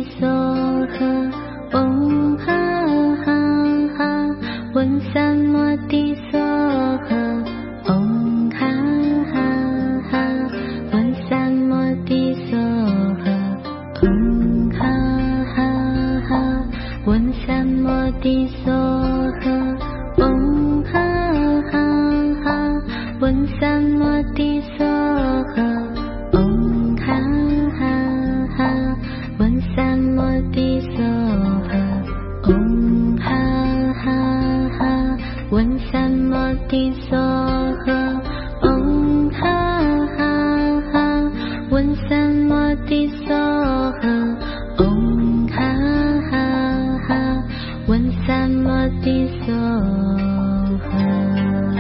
梭哈，嗡哈哈哈，闻三摩地梭哈，嗡哈哈哈，闻三摩地梭哈，嗡哈哈哈，闻三摩地梭哈，嗡哈哈哈，闻三摩地梭哈。三摩地梭哈，嗡哈哈哈，闻三摩地梭哈，嗡哈哈哈，闻三摩地梭哈，嗡哈哈哈，闻三摩地梭哈。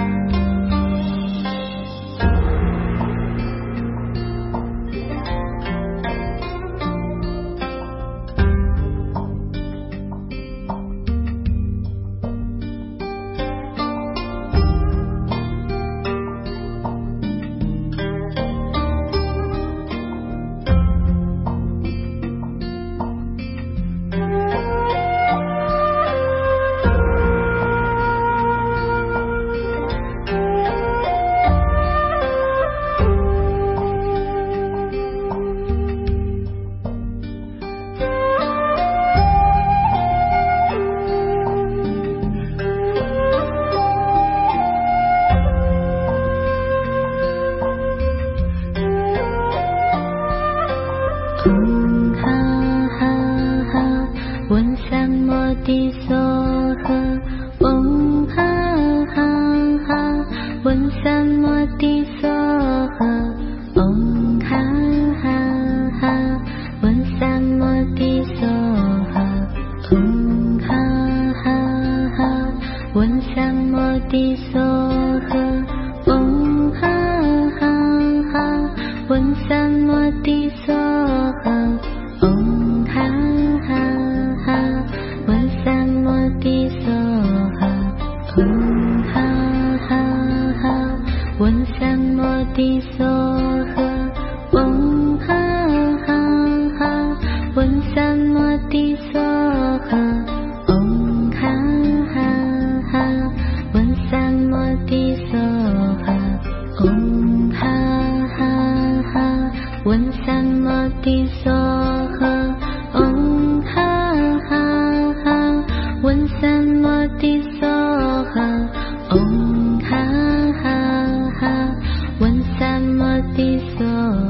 嗡哈哈哈，闻三摩地梭哈，嗡哈哈哈，闻三摩地梭哈，嗡哈哈哈，闻三摩地梭哈，嗡哈哈哈，闻三摩地梭哈，嗡哈哈哈，闻三摩地梭哈。嗡哈哈哈，闻三摩地梭哈，嗡哈哈哈，闻三摩地梭哈，嗡哈哈哈，闻三摩地梭哈，嗡哈哈哈，闻三摩地梭哈，嗡哈哈哈，闻三摩地梭哈。嗡哈哈哈，闻三摩地梭哈，嗡哈哈哈，闻三摩地梭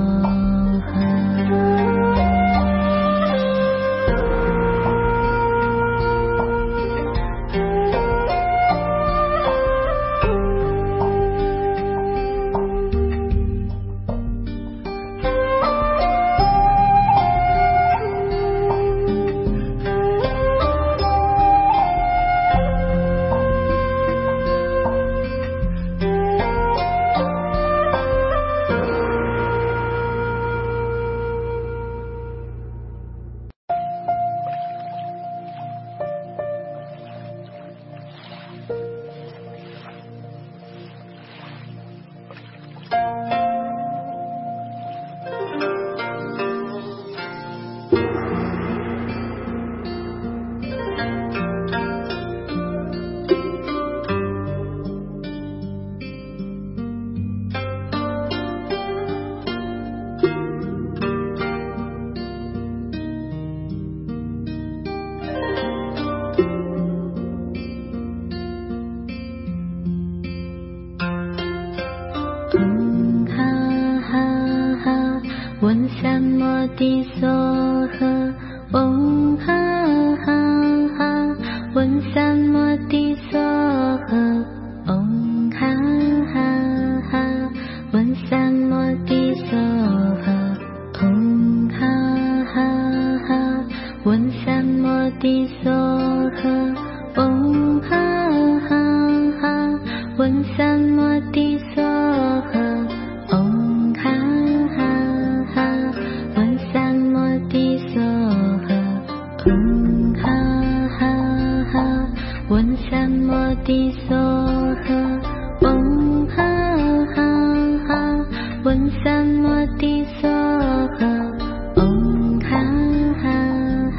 哈。嗡哈哈哈，闻三摩地梭哈，嗡哈哈哈，闻三摩地梭哈，嗡哈哈哈，闻三摩地梭哈，嗡哈哈哈，闻三摩地梭哈，嗡哈哈哈，闻三摩地梭哈，嗡哈哈哈，闻三摩地梭哈，嗡哈哈哈，闻三摩地梭哈，嗡哈哈哈，闻三摩地梭哈，嗡哈哈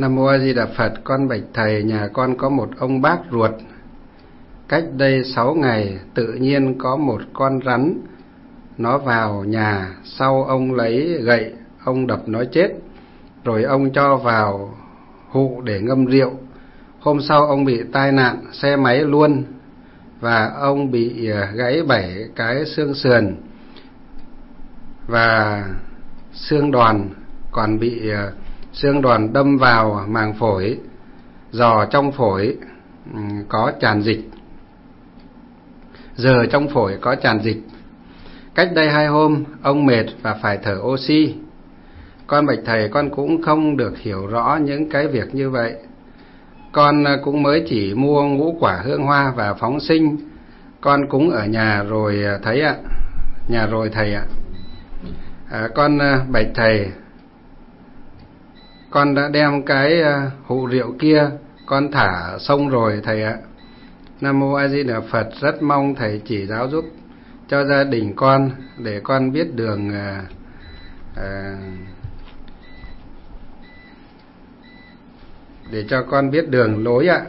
Nam Mô A Di Đà Phật. Con bạch thầy, nhà con có một ông bác ruột. Cách đây 6 ngày tự nhiên có một con rắn nó vào nhà, sau ông lấy gậy ông đập nó chết, rồi ông cho vào hũ để ngâm rượu. Hôm sau ông bị tai nạn xe máy luôn, và ông bị gãy 7 cái xương sườn và xương đòn, còn bị xương đòn đâm vào màng phổi, giò trong phổi có tràn dịch, giờ trong phổi có tràn dịch. Cách đây 2 hôm ông mệt và phải thở oxy. Con bạch thầy, con cũng không được hiểu rõ những cái việc như vậy. Con cũng mới chỉ mua ngũ quả hương hoa và phóng sinh. Con cúng ở nhà rồi thấy ạ. Nhà rồi thầy ạ. Con bạch thầy, con đã đem cái hũ rượu kia con thả sông rồi thầy ạ. Nam Mô A Di Đà Phật. Rất mong thầy chỉ giáo giúp cho gia đình con để con biết đường để cho con biết đường lối ạ.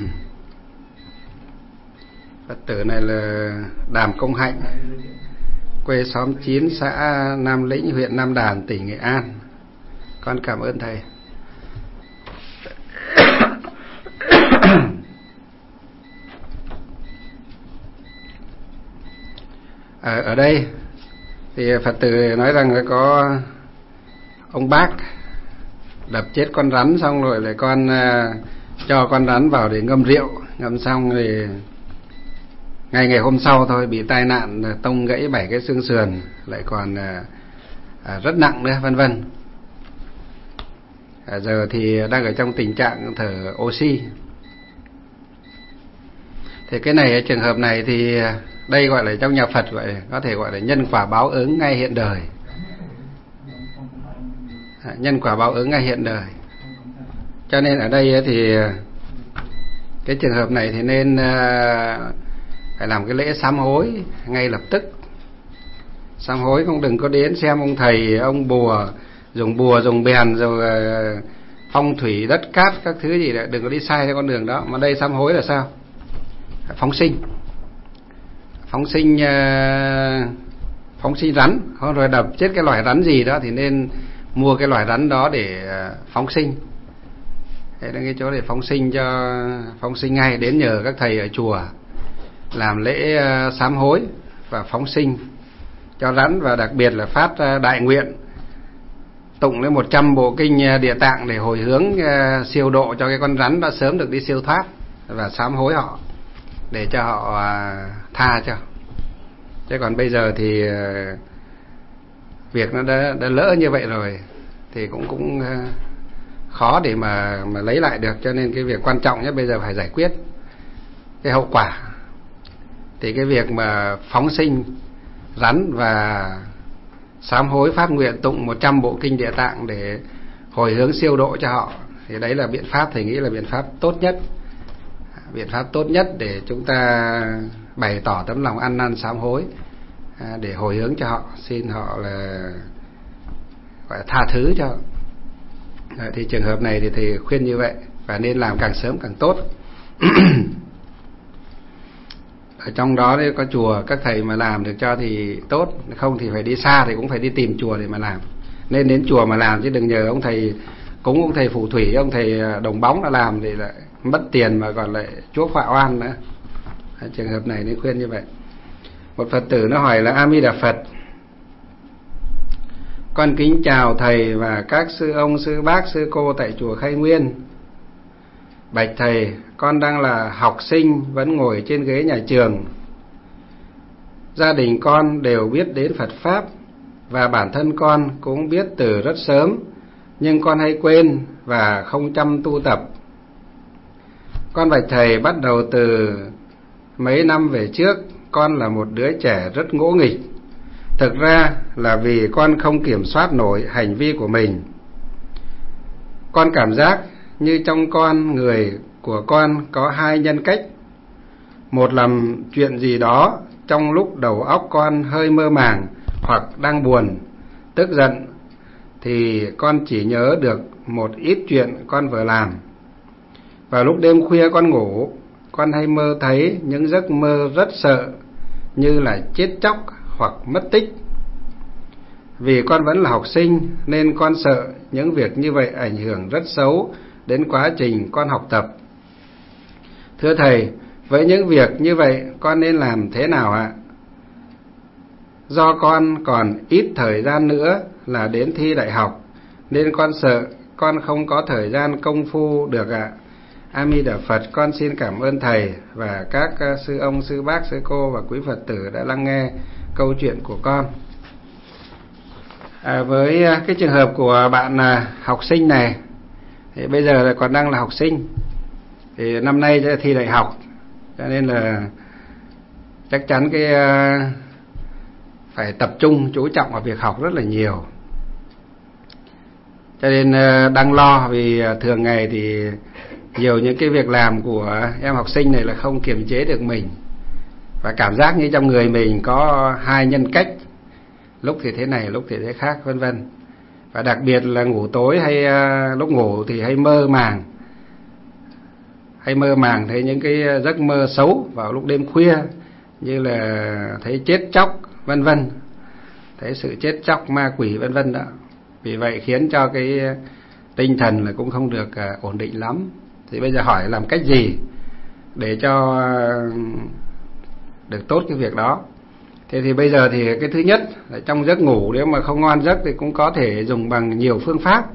Phật tử này là Đàm Công Hạnh, quê xóm 9, xã Nam Lĩnh, huyện Nam Đàn, tỉnh Nghệ An. Con cảm ơn thầy. Ở đây thì Phật tử nói rằng là có ông bác đập chết con rắn, xong rồi lại con cho con rắn vào để ngâm rượu, ngâm xong thì ngày hôm sau thôi bị tai nạn tông gãy 7 cái xương sườn, lại còn rất nặng nữa, vân vân. Giờ thì đang ở trong tình trạng thở oxy. Thì cái này, trường hợp này thì đây gọi là, trong nhà Phật gọi là, có thể gọi là nhân quả báo ứng ngay hiện đời. Nhân quả báo ứng ngay hiện đời. Cho nên ở đây thì cái trường hợp này thì nên phải làm cái lễ sám hối ngay lập tức. Sám hối, không đừng có đến xem ông thầy, ông bùa dùng bèn rồi phong thủy đất cát các thứ gì đấy, đừng có đi sai theo con đường đó. Mà đây sám hối là sao? Phóng sinh rắn, rồi đập chết cái loài rắn gì đó thì nên mua cái loài rắn đó để phóng sinh. Thế là cái chỗ để phóng sinh ngay, đến nhờ các thầy ở chùa làm lễ sám hối và phóng sinh cho rắn, và đặc biệt là phát đại nguyện tụng lên 100 bộ kinh Địa Tạng để hồi hướng siêu độ cho cái con rắn đã sớm được đi siêu thoát, và sám hối họ để cho họ tha cho. Chứ còn bây giờ thì việc nó đã lỡ như vậy rồi thì cũng khó để mà lấy lại được. Cho nên cái việc quan trọng nhất bây giờ phải giải quyết cái hậu quả. Thì cái việc mà phóng sinh rắn và sám hối phát nguyện tụng 100 bộ kinh Địa Tạng để hồi hướng siêu độ cho họ, thì đấy là biện pháp, thầy nghĩ là biện pháp tốt nhất. Biện pháp tốt nhất để chúng ta bày tỏ tấm lòng ăn năn sám hối, để hồi hướng cho họ, xin họ là gọi là tha thứ cho. Thì trường hợp này thì thầy khuyên như vậy, và nên làm càng sớm càng tốt. Ở trong đó có chùa, các thầy mà làm được cho thì tốt, không thì phải đi xa, thì cũng phải đi tìm chùa để mà làm. Nên đến chùa mà làm, chứ đừng nhờ ông thầy cúng, ông thầy phù thủy, ông thầy đồng bóng đã làm thì lại mất tiền mà còn lại chuốc họa oan nữa. Trường hợp này nên khuyên như vậy. Một Phật tử nó hỏi là: A Di Đà Phật, con kính chào thầy và các sư ông, sư bác, sư cô tại chùa Khai Nguyên. Bạch thầy, con đang là học sinh, vẫn ngồi trên ghế nhà trường. Gia đình con đều biết đến Phật Pháp, và bản thân con cũng biết từ rất sớm, nhưng con hay quên và không chăm tu tập. Con bạch thầy, bắt đầu từ mấy năm về trước, con là một đứa trẻ rất ngỗ nghịch. Thực ra là vì con không kiểm soát nổi hành vi của mình. Con cảm giác như trong con người của con có 2 nhân cách. Một làm chuyện gì đó trong lúc đầu óc con hơi mơ màng hoặc đang buồn, tức giận, thì con chỉ nhớ được một ít chuyện con vừa làm. Vào lúc đêm khuya con ngủ, con hay mơ thấy những giấc mơ rất sợ, như là chết chóc hoặc mất tích. Vì con vẫn là học sinh nên con sợ những việc như vậy ảnh hưởng rất xấu đến quá trình con học tập. Thưa Thầy, với những việc như vậy con nên làm thế nào ạ? Do con còn ít thời gian nữa là đến thi đại học, nên con sợ con không có thời gian công phu được ạ. A Di Đà Phật. Con xin cảm ơn Thầy và các sư ông, sư bác, sư cô và quý Phật tử đã lắng nghe câu chuyện của con. Với cái trường hợp của bạn học sinh này, thì bây giờ là còn đang là học sinh, thì năm nay sẽ thi đại học, cho nên là chắc chắn phải tập trung chú trọng vào việc học rất là nhiều. Cho nên đang lo vì thường ngày thì nhiều những cái việc làm của em học sinh này là không kiềm chế được mình, và cảm giác như trong người mình có hai nhân cách, lúc thì thế này, lúc thì thế khác, vân vân. Và đặc biệt là ngủ tối hay lúc ngủ thì hay mơ màng thấy những cái giấc mơ xấu vào lúc đêm khuya, như là thấy chết chóc, vân vân, thấy sự chết chóc, ma quỷ, vân vân đó. Vì vậy khiến cho cái tinh thần là cũng không được ổn định lắm. Thì bây giờ hỏi làm cách gì để cho được tốt cái việc đó. Thế thì bây giờ thì cái thứ nhất là trong giấc ngủ, nếu mà không ngon giấc thì cũng có thể dùng bằng nhiều phương pháp.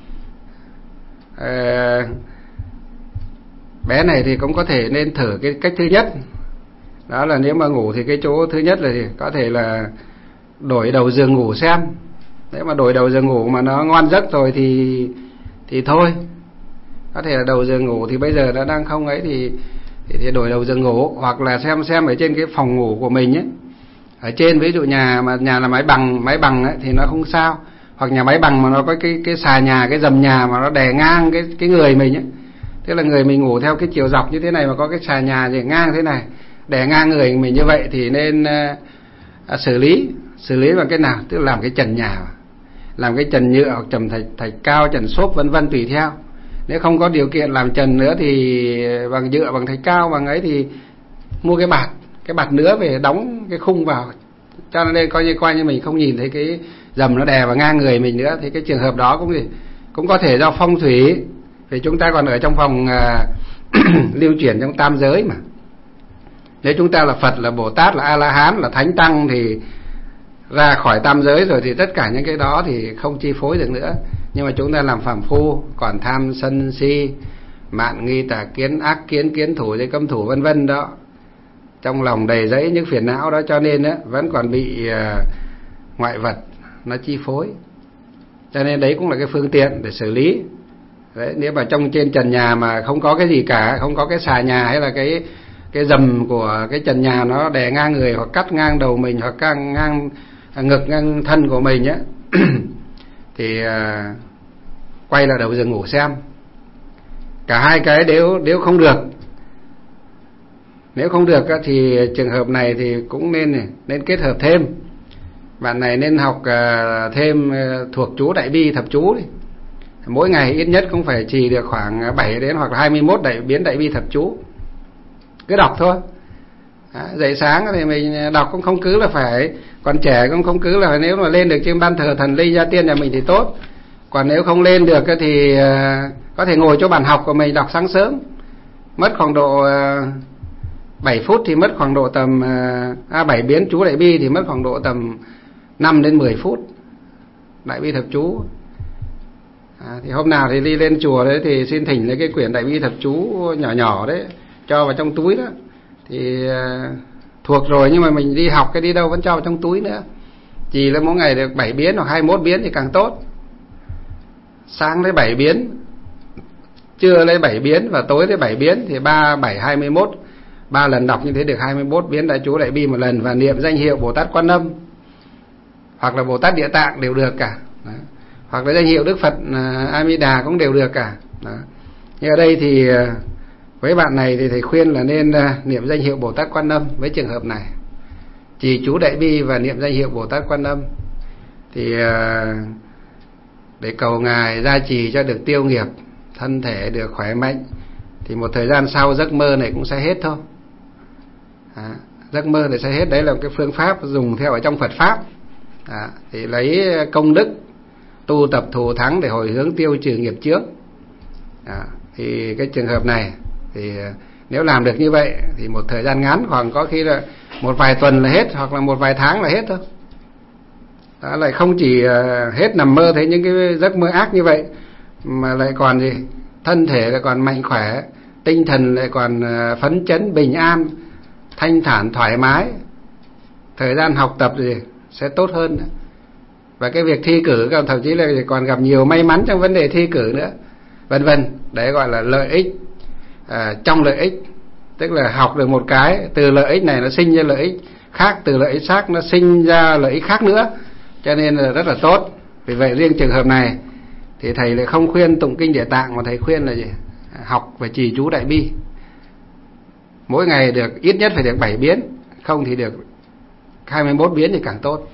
Bé này thì cũng có thể nên thử cái cách thứ nhất, đó là nếu mà ngủ thì cái chỗ thứ nhất là có thể là đổi đầu giường ngủ xem. Nếu mà đổi đầu giường ngủ mà nó ngon giấc rồi thì thôi. Có thể là đầu giường ngủ thì bây giờ nó đang không ấy thì đổi đầu giường ngủ, hoặc là xem ở trên cái phòng ngủ của mình ấy. Ở trên ví dụ nhà là mái bằng ấy, thì nó không sao. Hoặc nhà mái bằng mà nó có cái xà nhà, cái dầm nhà mà nó đè ngang cái người mình ấy. Tức là người mình ngủ theo cái chiều dọc như thế này mà có cái xà nhà thì ngang thế này, đè ngang người mình như vậy thì nên xử lý bằng cái nào? Tức là làm cái trần nhà, làm cái trần nhựa hoặc trần thạch cao, trần xốp, vân vân, tùy theo. Nếu không có điều kiện làm trần nữa thì bằng nhựa, bằng thạch cao, bằng ấy thì mua cái bạt nữa về đóng cái khung vào, cho nên coi như mình không nhìn thấy cái dầm nó đè vào ngang người mình nữa. Thì cái trường hợp đó cũng có thể do phong thủy, vì chúng ta còn ở trong phòng lưu chuyển trong tam giới mà. Nếu chúng ta là Phật, là Bồ Tát, là A La Hán, là Thánh Tăng thì ra khỏi tam giới rồi thì tất cả những cái đó thì không chi phối được nữa. Nhưng mà chúng ta làm phàm phu, còn tham sân si, mạn nghi tà kiến, ác kiến, kiến thủ, dây cấm thủ, vân vân đó, trong lòng đầy dẫy những phiền não đó, cho nên vẫn còn bị ngoại vật nó chi phối. Cho nên đấy cũng là cái phương tiện để xử lý. Đấy, nếu mà trong trên trần nhà mà không có cái gì cả, không có cái xà nhà hay là cái dầm của cái trần nhà nó đè ngang người, hoặc cắt ngang đầu mình, hoặc cắt ngang ngực, ngang thân của mình á thì quay lại đầu giường ngủ xem. Cả hai cái nếu không được, nếu không được thì trường hợp này thì cũng nên kết hợp thêm. Bạn này nên học thêm thuộc chú Đại Bi Thập Chú đi. Mỗi ngày ít nhất cũng phải trì được khoảng 7 đến hoặc là 21 biến Đại Bi Thập Chú. Cứ đọc thôi. Dậy sáng thì mình đọc cũng không cứ là phải, còn trẻ cũng không cứ là phải, nếu mà lên được trên ban thờ thần linh gia tiên nhà mình thì tốt. Còn nếu không lên được thì có thể ngồi chỗ bàn học của mình đọc sáng sớm. Mất khoảng độ 7 phút thì mất khoảng độ tầm 7 biến chú Đại Bi thì mất khoảng độ tầm 5 đến 10 phút Đại Bi Thập Chú. Thì hôm nào thì đi lên chùa đấy thì xin thỉnh lấy cái quyển Đại Bi Thập Chú nhỏ nhỏ đấy, cho vào trong túi đó. Thì thuộc rồi nhưng mà mình đi học cái đi đâu vẫn cho vào trong túi nữa. Chỉ là mỗi ngày được 7 biến hoặc 21 biến thì càng tốt. Sáng lấy 7 biến, trưa lấy 7 biến và tối lấy 7 biến thì 3, 7, 21. 3 lần đọc như thế được 21 biến Đại Chú Đại Bi một lần, và niệm danh hiệu Bồ Tát Quan Âm hoặc là Bồ Tát Địa Tạng đều được cả. Đó. Hoặc là danh hiệu Đức Phật A Di Đà cũng đều được cả. Đó. Nhưng ở đây thì với bạn này thì thầy khuyên là nên niệm danh hiệu Bồ Tát Quan Âm với trường hợp này. Trì chú Đại Bi và niệm danh hiệu Bồ Tát Quan Âm thì để cầu ngài gia trì cho được tiêu nghiệp, thân thể được khỏe mạnh, thì một thời gian sau giấc mơ này cũng sẽ hết thôi. Giấc mơ này sẽ hết. Đấy là một cái phương pháp dùng theo ở trong Phật pháp. Thì lấy công đức tu tập thù thắng để hồi hướng tiêu trừ nghiệp trước. Thì cái trường hợp này thì nếu làm được như vậy thì một thời gian ngắn, khoảng có khi là một vài tuần là hết, hoặc là một vài tháng là hết thôi. Đó, lại không chỉ hết nằm mơ thấy những cái giấc mơ ác như vậy, mà lại còn gì, thân thể lại còn mạnh khỏe, tinh thần lại còn phấn chấn, bình an, thanh thản, thoải mái. Thời gian học tập gì sẽ tốt hơn. Và cái việc thi cử thậm chí là còn gặp nhiều may mắn trong vấn đề thi cử nữa, vân vân. Đấy gọi là lợi ích trong lợi ích. Tức là học được một cái, từ lợi ích này nó sinh ra lợi ích khác, từ lợi ích khác nó sinh ra lợi ích khác nữa, cho nên là rất là tốt. Vì vậy riêng trường hợp này thì thầy lại không khuyên tụng kinh Địa Tạng, mà thầy khuyên là gì? Học và trì chú Đại Bi. Mỗi ngày được ít nhất phải được 7 biến, không thì được 21 biến thì càng tốt.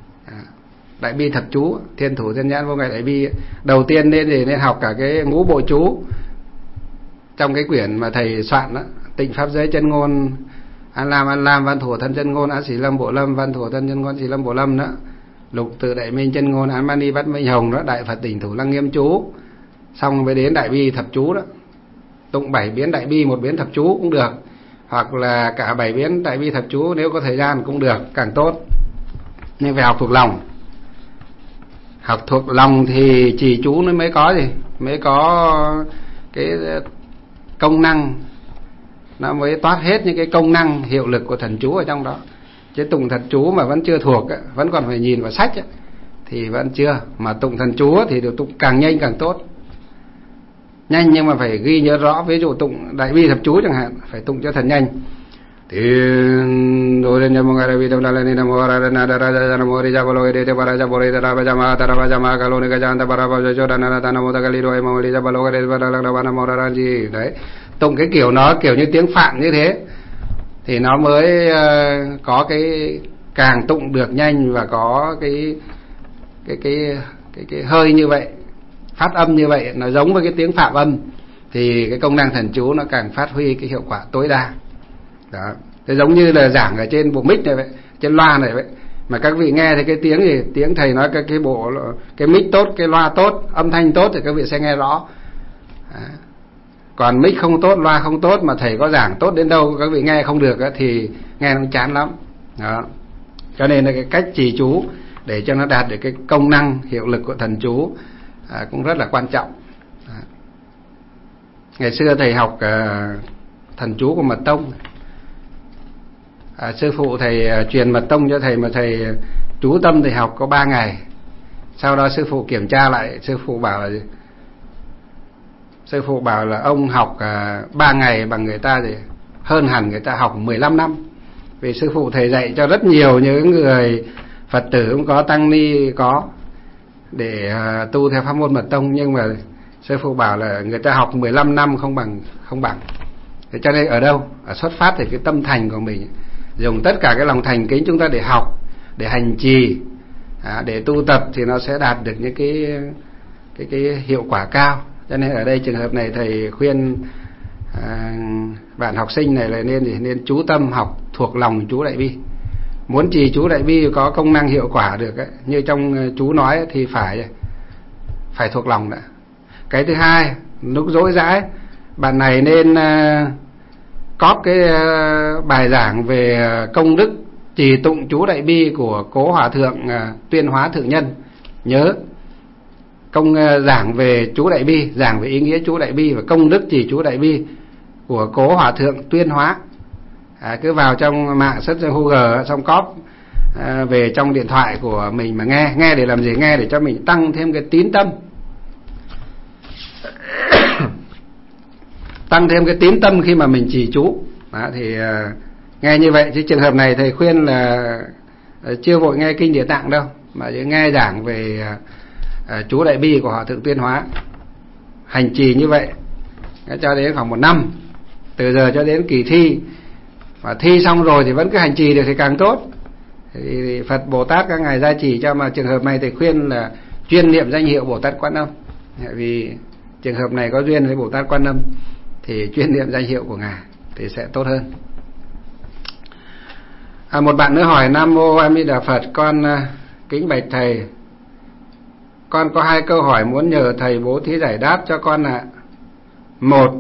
Đại Bi thập chú, Thiên Thủ Thiên Nhãn Vô Ngại Đại Bi. Đầu tiên nên học cả cái ngũ bộ chú trong cái quyển mà thầy soạn đó, Tịnh Pháp Giới Chân Ngôn, An Lam Văn Thủ Thân Chân Ngôn, Á Xỉ Lâm Bộ Lâm, Văn Thủ Thân Chân Ngôn, Xỉ Lâm Bộ Lâm đó, Lục Tự Đại Minh Chân Ngôn, Án Mani Bát Minh Hồng đó, Đại Phật Tỉnh Thủ Lăng Nghiêm chú, xong mới đến Đại Bi thập chú đó. Tụng 7 biến Đại Bi, 1 biến thập chú cũng được, hoặc là cả 7 biến Đại Bi thập chú nếu có thời gian cũng được, càng tốt. Nhưng phải học thuộc lòng. Học thuộc lòng thì trì chú nó mới có gì? Mới có cái công năng, nó mới toát hết những cái công năng hiệu lực của thần chú ở trong đó. Chứ tụng thần chú mà vẫn chưa thuộc, vẫn còn phải nhìn vào sách thì vẫn chưa. Mà tụng thần chú thì được tụng càng nhanh càng tốt. Nhanh nhưng mà phải ghi nhớ rõ. Ví dụ tụng Đại Bi thập chú chẳng hạn, phải tụng cho thật nhanh. Tiên Đô Nhân Mô Ngài Đại Bi Tâm Đà Lên Nam Mô Ra Na Đà Ra Nam Mô Ri Ja Bồ Lô Đê Tê Ba Ra Ja Bồ Lê Đà Ba Ja Ma Ta Ra Ba Ja Ma Ca Lô Ni Ca Jan Ta Ba Ra Ba Ja Cho Đà Na Ta Nam Mô Ta Ca Li Đô Em Mô Ri Ja Bồ Lô Đê Ba Ra Lăng Đà Ba Nam Mô Ra Ra Ji. Đấy, tụng cái kiểu nó kiểu như tiếng Phạn như thế thì nó mới có cái càng tụng được nhanh và có cái hơi như vậy, phát âm như vậy, nó giống với cái tiếng Phạm âm, thì cái công năng thần chú nó càng phát huy cái hiệu quả tối đa. Đó, thế giống như là giảng ở trên bộ mic này vậy, trên loa này vậy, mà các vị nghe thì cái tiếng gì, tiếng thầy nói cái bộ, cái mic tốt, cái loa tốt, âm thanh tốt thì các vị sẽ nghe rõ. Còn mic không tốt, loa không tốt mà thầy có giảng tốt đến đâu các vị nghe không được thì nghe nó chán lắm. Đó, cho nên là cái cách trì chú để cho nó đạt được cái công năng hiệu lực của thần chú cũng rất là quan trọng. Ngày xưa thầy học thần chú của Mật Tông, sư phụ thầy truyền Mật Tông cho thầy, mà thầy chú tâm thầy học có 3 ngày. Sau đó sư phụ kiểm tra lại, sư phụ bảo là gì? Sư phụ bảo là ông học 3 ngày bằng người ta thì hơn hẳn người ta học 15 năm. Vì sư phụ thầy dạy cho rất nhiều những người Phật tử cũng có, tăng ni có, để tu theo pháp môn Mật Tông, nhưng mà sư phụ bảo là người ta học 15 năm không bằng. Thế cho nên ở đâu? Ở xuất phát từ cái tâm thành của mình, dùng tất cả cái lòng thành kính chúng ta để học, để hành trì, để tu tập thì nó sẽ đạt được những cái hiệu quả cao. Cho nên ở đây trường hợp này thầy khuyên bạn học sinh này là nên chú tâm học thuộc lòng chú Đại Bi. Muốn trì chú Đại Bi có công năng hiệu quả được ấy, như trong chú nói ấy, thì phải thuộc lòng đã. Cái thứ hai, lúc rỗi rãi bạn này nên cóp cái bài giảng về công đức trì tụng chú Đại Bi của Cố Hòa Thượng Tuyên Hóa Thượng Nhân. Nhớ giảng về chú Đại Bi, giảng về ý nghĩa chú Đại Bi và công đức trì chú Đại Bi của Cố Hòa Thượng Tuyên Hóa. Cứ vào trong mạng search Google xong cóp về trong điện thoại của mình mà nghe để làm gì? Nghe để cho mình tăng thêm cái tín tâm. Tăng thêm cái tín tâm khi mà mình trì chú. Đó, thì nghe như vậy. Chứ trường hợp này thầy khuyên là chưa vội nghe kinh Địa Tạng đâu, mà nghe giảng về chú Đại Bi của Hòa Thượng Tuyên Hóa, hành trì như vậy cho đến khoảng 1 năm, từ giờ cho đến kỳ thi. Và thi xong rồi thì vẫn cứ hành trì được thì càng tốt. Thì Phật Bồ Tát các ngài gia trì cho. Mà trường hợp này thầy khuyên là chuyên niệm danh hiệu Bồ Tát Quan Âm. Vì trường hợp này có duyên với Bồ Tát Quan Âm thì chuyên niệm danh hiệu của Ngài thì sẽ tốt hơn. Một bạn nữa hỏi: Nam Mô A Di Đà Phật, con kính bạch thầy, con có 2 câu hỏi muốn nhờ thầy bố thí giải đáp cho con ạ. 1.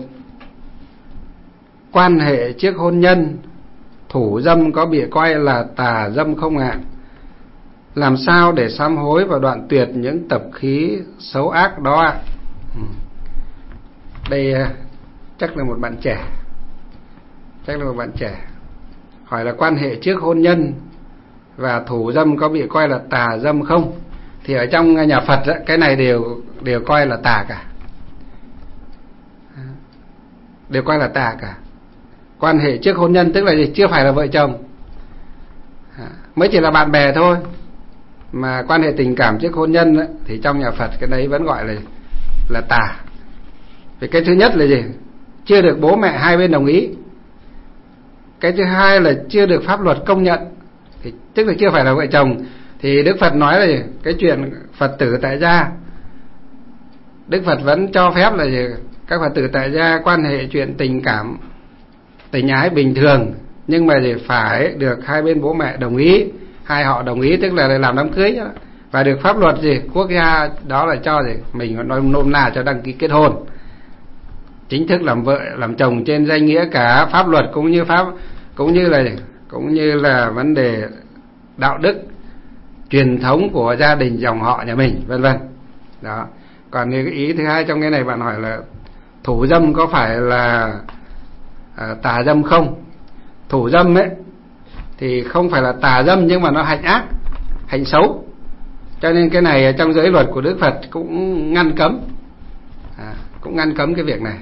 Quan hệ trước hôn nhân, thủ dâm có bị coi là tà dâm không ạ? Làm sao để sám hối và đoạn tuyệt những tập khí xấu ác đó ạ? Đây chắc là một bạn trẻ. Hỏi là quan hệ trước hôn nhân và thủ dâm có bị coi là tà dâm không? Thì ở trong nhà Phật cái này đều coi là tà cả. Đều coi là tà cả. Quan hệ trước hôn nhân tức là gì? Chưa phải là vợ chồng, mới chỉ là bạn bè thôi. Mà quan hệ tình cảm trước hôn nhân thì trong nhà Phật cái đấy vẫn gọi là tà. Vì cái thứ nhất là gì? Chưa được bố mẹ hai bên đồng ý. Cái thứ hai là chưa được pháp luật công nhận, thì tức là chưa phải là vợ chồng. Thì Đức Phật nói là gì? Cái chuyện Phật tử tại gia, Đức Phật vẫn cho phép là gì? Các Phật tử tại gia quan hệ chuyện tình cảm, tình ái bình thường, nhưng mà gì? Phải được hai bên bố mẹ đồng ý, hai họ đồng ý, tức là làm đám cưới đó. Và được pháp luật gì? Quốc gia đó là cho gì? Mình nói nôm na cho đăng ký kết hôn, chính thức làm vợ làm chồng trên danh nghĩa cả pháp luật cũng như là vấn đề đạo đức truyền thống của gia đình dòng họ nhà mình, vân vân. Đó. Còn cái ý thứ hai trong cái này bạn hỏi là thủ dâm có phải là tà dâm không? Thủ dâm ấy thì không phải là tà dâm, nhưng mà nó hạnh ác, hạnh xấu. Cho nên cái này trong giới luật của Đức Phật cũng ngăn cấm cái việc này.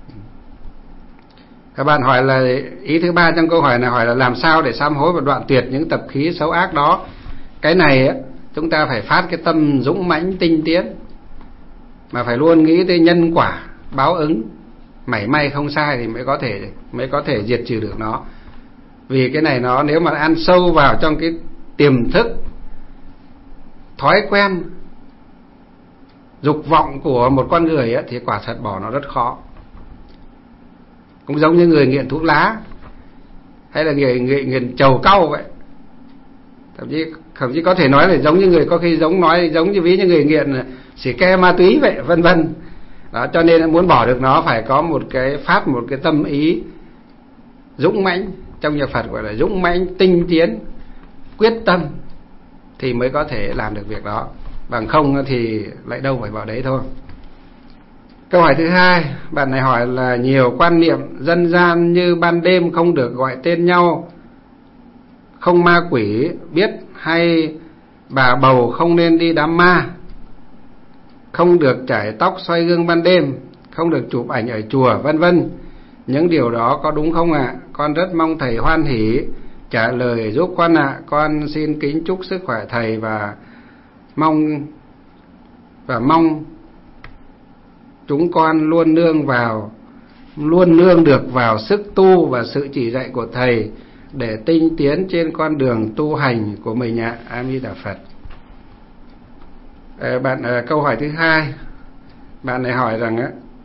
Các bạn hỏi là ý thứ ba trong câu hỏi này, hỏi là làm sao để sám hối và đoạn tuyệt những tập khí xấu ác đó. Cái này ấy, chúng ta phải phát cái tâm dũng mãnh tinh tiến, mà phải luôn nghĩ tới nhân quả báo ứng, mảy may không sai thì mới có thể diệt trừ được nó. Vì cái này nó nếu mà ăn sâu vào trong cái tiềm thức, thói quen, dục vọng của một con người ấy, thì quả thật bỏ nó rất khó. Cũng giống như người nghiện thuốc lá hay là người nghiện trầu cau vậy. Thậm chí có thể nói là giống như người, có khi giống như ví như người nghiện xì ke ma túy vậy, vân vân. Đó, cho nên muốn bỏ được nó phải có một cái tâm ý dũng mãnh, trong nhà Phật gọi là dũng mãnh tinh tiến, quyết tâm thì mới có thể làm được việc đó. Bằng không thì lại đâu phải vào đấy thôi. Câu hỏi thứ hai, bạn này hỏi là nhiều quan niệm dân gian như ban đêm không được gọi tên nhau, không ma quỷ biết, hay bà bầu không nên đi đám ma, không được chải tóc xoay gương ban đêm, không được chụp ảnh ở chùa, vân vân. Những điều đó có đúng không ạ? Con rất mong thầy hoan hỷ trả lời giúp con ạ. Con xin kính chúc sức khỏe thầy và mong chúng con luôn nương được vào sức tu và sự chỉ dạy của thầy để tinh tiến trên con đường tu hành của mình ạ. A Di Đà Phật. Câu hỏi thứ hai, bạn này hỏi rằng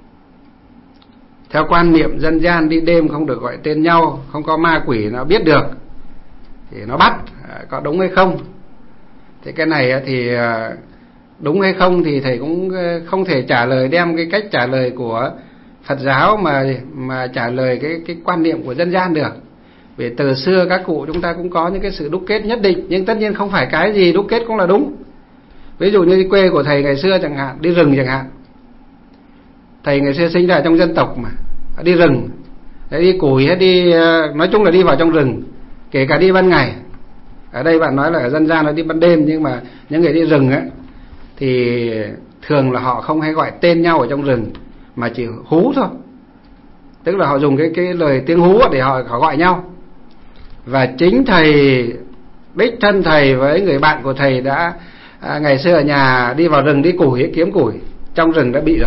theo quan niệm dân gian đi đêm không được gọi tên nhau, không có ma quỷ nó biết được thì nó bắt, có đúng hay không? Thì cái này thì đúng hay không thì thầy cũng không thể trả lời, đem cái cách trả lời của Phật giáo mà trả lời cái quan niệm của dân gian được. Vì từ xưa các cụ chúng ta cũng có những cái sự đúc kết nhất định, nhưng tất nhiên không phải cái gì đúc kết cũng là đúng. Ví dụ như quê của thầy ngày xưa chẳng hạn, đi rừng chẳng hạn. Thầy ngày xưa sinh ra trong dân tộc mà, đi rừng, đi củi hay nói chung là đi vào trong rừng, kể cả đi ban ngày. Ở đây bạn nói là ở dân gian nó đi ban đêm, nhưng mà những người đi rừng thì thường là họ không hay gọi tên nhau ở trong rừng, mà chỉ hú thôi. Tức là họ dùng cái lời tiếng hú để họ gọi nhau. Và chính thầy, đích thân thầy với người bạn của thầy đã ngày xưa ở nhà đi vào rừng đi củi, kiếm củi, trong rừng đã bị rồi.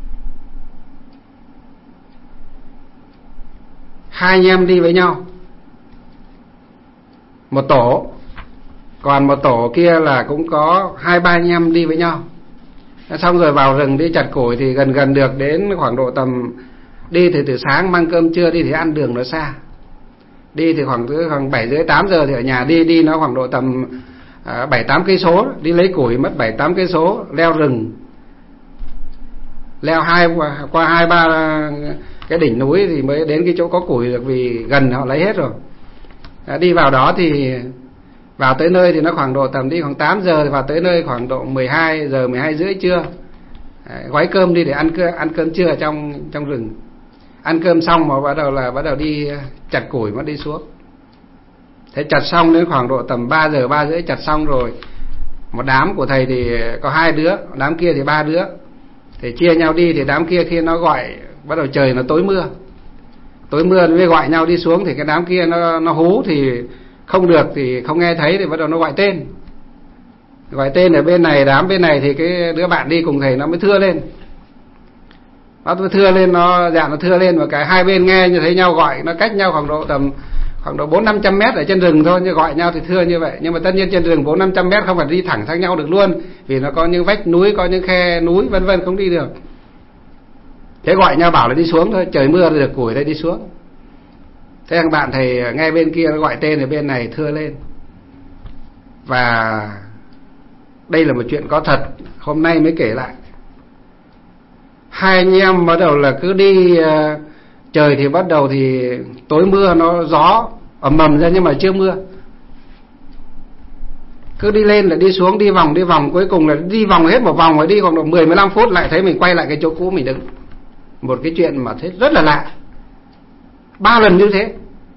Hai anh em đi với nhau một tổ, còn một tổ kia là cũng có 2-3 anh em đi với nhau. Xong rồi vào rừng đi chặt củi thì gần được, đến khoảng độ tầm đi thì từ sáng mang cơm trưa đi thì ăn đường nó xa, đi thì khoảng 7 rưỡi 8 giờ thì ở nhà, đi nó khoảng độ tầm 7-8 cây số, đi lấy củi mất 7-8 cây số, leo rừng, leo qua 2-3 cái đỉnh núi thì mới đến cái chỗ có củi được, vì gần họ lấy hết rồi. Đi vào đó thì vào tới nơi thì nó khoảng độ tầm đi khoảng 8 giờ thì vào tới nơi khoảng độ 12 giờ 12 rưỡi trưa. Gói cơm đi để ăn cơm trưa ở trong rừng. Ăn cơm xong mà bắt đầu đi chặt củi mới đi xuống. Thế chặt xong đến khoảng độ tầm 3 giờ 3 rưỡi chặt xong rồi. Một đám của thầy thì có 2 đứa, đám kia thì 3 đứa. Thì chia nhau đi thì đám kia khi nó gọi, bắt đầu trời nó tối mưa nó mới gọi nhau đi xuống, thì cái đám kia nó hú thì không được, thì không nghe thấy thì bắt đầu nó gọi tên ở bên này, đám bên này thì cái đứa bạn đi cùng thầy nó mới thưa lên. Nó thưa lên, nó thưa lên, và cái hai bên nghe như thấy nhau gọi, nó cách nhau khoảng độ 400-500 mét ở trên rừng thôi, nhưng gọi nhau thì thưa như vậy. Nhưng mà tất nhiên trên rừng 400-500 mét không phải đi thẳng sang nhau được luôn, vì nó có những vách núi, có những khe núi vân vân, không đi được. Thế gọi nhau bảo là đi xuống thôi, trời mưa được củi đây đi xuống. Thế thằng bạn thầy nghe bên kia nó gọi tên ở bên này thưa lên. Và đây là một chuyện có thật, hôm nay mới kể lại. Hai anh em bắt đầu là cứ đi, trời thì bắt đầu thì tối mưa, nó gió ầm ầm ra nhưng mà chưa mưa. Cứ đi lên lại đi xuống, đi vòng, cuối cùng là đi vòng hết một vòng, rồi đi khoảng độ 10-15 phút lại thấy mình quay lại cái chỗ cũ mình đứng. Một cái chuyện mà thấy rất là lạ. 3 lần như thế.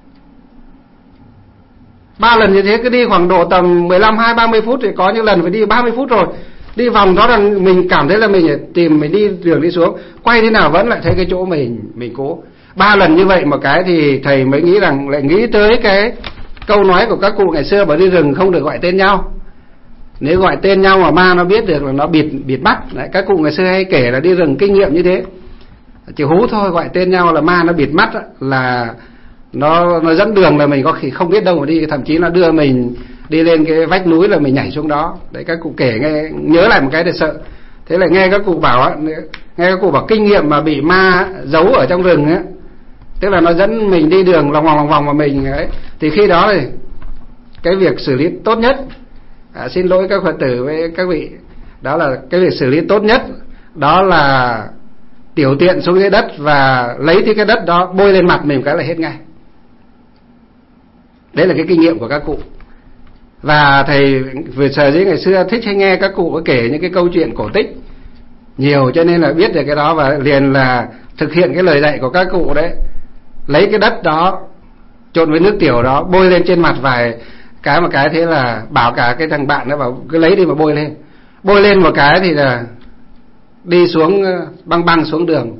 3 lần như thế, cứ đi khoảng độ tầm 15-20-30 phút, thì có những lần phải đi 30 phút rồi. Đi vòng đó là mình cảm thấy là mình đi đường đi xuống, quay thế nào vẫn lại thấy cái chỗ mình cố. 3 lần như vậy một cái thì thầy mới nghĩ rằng, lại nghĩ tới cái câu nói của các cụ ngày xưa bảo đi rừng không được gọi tên nhau. Nếu gọi tên nhau mà ma nó biết được là nó bịt mắt. Đấy, các cụ ngày xưa hay kể là đi rừng kinh nghiệm như thế. Chỉ hú thôi, gọi tên nhau là ma nó bịt mắt, là nó dẫn đường là mình có khi không biết đâu mà đi, thậm chí nó đưa mình đi lên cái vách núi là mình nhảy xuống đó. Đấy, các cụ kể nghe, nhớ lại một cái để sợ. Thế là nghe các cụ bảo kinh nghiệm mà bị ma giấu ở trong rừng á, tức là nó dẫn mình đi đường lòng vòng mà mình ấy, thì khi đó thì cái việc xử lý tốt nhất, xin lỗi các Phật tử với các vị, đó là cái việc xử lý tốt nhất đó là tiểu tiện xuống dưới đất và lấy cái đất đó bôi lên mặt mình cái là hết ngay. Đấy là cái kinh nghiệm của các cụ. Và thầy về thời dưới ngày xưa thích hay nghe các cụ kể những cái câu chuyện cổ tích nhiều, cho nên là biết được cái đó và liền là thực hiện cái lời dạy của các cụ đấy. Lấy cái đất đó trộn với nước tiểu đó bôi lên trên mặt vài cái, một cái thế là bảo cả cái thằng bạn nó bảo cứ lấy đi mà bôi lên một cái thì là đi xuống băng xuống đường.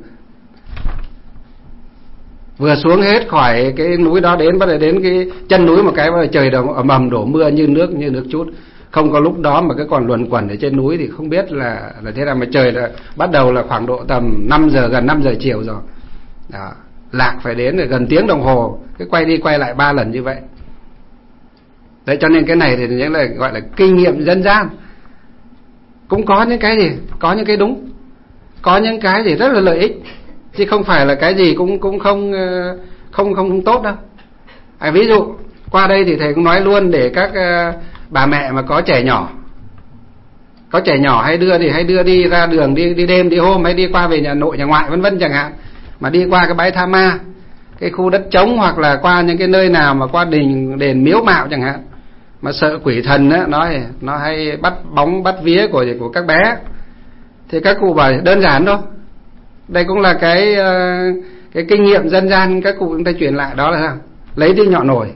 Vừa xuống hết khỏi cái núi đó bắt đầu đến cái chân núi một cái, bắt đầu trời ầm ầm đổ mưa như nước chút. Không có lúc đó mà cái còn luẩn quẩn ở trên núi thì không biết là thế nào, mà trời là bắt đầu là khoảng độ tầm 5 giờ, gần 5 giờ chiều rồi. Đó, lạc phải đến gần tiếng đồng hồ, cái quay đi quay lại 3 lần như vậy. Đấy, cho nên cái này thì những là gọi là kinh nghiệm dân gian. Cũng có những cái gì, có những cái đúng, có những cái gì rất là lợi ích, chứ không phải là cái gì cũng không tốt đâu. Ví dụ qua đây thì thầy cũng nói luôn để các bà mẹ mà có trẻ nhỏ hay đưa đi ra đường, đi đêm đi hôm, hay đi qua về nhà nội nhà ngoại vân vân chẳng hạn, mà đi qua cái bãi Tha Ma, cái khu đất trống, hoặc là qua những cái nơi nào mà qua đền miếu mạo chẳng hạn, mà sợ quỷ thần á, nó hay bắt bóng bắt vía của các bé, thì các cụ bảo đơn giản thôi. Đây cũng là cái kinh nghiệm dân gian các cụ chúng ta truyền lại, đó là sao? Lấy đi nhọ nổi,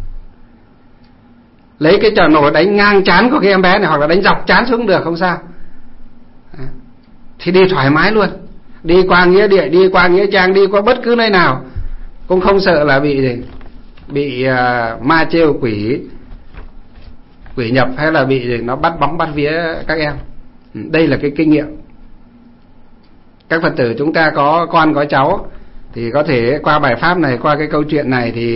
lấy cái trò nổi đánh ngang trán của cái em bé này, hoặc là đánh dọc trán xuống được không sao, thì đi thoải mái luôn. Đi qua nghĩa địa, đi qua nghĩa trang, đi qua bất cứ nơi nào cũng không sợ là bị ma trêu quỷ nhập, hay là bị nó bắt bóng bắt vía các em. Đây là cái kinh nghiệm. Các Phật tử chúng ta có con có cháu thì có thể qua bài pháp này, qua cái câu chuyện này thì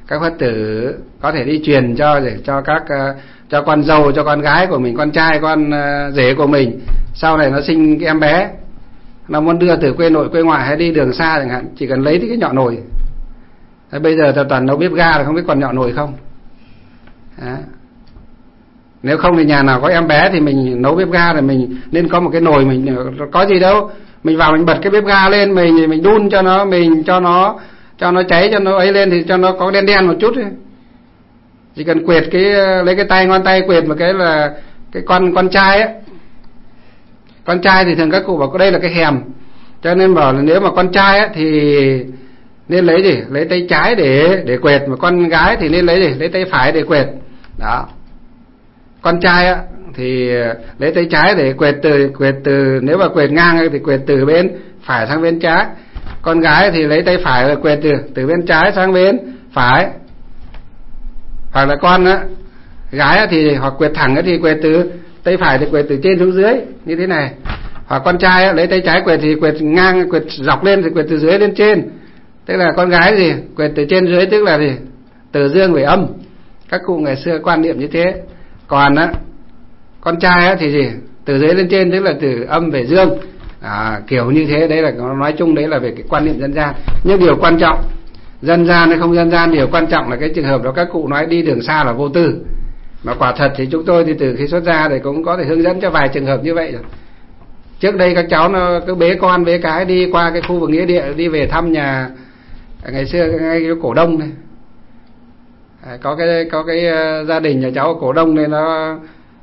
các Phật tử có thể đi truyền cho để cho cho con dâu, cho con gái của mình, con trai, con rể của mình sau này nó sinh cái em bé, nó muốn đưa từ quê nội quê ngoại hay đi đường xa chẳng hạn, chỉ cần lấy cái nhọ nồi. Bây giờ toàn nấu bếp ga là không biết còn nhọ nồi không. Đó. Nếu không thì nhà nào có em bé thì mình nấu bếp ga, thì mình nên có một cái nồi, mình có gì đâu, mình vào mình bật cái bếp ga lên, mình đun cho nó, mình cho nó cháy, cho nó ấy lên thì cho nó có đen đen một chút thôi. Chỉ cần quệt lấy cái tay, ngón tay quệt một cái là cái con trai ấy. Con trai thì thường các cụ bảo đây là cái hèm, cho nên bảo là nếu mà con trai ấy thì nên lấy gì, lấy tay trái để quệt, mà con gái thì nên lấy gì, lấy tay phải để quệt. Đó. Con trai á thì lấy tay trái để quệt từ nếu mà quệt ngang thì quệt từ bên phải sang bên trái. Con gái thì lấy tay phải là quệt từ bên trái sang bên phải. Hoặc là con á, gái á thì hoặc quệt thẳng á thì quệt từ tay phải thì quệt từ trên xuống dưới như thế này. Hoặc con trai á, lấy tay trái quệt thì quệt ngang, quệt dọc lên thì quệt từ dưới lên trên. Tức là con gái gì quệt từ trên dưới, tức là gì, từ dương về âm. Các cụ ngày xưa quan niệm như thế. Còn á, con trai á thì gì, từ dưới lên trên, tức là từ âm về dương. Kiểu như thế, đấy là nói chung đấy là về cái quan niệm dân gian. Nhưng điều quan trọng, dân gian hay không dân gian, điều quan trọng là cái trường hợp đó các cụ nói đi đường xa là vô tư. Mà quả thật thì chúng tôi thì từ khi xuất gia thì cũng có thể hướng dẫn cho vài trường hợp như vậy rồi. Trước đây các cháu nó cứ bế con bế cái đi qua cái khu vực nghĩa địa, đi về thăm nhà ngày xưa ngay cái Cổ Đông này. Có cái gia đình nhà cháu ở Cổ Đông nên nó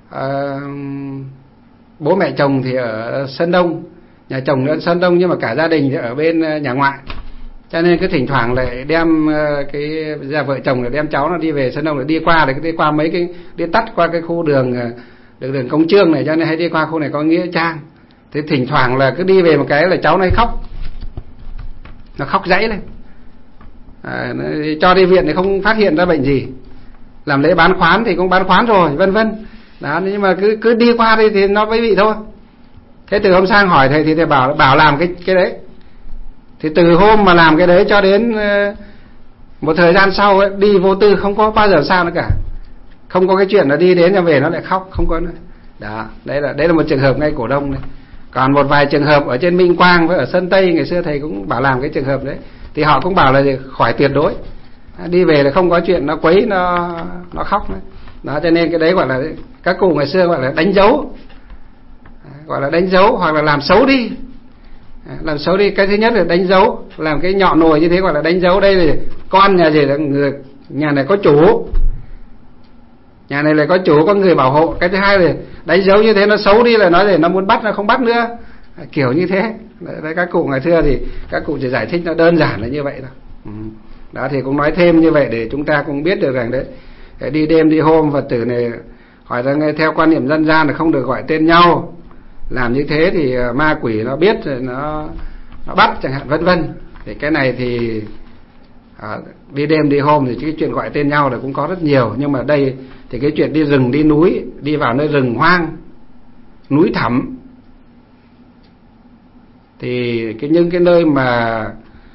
bố mẹ chồng thì ở Sơn Đông, nhà chồng ở Sơn Đông, nhưng mà cả gia đình thì ở bên nhà ngoại. Cho nên cứ thỉnh thoảng lại đem cái gia vợ chồng lại đem cháu nó đi về Sơn Đông, để đi qua mấy cái đi tắt qua cái khu đường Công Trương này, cho nên hay đi qua khu này có nghĩa trang. Thế thỉnh thoảng là cứ đi về một cái là cháu nó khóc, nó khóc dãy lên. Cho đi viện thì không phát hiện ra bệnh gì, làm lễ bán khoán thì cũng bán khoán rồi, vân vân. Đó, nhưng mà cứ đi qua đây thì nó mới bị thôi. Thế từ hôm sang hỏi thầy thì thầy bảo làm cái đấy. Thì từ hôm mà làm cái đấy cho đến một thời gian sau ấy, đi vô tư không có bao giờ sao nữa cả. Không có cái chuyện là đi đến nhà về nó lại khóc, không có nữa. Đó, đấy là một trường hợp ngay Cổ Đông đấy. Còn một vài trường hợp ở trên Minh Quang với ở Sơn Tây ngày xưa thầy cũng bảo làm cái trường hợp đấy, thì họ cũng bảo là khỏi tuyệt đối. Đi về là không có chuyện nó quấy, nó khóc nữa. Đó, cho nên cái đấy gọi là các cụ ngày xưa gọi là đánh dấu, hoặc là làm xấu đi. Làm xấu đi, cái thứ nhất là đánh dấu, làm cái nhọ nồi như thế gọi là đánh dấu. Đây là con nhà gì là người nhà này có chủ, nhà này là có chủ, có người bảo hộ. Cái thứ hai là đánh dấu như thế nó xấu đi, là nói để nó muốn bắt nó không bắt nữa, kiểu như thế. Đấy, các cụ ngày xưa thì các cụ chỉ giải thích nó đơn giản là như vậy thôi. Đó thì cũng nói thêm như vậy để chúng ta cũng biết được rằng đấy, đi đêm đi hôm Phật tử này hỏi rằng theo quan niệm dân gian là không được gọi tên nhau, làm như thế thì ma quỷ nó biết rồi nó bắt chẳng hạn, vân vân. Thì cái này thì đi đêm đi hôm thì cái chuyện gọi tên nhau là cũng có rất nhiều. Nhưng mà đây thì cái chuyện đi rừng đi núi, đi vào nơi rừng hoang núi thẳm, thì những cái nơi mà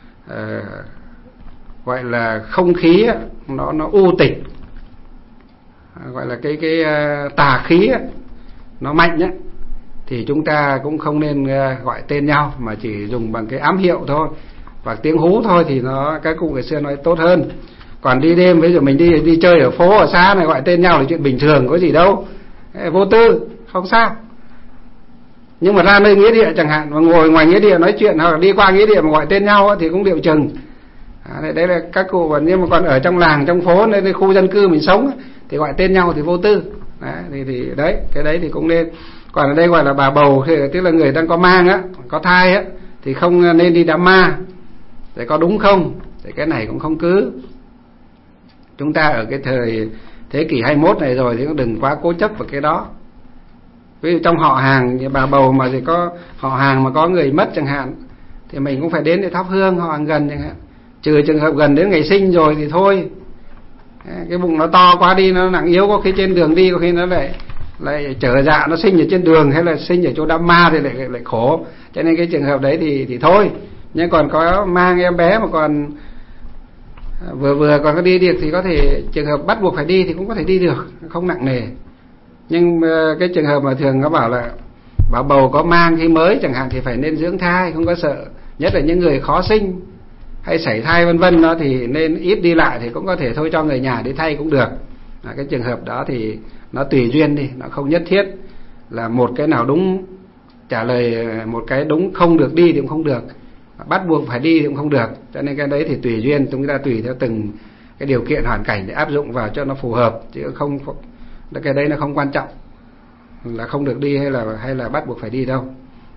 gọi là không khí á, nó u tịch, gọi là cái tà khí á, nó mạnh á, thì chúng ta cũng không nên gọi tên nhau, mà chỉ dùng bằng cái ám hiệu thôi và tiếng hú thôi, thì các cụ ngày xưa nói tốt hơn. Còn đi đêm, ví dụ mình đi chơi ở phố ở xã này gọi tên nhau là chuyện bình thường, có gì đâu, vô tư không sao. Nhưng mà ra nơi nghĩa địa chẳng hạn, mà ngồi ngoài nghĩa địa nói chuyện, hoặc là đi qua nghĩa địa mà gọi tên nhau thì cũng điệu chừng. Đấy là các cụ. Nhưng mà còn ở trong làng trong phố, nơi khu dân cư mình sống thì gọi tên nhau thì vô tư. Thì đấy, cái đấy thì cũng nên. Còn ở đây gọi là bà bầu, tức là người đang có mang á, có thai á, thì không nên đi đám ma. Để có đúng không? Thì cái này cũng không cứ. Chúng ta ở cái thời thế kỷ 21 này rồi thì cũng đừng quá cố chấp vào cái đó. Ví dụ trong họ hàng như bà bầu mà thì có họ hàng mà có người mất chẳng hạn, thì mình cũng phải đến để thắp hương họ hàng gần chẳng hạn. Trừ trường hợp gần đến ngày sinh rồi thì thôi, cái bụng nó to quá đi, nó nặng yếu, có khi trên đường đi có khi nó lại trở dạ, nó sinh ở trên đường hay là sinh ở chỗ đám ma thì lại khổ. Cho nên cái trường hợp đấy thì thôi. Nhưng còn có mang em bé mà còn vừa còn có đi được thì có thể trường hợp bắt buộc phải đi thì cũng có thể đi được, không nặng nề. Nhưng cái trường hợp mà thường nó bảo là bảo bầu có mang khi mới chẳng hạn thì phải nên dưỡng thai, không có sợ. Nhất là những người khó sinh hay sảy thai vân vân đó thì nên ít đi lại, thì cũng có thể thôi cho người nhà đi thay cũng được. Cái trường hợp đó thì nó tùy duyên đi, nó không nhất thiết là một cái nào đúng, trả lời một cái đúng không được đi thì cũng không được, bắt buộc phải đi thì cũng không được. Cho nên cái đấy thì tùy duyên, chúng ta tùy theo từng cái điều kiện hoàn cảnh để áp dụng vào cho nó phù hợp, chứ không, cái đấy nó không quan trọng là không được đi hay là bắt buộc phải đi đâu.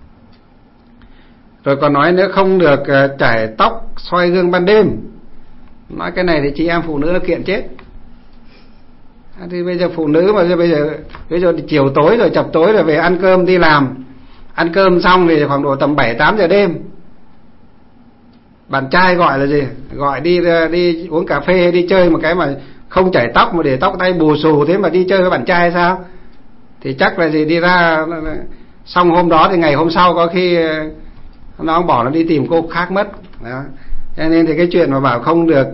Rồi còn nói nữa không được chải tóc soi gương ban đêm. Nói cái này thì chị em phụ nữ nó kiện chết. Thì bây giờ phụ nữ mà bây giờ chiều tối rồi chập tối rồi về ăn cơm đi làm, ăn cơm xong thì khoảng độ tầm 7-8 giờ đêm, bạn trai gọi là gì, gọi đi uống cà phê hay đi chơi một cái mà không chải tóc mà để tóc tay bù xù thế mà đi chơi với bạn trai sao? Thì chắc là gì, đi ra xong hôm đó thì ngày hôm sau có khi nó bỏ nó đi tìm cô khác mất đó. Cho nên thì cái chuyện mà bảo không được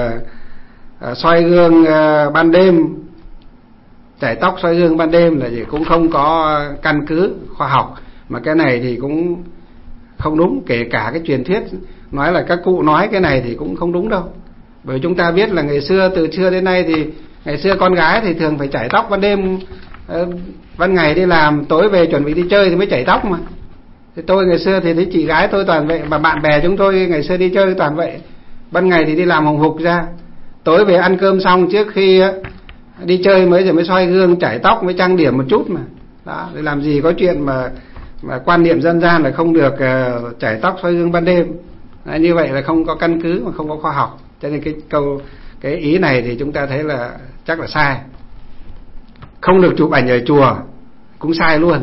soi gương ban đêm, chải tóc soi gương ban đêm là gì cũng không có căn cứ khoa học, mà cái này thì cũng không đúng. Kể cả cái truyền thuyết nói là các cụ nói cái này thì cũng không đúng đâu. Bởi chúng ta biết là ngày xưa, từ xưa đến nay thì ngày xưa con gái thì thường phải chải tóc ban đêm, ban ngày đi làm, tối về chuẩn bị đi chơi thì mới chải tóc mà. Thì tôi ngày xưa thì thấy chị gái tôi toàn vậy, và bạn bè chúng tôi ngày xưa đi chơi toàn vậy. Ban ngày thì đi làm hồng hục ra, tối về ăn cơm xong trước khi đi chơi mới soi gương, chải tóc, mới trang điểm một chút mà. Đó, để làm gì có chuyện mà quan niệm dân gian là không được chải tóc soi gương ban đêm. Như vậy là không có căn cứ mà không có khoa học. Cho nên cái ý này thì chúng ta thấy là chắc là sai. Không được chụp ảnh ở chùa cũng sai luôn.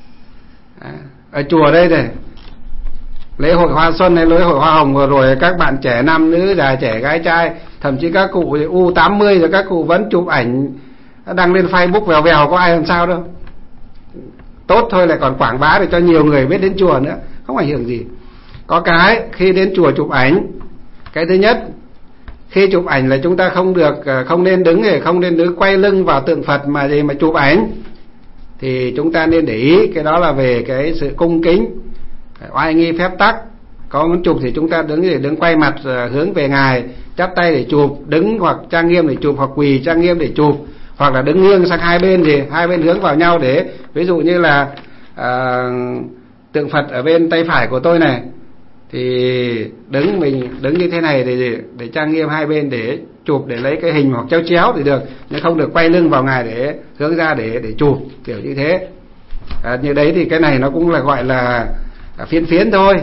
Ở chùa đây này, lễ hội Hoa Xuân hay lễ hội Hoa Hồng vừa rồi, các bạn trẻ nam nữ, già trẻ gái trai, thậm chí các cụ thì U80 rồi các cụ vẫn chụp ảnh đăng lên Facebook vèo vèo, có ai làm sao đâu. Tốt thôi, lại còn quảng bá để cho nhiều người biết đến chùa nữa, không ảnh hưởng gì. Có cái khi đến chùa chụp ảnh, cái thứ nhất, khi chụp ảnh là chúng ta không nên đứng quay lưng vào tượng Phật mà chụp ảnh. Thì chúng ta nên để ý, cái đó là về cái sự cung kính, oai nghi phép tắc. Có muốn chụp thì chúng ta đứng quay mặt hướng về Ngài, chắp tay để chụp, đứng hoặc trang nghiêm để chụp, hoặc quỳ trang nghiêm để chụp, hoặc là đứng nghiêng sang hai bên, thì hai bên hướng vào nhau, để ví dụ như là tượng Phật ở bên tay phải của tôi này, thì mình đứng như thế này để trang nghiêm hai bên để chụp, để lấy cái hình hoặc chéo chéo thì được, nhưng không được quay lưng vào Ngài để hướng ra để chụp, kiểu như thế. Như đấy thì cái này nó cũng là gọi là phiến thôi.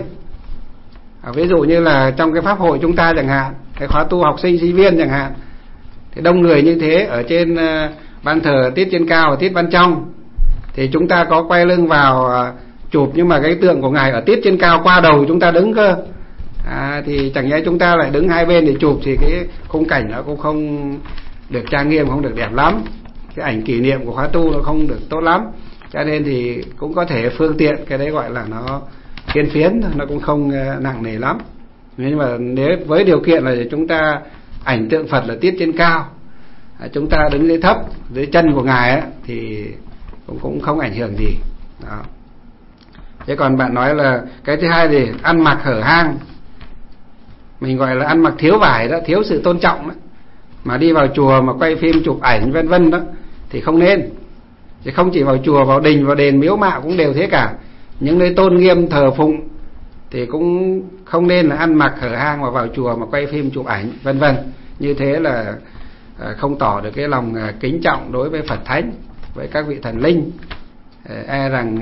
Ví dụ như là trong cái pháp hội chúng ta chẳng hạn, cái khóa tu học sinh sinh viên chẳng hạn, thì đông người như thế, ở trên ban thờ tiết trên cao và tiết ban trong, thì chúng ta có quay lưng vào chụp, nhưng mà cái tượng của Ngài ở tiết trên cao qua đầu chúng ta đứng cơ. Thì chẳng nhẽ chúng ta lại đứng hai bên để chụp, thì cái khung cảnh nó cũng không được trang nghiêm, không được đẹp lắm. Cái ảnh kỷ niệm của khóa tu nó không được tốt lắm. Cho nên thì cũng có thể phương tiện, cái đấy gọi là nó phiến thôi, nó cũng không nặng nề lắm. Nhưng mà nếu với điều kiện là chúng ta ảnh tượng Phật là tiết trên cao, chúng ta đứng dưới thấp, dưới chân của Ngài ấy, thì cũng không ảnh hưởng gì. Đó. Thế còn bạn nói là cái thứ hai thì ăn mặc hở hang, mình gọi là ăn mặc thiếu vải đó, thiếu sự tôn trọng đó. Mà đi vào chùa mà quay phim chụp ảnh vân vân đó thì không nên. Chứ không chỉ vào chùa, vào đình, vào đền miếu mạo cũng đều thế cả. Những nơi tôn nghiêm thờ phụng thì cũng không nên là ăn mặc hở hang mà vào chùa mà quay phim chụp ảnh vân vân. Như thế là không tỏ được cái lòng kính trọng đối với Phật Thánh, với các vị thần linh, e rằng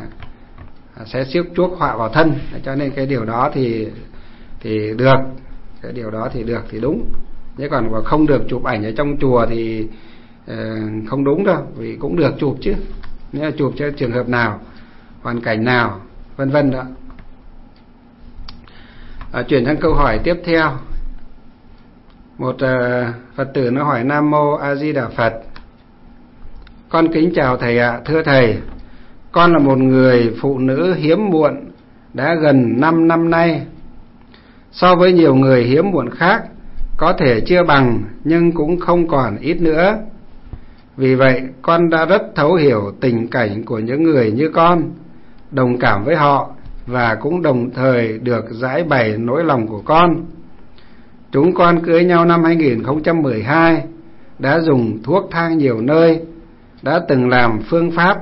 sẽ xiếc chuốc họa vào thân. Cho nên cái điều đó thì được, cái điều đó thì được, thì đúng. Thế còn không được chụp ảnh ở trong chùa thì không đúng đâu, vì cũng được chụp chứ, nếu là chụp cho trường hợp nào, hoàn cảnh nào vân vân đó. Chuyển sang câu hỏi tiếp theo. Một Phật tử nó hỏi: Nam Mô A Di Đà Phật, con kính chào thầy ạ. Thưa thầy, con là một người phụ nữ hiếm muộn đã gần 5 năm nay. So với nhiều người hiếm muộn khác có thể chưa bằng nhưng cũng không còn ít nữa. Vì vậy con đã rất thấu hiểu tình cảnh của những người như con, đồng cảm với họ và cũng đồng thời được giải bày nỗi lòng của con. Chúng con cưới nhau năm 2012, đã dùng thuốc thang nhiều nơi, đã từng làm phương pháp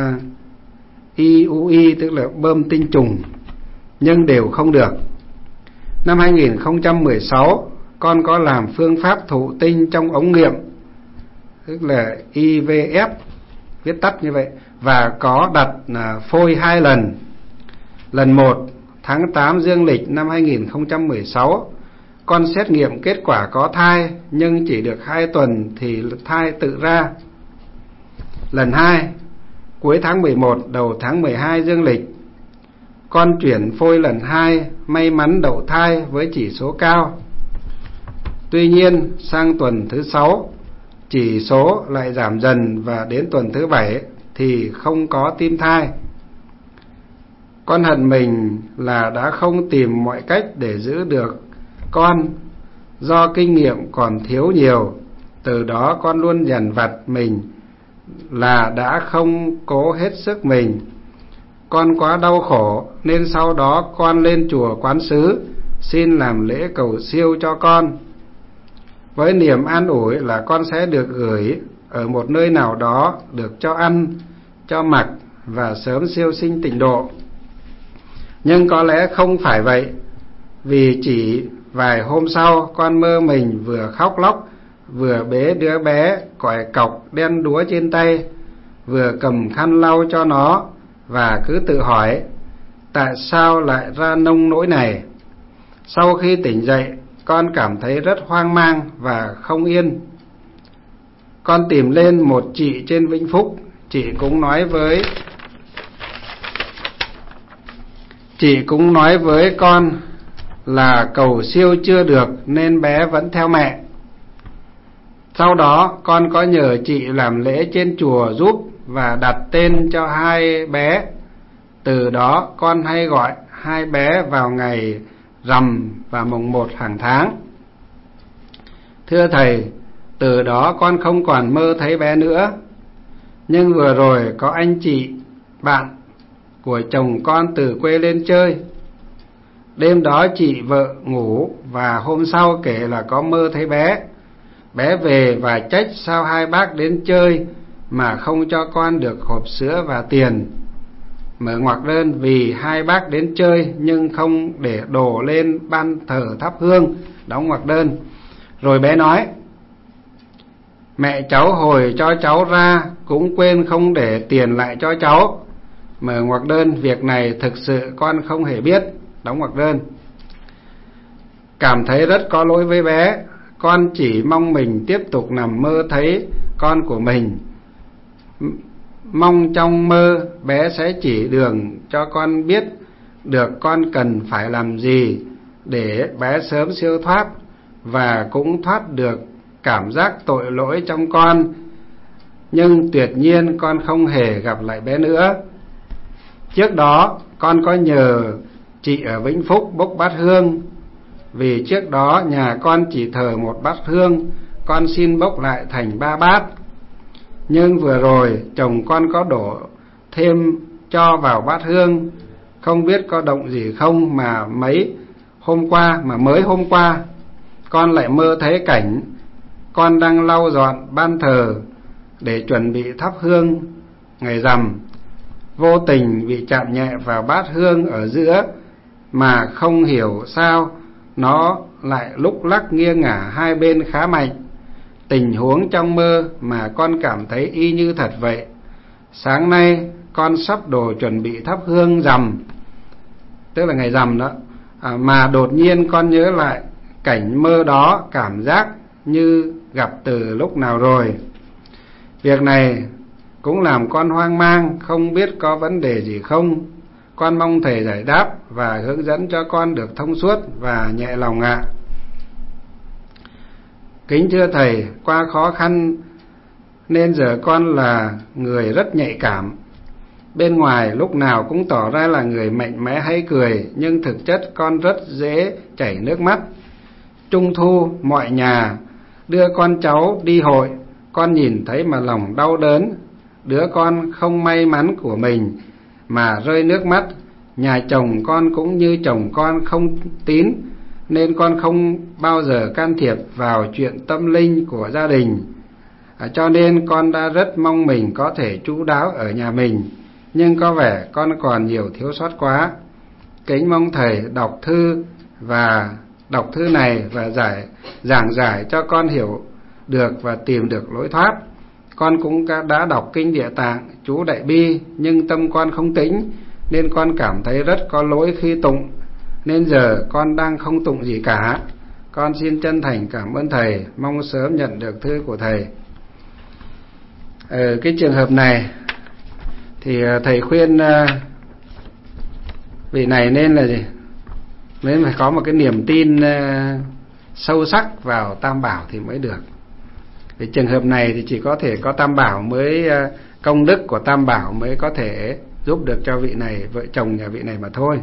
IUI tức là bơm tinh trùng nhưng đều không được. Năm 2016 con có làm phương pháp thụ tinh trong ống nghiệm tức là IVF viết tắt như vậy, và có đặt phôi 2 lần. Lần 1 tháng 8 dương lịch năm 2016 con xét nghiệm kết quả có thai nhưng chỉ được 2 tuần thì thai tự ra. Lần 2 cuối tháng 11 đầu tháng 12 dương lịch con chuyển phôi lần 2, may mắn đậu thai với chỉ số cao. Tuy nhiên sang tuần thứ 6 chỉ số lại giảm dần và đến tuần thứ 7 thì không có tim thai. Con hận mình là đã không tìm mọi cách để giữ được con, do kinh nghiệm còn thiếu nhiều. Từ đó con luôn dằn vặt mình là đã không cố hết sức mình. Con quá đau khổ nên sau đó con lên chùa Quán Sứ xin làm lễ cầu siêu cho con, với niềm an ủi là con sẽ được gửi ở một nơi nào đó, được cho ăn, cho mặc và sớm siêu sinh tịnh độ. Nhưng có lẽ không phải vậy, vì chỉ vài hôm sau con mơ mình vừa khóc lóc, vừa bế đứa bé còi cọc đen đúa trên tay, vừa cầm khăn lau cho nó, và cứ tự hỏi tại sao lại ra nông nỗi này. Sau khi tỉnh dậy, con cảm thấy rất hoang mang và không yên. Con tìm lên một chị trên Vĩnh Phúc, chị cũng nói với con là cầu siêu chưa được nên bé vẫn theo mẹ. Sau đó con có nhờ chị làm lễ trên chùa giúp và đặt tên cho 2 bé. Từ đó con hay gọi 2 bé vào ngày rằm và mùng 1 hàng tháng. Thưa thầy, từ đó con không còn mơ thấy bé nữa. Nhưng vừa rồi có anh chị bạn của chồng con từ quê lên chơi. Đêm đó chị vợ ngủ và hôm sau kể là có mơ thấy bé. Bé về và trách sao 2 bác đến chơi mà không cho con được hộp sữa và tiền. Mở ngoặc đơn vì 2 bác đến chơi nhưng không để đổ lên ban thờ thắp hương, đóng ngoặc đơn. Rồi bé nói mẹ cháu hồi cho cháu ra cũng quên không để tiền lại cho cháu. Mở ngoặc đơn, việc này thực sự con không hề biết, đóng ngoặc đơn. Cảm thấy rất có lỗi với bé, con chỉ mong mình tiếp tục nằm mơ thấy con của mình. Mong trong mơ bé sẽ chỉ đường cho con biết được con cần phải làm gì để bé sớm siêu thoát, và cũng thoát được cảm giác tội lỗi trong con. Nhưng tuyệt nhiên con không hề gặp lại bé nữa. Trước đó con có nhờ chị ở Vĩnh Phúc bốc bát hương, vì trước đó nhà con chỉ thờ 1 bát hương, con xin bốc lại thành 3 bát. Nhưng vừa rồi chồng con có đổ thêm cho vào bát hương, không biết có động gì không mà mới hôm qua con lại mơ thấy cảnh con đang lau dọn ban thờ để chuẩn bị thắp hương ngày rằm, vô tình bị chạm nhẹ vào bát hương ở giữa, mà không hiểu sao nó lại lúc lắc nghiêng ngả 2 bên khá mạnh. Tình huống trong mơ mà con cảm thấy y như thật vậy. Sáng nay con sắp đồ chuẩn bị thắp hương rằm, tức là ngày rằm đó, mà đột nhiên con nhớ lại cảnh mơ đó, cảm giác như gặp từ lúc nào rồi. Việc này cũng làm con hoang mang, không biết có vấn đề gì không. Con mong thầy giải đáp và hướng dẫn cho con được thông suốt và nhẹ lòng ạ. Kính thưa thầy, qua khó khăn nên giờ con là người rất nhạy cảm. Bên ngoài lúc nào cũng tỏ ra là người mạnh mẽ hay cười, nhưng thực chất con rất dễ chảy nước mắt. Trung thu mọi nhà đưa con cháu đi hội, con nhìn thấy mà lòng đau đớn. Đứa con không may mắn của mình mà rơi nước mắt. Nhà chồng con cũng như chồng con không tín, nên con không bao giờ can thiệp vào chuyện tâm linh của gia đình. Cho nên con đã rất mong mình có thể chu đáo ở nhà mình, nhưng có vẻ con còn nhiều thiếu sót quá. Kính mong thầy đọc thư này và giảng giải cho con hiểu được và tìm được lối thoát. Con cũng đã đọc kinh Địa Tạng, chú Đại Bi, nhưng tâm con không tĩnh, nên con cảm thấy rất có lỗi khi tụng, nên giờ con đang không tụng gì cả. Con xin chân thành cảm ơn thầy, mong sớm nhận được thư của thầy. Ở cái trường hợp này thì thầy khuyên vị này nên là gì? Nên phải có một cái niềm tin sâu sắc vào Tam Bảo thì mới được. Vì trường hợp này thì chỉ có thể có Tam Bảo mới, công đức của Tam Bảo mới có thể giúp được cho vị này, vợ chồng nhà vị này mà thôi.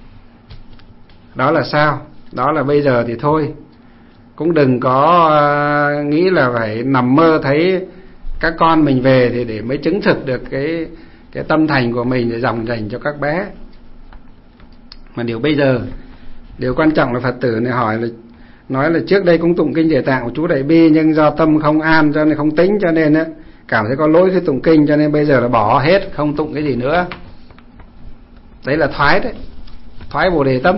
Đó là sao? Đó là bây giờ thì thôi, cũng đừng có nghĩ là phải nằm mơ thấy các con mình về thì để mới chứng thực được cái tâm thành của mình để dành cho các bé. Mà điều quan trọng là Phật tử này nói là trước đây cũng tụng kinh Địa Tạng của chú Đại Bi, nhưng do tâm không an cho nên không tính, cho nên cảm thấy có lỗi khi tụng kinh, cho nên bây giờ là bỏ hết, không tụng cái gì nữa. Đấy là thoái đấy, thoái Bồ Đề tâm.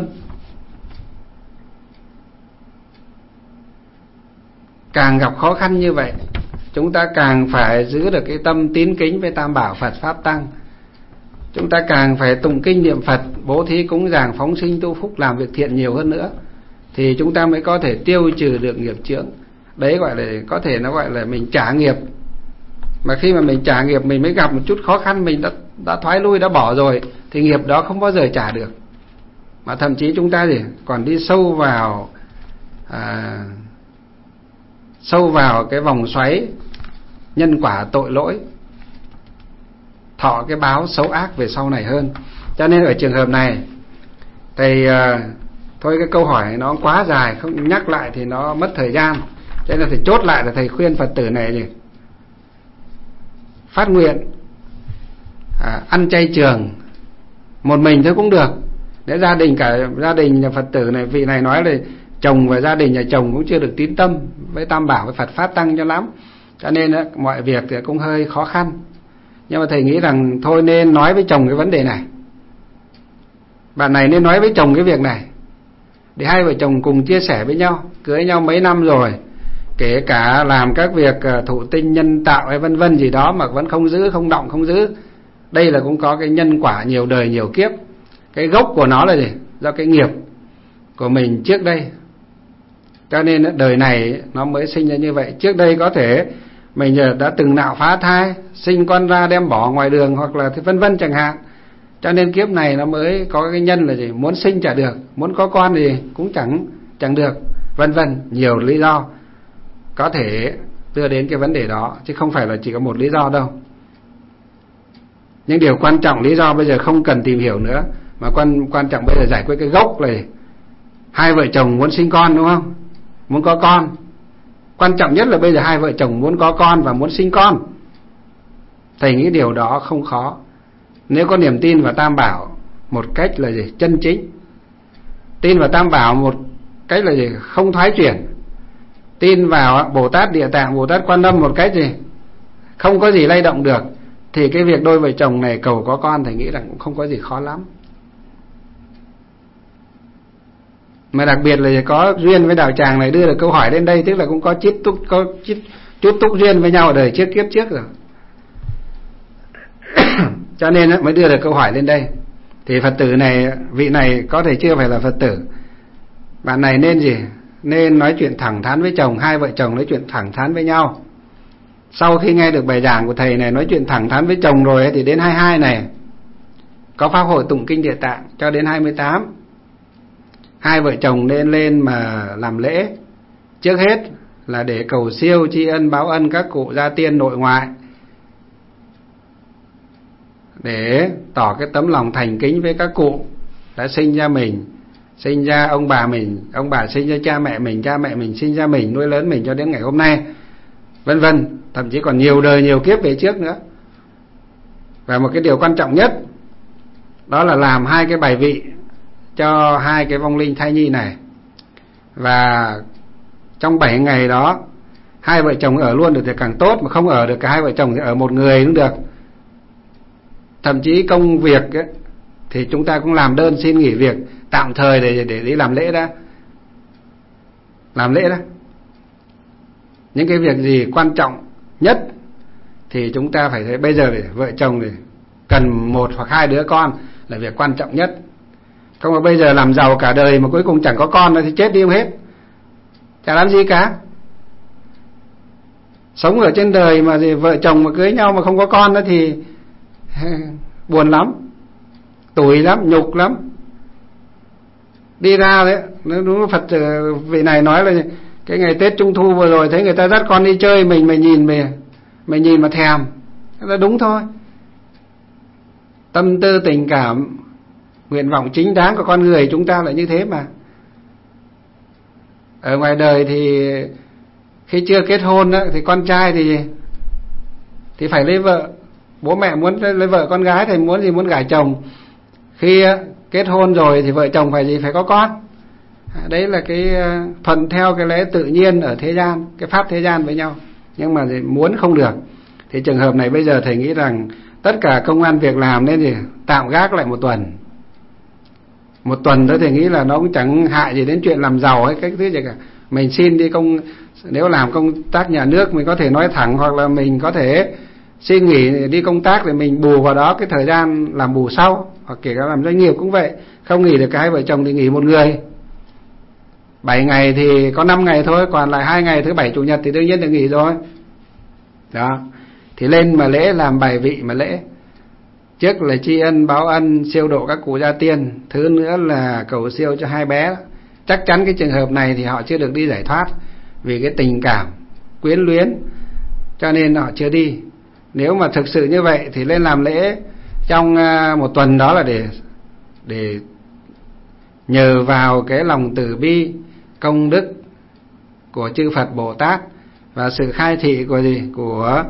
Càng gặp khó khăn như vậy, chúng ta càng phải giữ được cái tâm tín kính với Tam Bảo Phật Pháp Tăng. Chúng ta càng phải tụng kinh niệm Phật, bố thí cúng dường, phóng sinh tu phúc, làm việc thiện nhiều hơn nữa, thì chúng ta mới có thể tiêu trừ được nghiệp chướng. Đấy gọi là, có thể nó gọi là mình trả nghiệp. Mà khi mà mình trả nghiệp, mình mới gặp một chút khó khăn, mình đã thoái lui, đã bỏ rồi, thì nghiệp đó không bao giờ trả được. Mà thậm chí chúng ta còn đi sâu vào cái vòng xoáy nhân quả tội lỗi, thọ cái báo xấu ác về sau này hơn. Cho nên ở trường hợp này thầy thôi, cái câu hỏi nó quá dài, không nhắc lại thì nó mất thời gian, cho nên thầy chốt lại là thầy khuyên Phật tử này phát nguyện ăn chay trường một mình thôi cũng được. Để cả gia đình nhà Phật tử này, vị này nói là chồng và gia đình nhà chồng cũng chưa được tín tâm với Tam Bảo, với Phật Pháp Tăng cho lắm, cho nên mọi việc thì cũng hơi khó khăn. Nhưng mà thầy nghĩ rằng thôi nên nói với chồng cái vấn đề này, bạn này nên nói với chồng cái việc này, để hai vợ chồng cùng chia sẻ với nhau. Cưới nhau mấy năm rồi, kể cả làm các việc thụ tinh nhân tạo hay vân vân gì đó mà vẫn không giữ, không động, không giữ, đây là cũng có cái nhân quả nhiều đời nhiều kiếp. Cái gốc của nó là gì? Do cái nghiệp của mình trước đây, cho nên đời này nó mới sinh ra như vậy. Trước đây có thể mình đã từng nạo phá thai, sinh con ra đem bỏ ngoài đường, hoặc là vân vân chẳng hạn, cho nên kiếp này nó mới có cái nhân là gì? Muốn sinh chả được, muốn có con thì cũng chẳng được, vân vân, nhiều lý do có thể đưa đến cái vấn đề đó, chứ không phải là chỉ có một lý do đâu. Nhưng điều quan trọng, lý do bây giờ không cần tìm hiểu nữa, mà quan trọng bây giờ giải quyết cái gốc này. Hai vợ chồng muốn sinh con, đúng không? Muốn có con. Quan trọng nhất là bây giờ hai vợ chồng muốn có con và muốn sinh con. Thầy nghĩ điều đó không khó, nếu có niềm tin vào Tam Bảo một cách là gì? Chân chính. Tin vào Tam Bảo một cách là gì? Không thoái chuyển. Tin vào Bồ Tát Địa Tạng, Bồ Tát Quan Âm một cách gì? Không có gì lay động được, thì cái việc đôi vợ chồng này cầu có con thầy nghĩ rằng cũng không có gì khó lắm. Mà đặc biệt là có duyên với đạo tràng này đưa được câu hỏi lên đây, tức là cũng có chút túc duyên với nhau ở đời trước, kiếp trước rồi. Cho nên mới đưa được câu hỏi lên đây. Thì Phật tử này, vị này có thể chưa phải là Phật tử. Bạn này nên gì? Nên nói chuyện thẳng thắn với chồng, hai vợ chồng nói chuyện thẳng thắn với nhau. Sau khi nghe được bài giảng của thầy này nói chuyện thẳng thắn với chồng rồi thì đến 22 này có pháp hội tụng kinh Địa Tạng cho đến 28. Hai vợ chồng nên lên mà làm lễ. Trước hết là để cầu siêu tri ân báo ân các cụ gia tiên nội ngoại, để tỏ cái tấm lòng thành kính với các cụ đã sinh ra mình, sinh ra ông bà sinh ra cha mẹ mình sinh ra mình, nuôi lớn mình cho đến ngày hôm nay, vân vân, thậm chí còn nhiều đời nhiều kiếp về trước nữa. Và một cái điều quan trọng nhất đó là làm 2 cái bài vị cho 2 cái vong linh thai nhi này. Và trong 7 ngày đó 2 vợ chồng ở luôn được thì càng tốt, mà không ở được cả 2 vợ chồng thì ở một người cũng được. Thậm chí công việc ấy, thì chúng ta cũng làm đơn xin nghỉ việc tạm thời để đi làm lễ đã. Làm lễ đó. Những cái việc gì quan trọng nhất thì chúng ta phải thấy bây giờ để vợ chồng thì cần 1 hoặc 2 đứa con là việc quan trọng nhất. Không mà bây giờ làm giàu cả đời mà cuối cùng chẳng có con thì chết đi không hết, chả làm gì cả. Sống ở trên đời mà vợ chồng mà cưới nhau mà không có con đó thì buồn lắm, tủi lắm, nhục lắm. Đi ra đấy, đúng Phật vị này nói là cái ngày Tết Trung Thu vừa rồi thấy người ta dắt con đi chơi, mình nhìn mà thèm. Đó là đúng thôi. Tâm tư tình cảm, nguyện vọng chính đáng của con người chúng ta là như thế mà. Ở ngoài đời thì khi chưa kết hôn đó, thì con trai thì phải lấy vợ. Bố mẹ muốn lấy vợ, con gái thì muốn gả chồng. Khi kết hôn rồi thì vợ chồng phải có con. Đấy là cái thuận theo cái lẽ tự nhiên ở thế gian, cái pháp thế gian với nhau. Nhưng mà muốn không được. Thì trường hợp này bây giờ thầy nghĩ rằng tất cả công ăn việc làm nên thì tạm gác lại 1 tuần. 1 tuần đó thầy nghĩ là nó cũng chẳng hại gì đến chuyện làm giàu hay cái thứ gì cả. Mình xin đi nếu làm công tác nhà nước mình có thể nói thẳng, hoặc là mình có thể xin nghỉ đi công tác để mình bù vào đó cái thời gian làm bù sau. Hoặc kể cả làm doanh nghiệp cũng vậy, không nghỉ được cả 2 vợ chồng thì nghỉ một người. 7 ngày thì có 5 ngày thôi, còn lại 2 ngày thứ Bảy Chủ nhật thì đương nhiên là nghỉ rồi. Đó. Thì lên mà lễ, làm bài vị mà lễ. Trước là tri ân báo ân, siêu độ các cụ gia tiên. Thứ nữa là cầu siêu cho 2 bé. Chắc chắn cái trường hợp này thì họ chưa được đi giải thoát vì cái tình cảm quyến luyến, cho nên họ chưa đi. Nếu mà thực sự như vậy thì lên làm lễ trong 1 tuần đó là để nhờ vào cái lòng từ bi, công đức của chư Phật Bồ Tát và sự khai thị của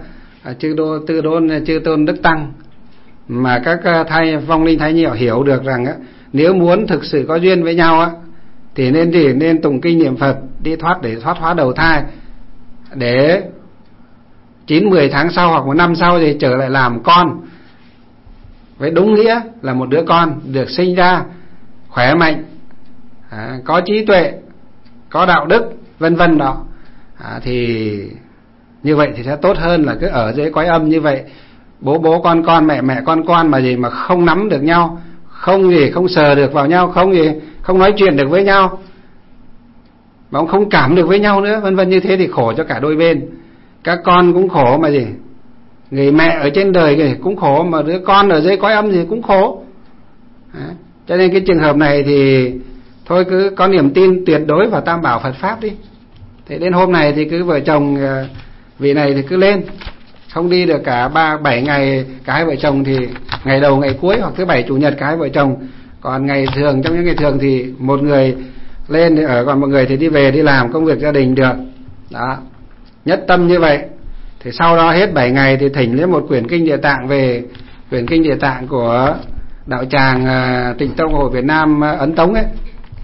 chư tôn Đức Tăng, mà các vong linh thai nhi hiểu được rằng nếu muốn thực sự có duyên với nhau thì nên tụng kinh niệm Phật để thoát hóa đầu thai, để 9-10 tháng sau hoặc 1 năm sau thì trở lại làm con, với đúng nghĩa là một đứa con được sinh ra khỏe mạnh, có trí tuệ, có đạo đức, vân vân đó. Thì như vậy thì sẽ tốt hơn là cứ ở dưới cõi âm như vậy, bố con, mẹ con mà không nắm được nhau, không sờ được vào nhau, không nói chuyện được với nhau, mà cũng không cảm được với nhau nữa, vân vân. Như thế thì khổ cho cả đôi bên. Các con cũng khổ mà người mẹ ở trên đời cũng khổ, mà đứa con ở dưới cõi âm thì cũng khổ. Cho nên cái trường hợp này thì thôi cứ có niềm tin tuyệt đối vào Tam Bảo Phật Pháp đi. Thế đến hôm này thì cứ vợ chồng vị này thì cứ lên, không đi được cả 7 ngày cả 2 vợ chồng thì ngày đầu ngày cuối, hoặc thứ Bảy Chủ nhật cả 2 vợ chồng. Còn ngày thường, trong những ngày thường thì một người lên thì ở, còn một người thì đi về đi làm công việc gia đình được. Đó, nhất tâm như vậy. Thì sau đó hết 7 ngày thì thỉnh lấy một quyển kinh Địa Tạng về, quyển kinh Địa Tạng của đạo tràng Tịnh Tông Hội Việt Nam Ấn Tống ấy.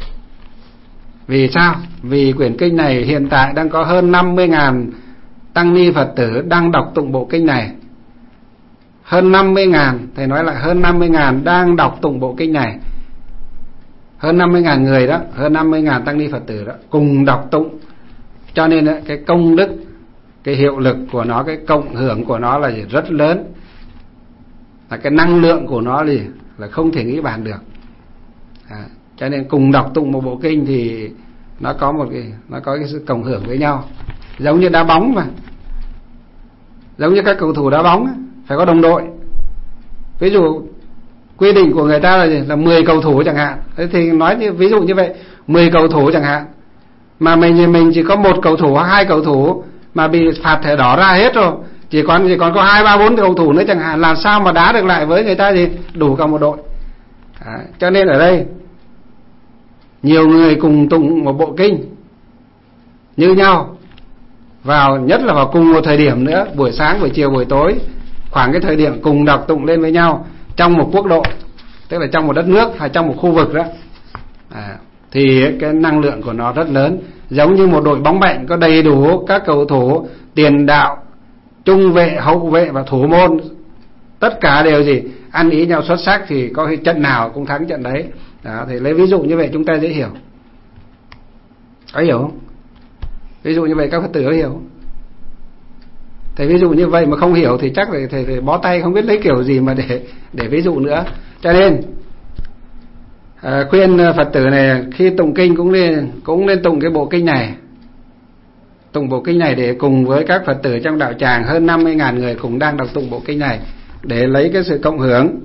Vì sao? Vì quyển kinh này hiện tại đang có hơn 50.000 tăng ni Phật tử đang đọc tụng bộ kinh này. Hơn 50.000, thầy nói lại hơn 50.000 đang đọc tụng bộ kinh này. Hơn 50.000 người đó, hơn 50.000 tăng ni Phật tử đó cùng đọc tụng. Cho nên cái công đức, cái hiệu lực của nó, cái cộng hưởng của nó là rất lớn. Là cái năng lượng của nó là không thể nghĩ bàn được. Cho nên cùng đọc tụng một bộ kinh thì nó có cái sự cộng hưởng với nhau. Giống như đá bóng mà, giống như các cầu thủ đá bóng phải có đồng đội. Ví dụ quy định của người ta là 10 cầu thủ chẳng hạn, thì nói ví dụ như vậy, 10 cầu thủ chẳng hạn, mà mình chỉ có 1 cầu thủ hoặc 2 cầu thủ mà bị phạt thẻ đỏ ra hết rồi, chỉ còn có 2, 3, 4 cầu thủ nữa chẳng hạn, làm sao mà đá được lại với người ta đủ cả một đội. Cho nên ở đây nhiều người cùng tụng một bộ kinh như nhau, nhất là vào cùng một thời điểm nữa, buổi sáng, buổi chiều, buổi tối, khoảng cái thời điểm cùng đọc tụng lên với nhau trong một quốc độ, tức là trong một đất nước hay trong một khu vực đó, thì cái năng lượng của nó rất lớn. Giống như một đội bóng bệnh có đầy đủ các cầu thủ tiền đạo, trung vệ, hậu vệ và thủ môn, tất cả đều ăn ý nhau xuất sắc, thì có khi trận nào cũng thắng trận đấy. Đó, thì lấy ví dụ như vậy chúng ta dễ hiểu. Có hiểu không? Ví dụ như vậy các Phật tử có hiểu không? Thầy ví dụ như vậy mà không hiểu thì chắc là thầy bó tay, không biết lấy kiểu gì mà để ví dụ nữa. Cho nên khuyên Phật tử này khi tụng kinh cũng nên tụng cái bộ kinh này. Tụng bộ kinh này để cùng với các Phật tử trong đạo tràng hơn 50.000 người cùng đang đọc tụng bộ kinh này để lấy cái sự cộng hưởng.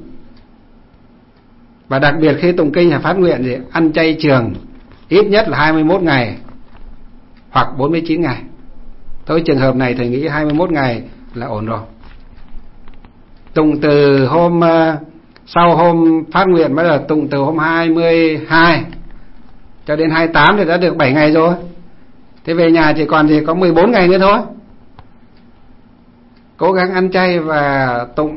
Và đặc biệt khi tụng kinh là phát nguyện ăn chay trường ít nhất là 21 ngày hoặc 49 ngày. Thôi trường hợp này thầy nghĩ 21 ngày là ổn rồi. Tụng từ sau hôm phát nguyện bắt đầu tụng từ hôm 22 cho đến 28 thì đã được 7 ngày rồi. Thế về nhà chỉ còn có 14 ngày nữa thôi. Cố gắng ăn chay và tụng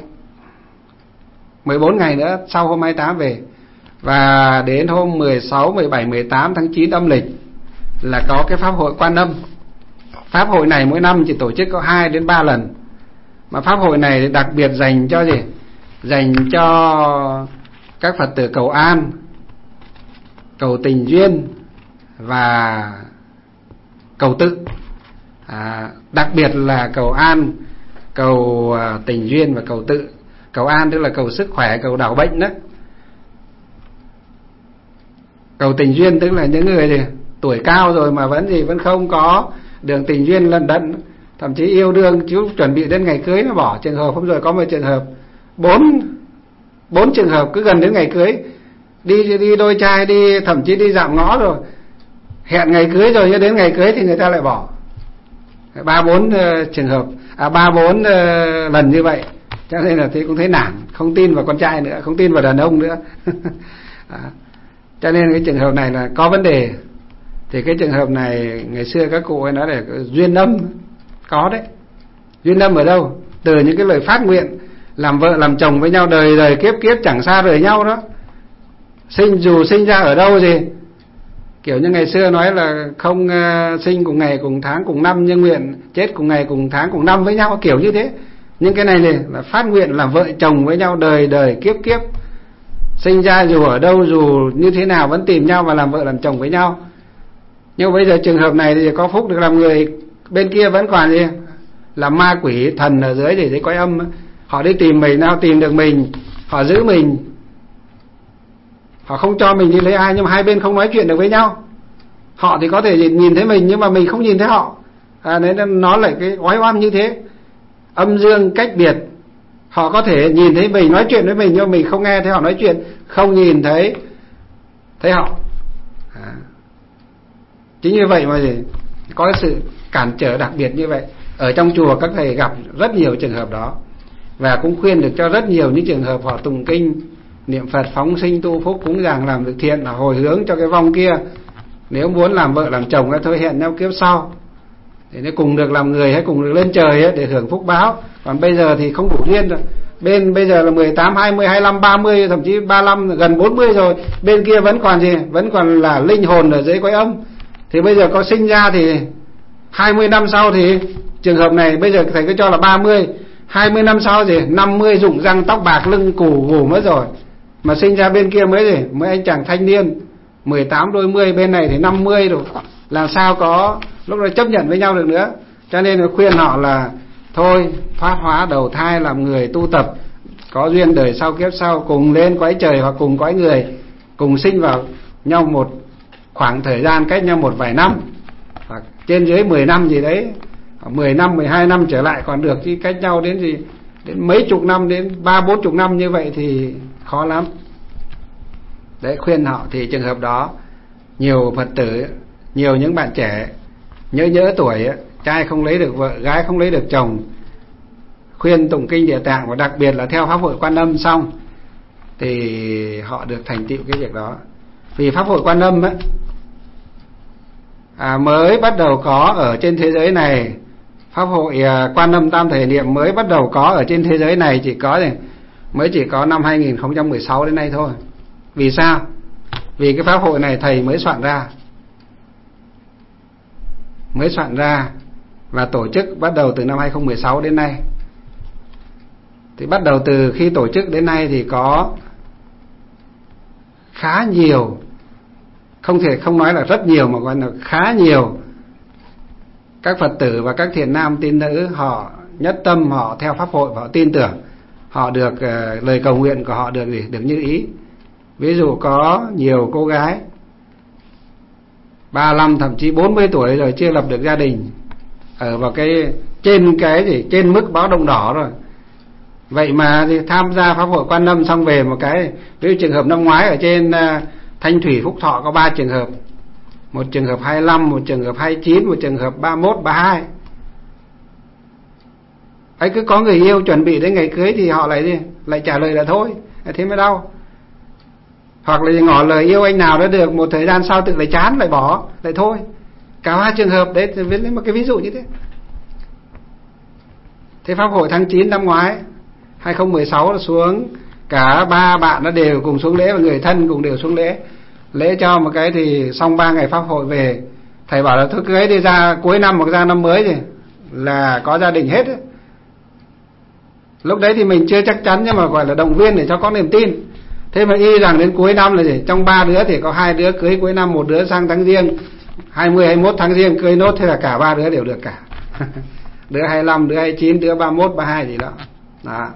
14 ngày nữa sau hôm 28 về. Và đến hôm 16, 17, 18 tháng 9 âm lịch là có cái Pháp hội Quan Âm. Pháp hội này mỗi năm chỉ tổ chức có 2 đến 3 lần. Mà Pháp hội này đặc biệt dành cho dành cho các Phật tử cầu an, cầu tình duyên và cầu tự. Đặc biệt là cầu an, cầu tình duyên và cầu tự. Cầu an tức là cầu sức khỏe, cầu đảo bệnh đó. Cầu tình duyên tức là những người tuổi cao rồi mà vẫn không có đường tình duyên lận đận, thậm chí yêu đương chứ chuẩn bị đến ngày cưới nó bỏ. Trường hợp hôm rồi có một trường hợp 4 trường hợp cứ gần đến ngày cưới, đi đôi trai, đi thậm chí đi dạm ngõ rồi, hẹn ngày cưới rồi nhưng đến ngày cưới thì người ta lại bỏ. 3-4 trường hợp, 3-4 lần như vậy. Cho nên là cũng thấy nản, không tin vào con trai nữa, không tin vào đàn ông nữa. Cho nên cái trường hợp này là có vấn đề. Thì cái trường hợp này ngày xưa các cụ ấy nói là duyên âm. Có đấy. Duyên âm ở đâu? Từ những cái lời phát nguyện làm vợ làm chồng với nhau đời đời kiếp kiếp chẳng xa rời nhau đó. Dù sinh ra ở đâu gì, kiểu như ngày xưa nói là không sinh cùng ngày cùng tháng cùng năm, nhưng nguyện chết cùng ngày cùng tháng cùng năm với nhau, kiểu như thế. Nhưng cái này là phát nguyện làm vợ chồng với nhau đời đời kiếp kiếp, sinh ra dù ở đâu, dù như thế nào vẫn tìm nhau và làm vợ làm chồng với nhau. Nhưng bây giờ trường hợp này thì có phúc được làm người bên kia vẫn còn làm ma quỷ thần ở dưới để cõi âm. Họ đi tìm mình, nào tìm được mình, họ giữ mình, họ không cho mình đi lấy ai, nhưng mà hai bên không nói chuyện được với nhau. Họ thì có thể nhìn thấy mình nhưng mà mình không nhìn thấy họ. Nên nó lại cái oái oăm như thế, âm dương cách biệt. Họ có thể nhìn thấy mình, nói chuyện với mình, nhưng mà mình không nghe thấy họ nói chuyện, không nhìn thấy họ. Chính như vậy mà có sự cản trở đặc biệt như vậy. Ở trong chùa các thầy gặp rất nhiều trường hợp đó, và cũng khuyên được cho rất nhiều những trường hợp họ tụng kinh, niệm Phật, phóng sinh tu phúc, cúng dường làm việc thiện, là hồi hướng cho cái vong kia. Nếu muốn làm vợ làm chồng thôi hẹn nhau kiếp sau để nó cùng được làm người hay cùng được lên trời để hưởng phúc báo. Còn bây giờ thì không đủ duyên rồi. Bên bây giờ là 18, 20, 25, 30, thậm chí 35, gần 40 rồi. Bên kia vẫn còn vẫn còn là linh hồn ở dưới cõi âm. Thì bây giờ có sinh ra thì 20 năm sau thì trường hợp này bây giờ thầy cứ cho là 30, 20 năm sau 50 rụng răng tóc bạc lưng cù gù mất rồi. Mà sinh ra bên kia mới anh chàng thanh niên 18 đôi mươi, bên này thì 50 rồi. Làm sao có lúc đó chấp nhận với nhau được nữa. Cho nên là khuyên họ là thôi thoát hóa đầu thai làm người tu tập, có duyên đời sau kiếp sau cùng lên cõi trời hoặc cùng cõi người, cùng sinh vào nhau một khoảng thời gian cách nhau một vài năm, hoặc trên dưới 10 năm gì đấy, 10 năm 12 năm trở lại còn được, chứ cách nhau đến mấy chục năm, đến 30-40 năm như vậy thì khó lắm. Đấy, khuyên họ. Thì trường hợp đó nhiều Phật tử, nhiều những bạn trẻ nhớ tuổi, trai không lấy được vợ, gái không lấy được chồng, khuyên tụng kinh Địa Tạng, và đặc biệt là theo Pháp hội Quan Âm xong thì họ được thành tựu cái việc đó. Vì Pháp hội Quan Âm ấy, mới bắt đầu có ở trên thế giới này. Pháp hội Quan Âm Tam Thể Niệm mới bắt đầu có ở trên thế giới này mới chỉ có năm 2016 đến nay thôi. Vì sao? Vì cái Pháp hội này thầy mới soạn ra và tổ chức bắt đầu từ năm 2016 đến nay. Thì bắt đầu từ khi tổ chức đến nay thì có khá nhiều, không nói là rất nhiều mà gọi là khá nhiều các Phật tử và các thiện nam tín nữ họ nhất tâm, họ theo Pháp hội và họ tin tưởng, họ được lời cầu nguyện của họ được như ý. Ví dụ có nhiều cô gái 35 thậm chí 40 tuổi rồi chưa lập được gia đình, ở vào trên mức báo động đỏ rồi. Vậy mà thì tham gia Pháp hội Quan Âm xong về một cái, ví dụ trường hợp năm ngoái ở trên Thanh Thủy Phúc Thọ có 3 trường hợp, một trường hợp 25, một trường hợp 29, một trường hợp 31, 32. Ấy cứ có người yêu chuẩn bị đến ngày cưới thì họ lại trả lời là thôi, thế mới đau. Hoặc là ngỏ lời yêu anh nào đó được, một thời gian sau tự lại chán, lại bỏ, lại thôi. Cả 3 trường hợp đấy, viết lên một cái ví dụ như thế. Thế Pháp hội tháng 9 năm ngoái 2016 là xuống, cả 3 bạn nó đều cùng xuống lễ và người thân cùng đều xuống lễ cho một cái, thì xong 3 ngày Pháp hội về, thầy bảo là thôi cưới đi, ra cuối năm hoặc ra năm mới thì là có gia đình hết ấy. Lúc đấy thì mình chưa chắc chắn, nhưng mà gọi là động viên để cho có niềm tin. Thế mà y rằng đến cuối năm là gì? Trong 3 đứa thì có 2 đứa cưới cuối năm, một đứa sang tháng Giêng 20, 21 tháng Giêng cưới nốt, thế là cả 3 đứa đều được cả. Đứa 25, đứa 29, đứa 31, 32 gì đó. Đó.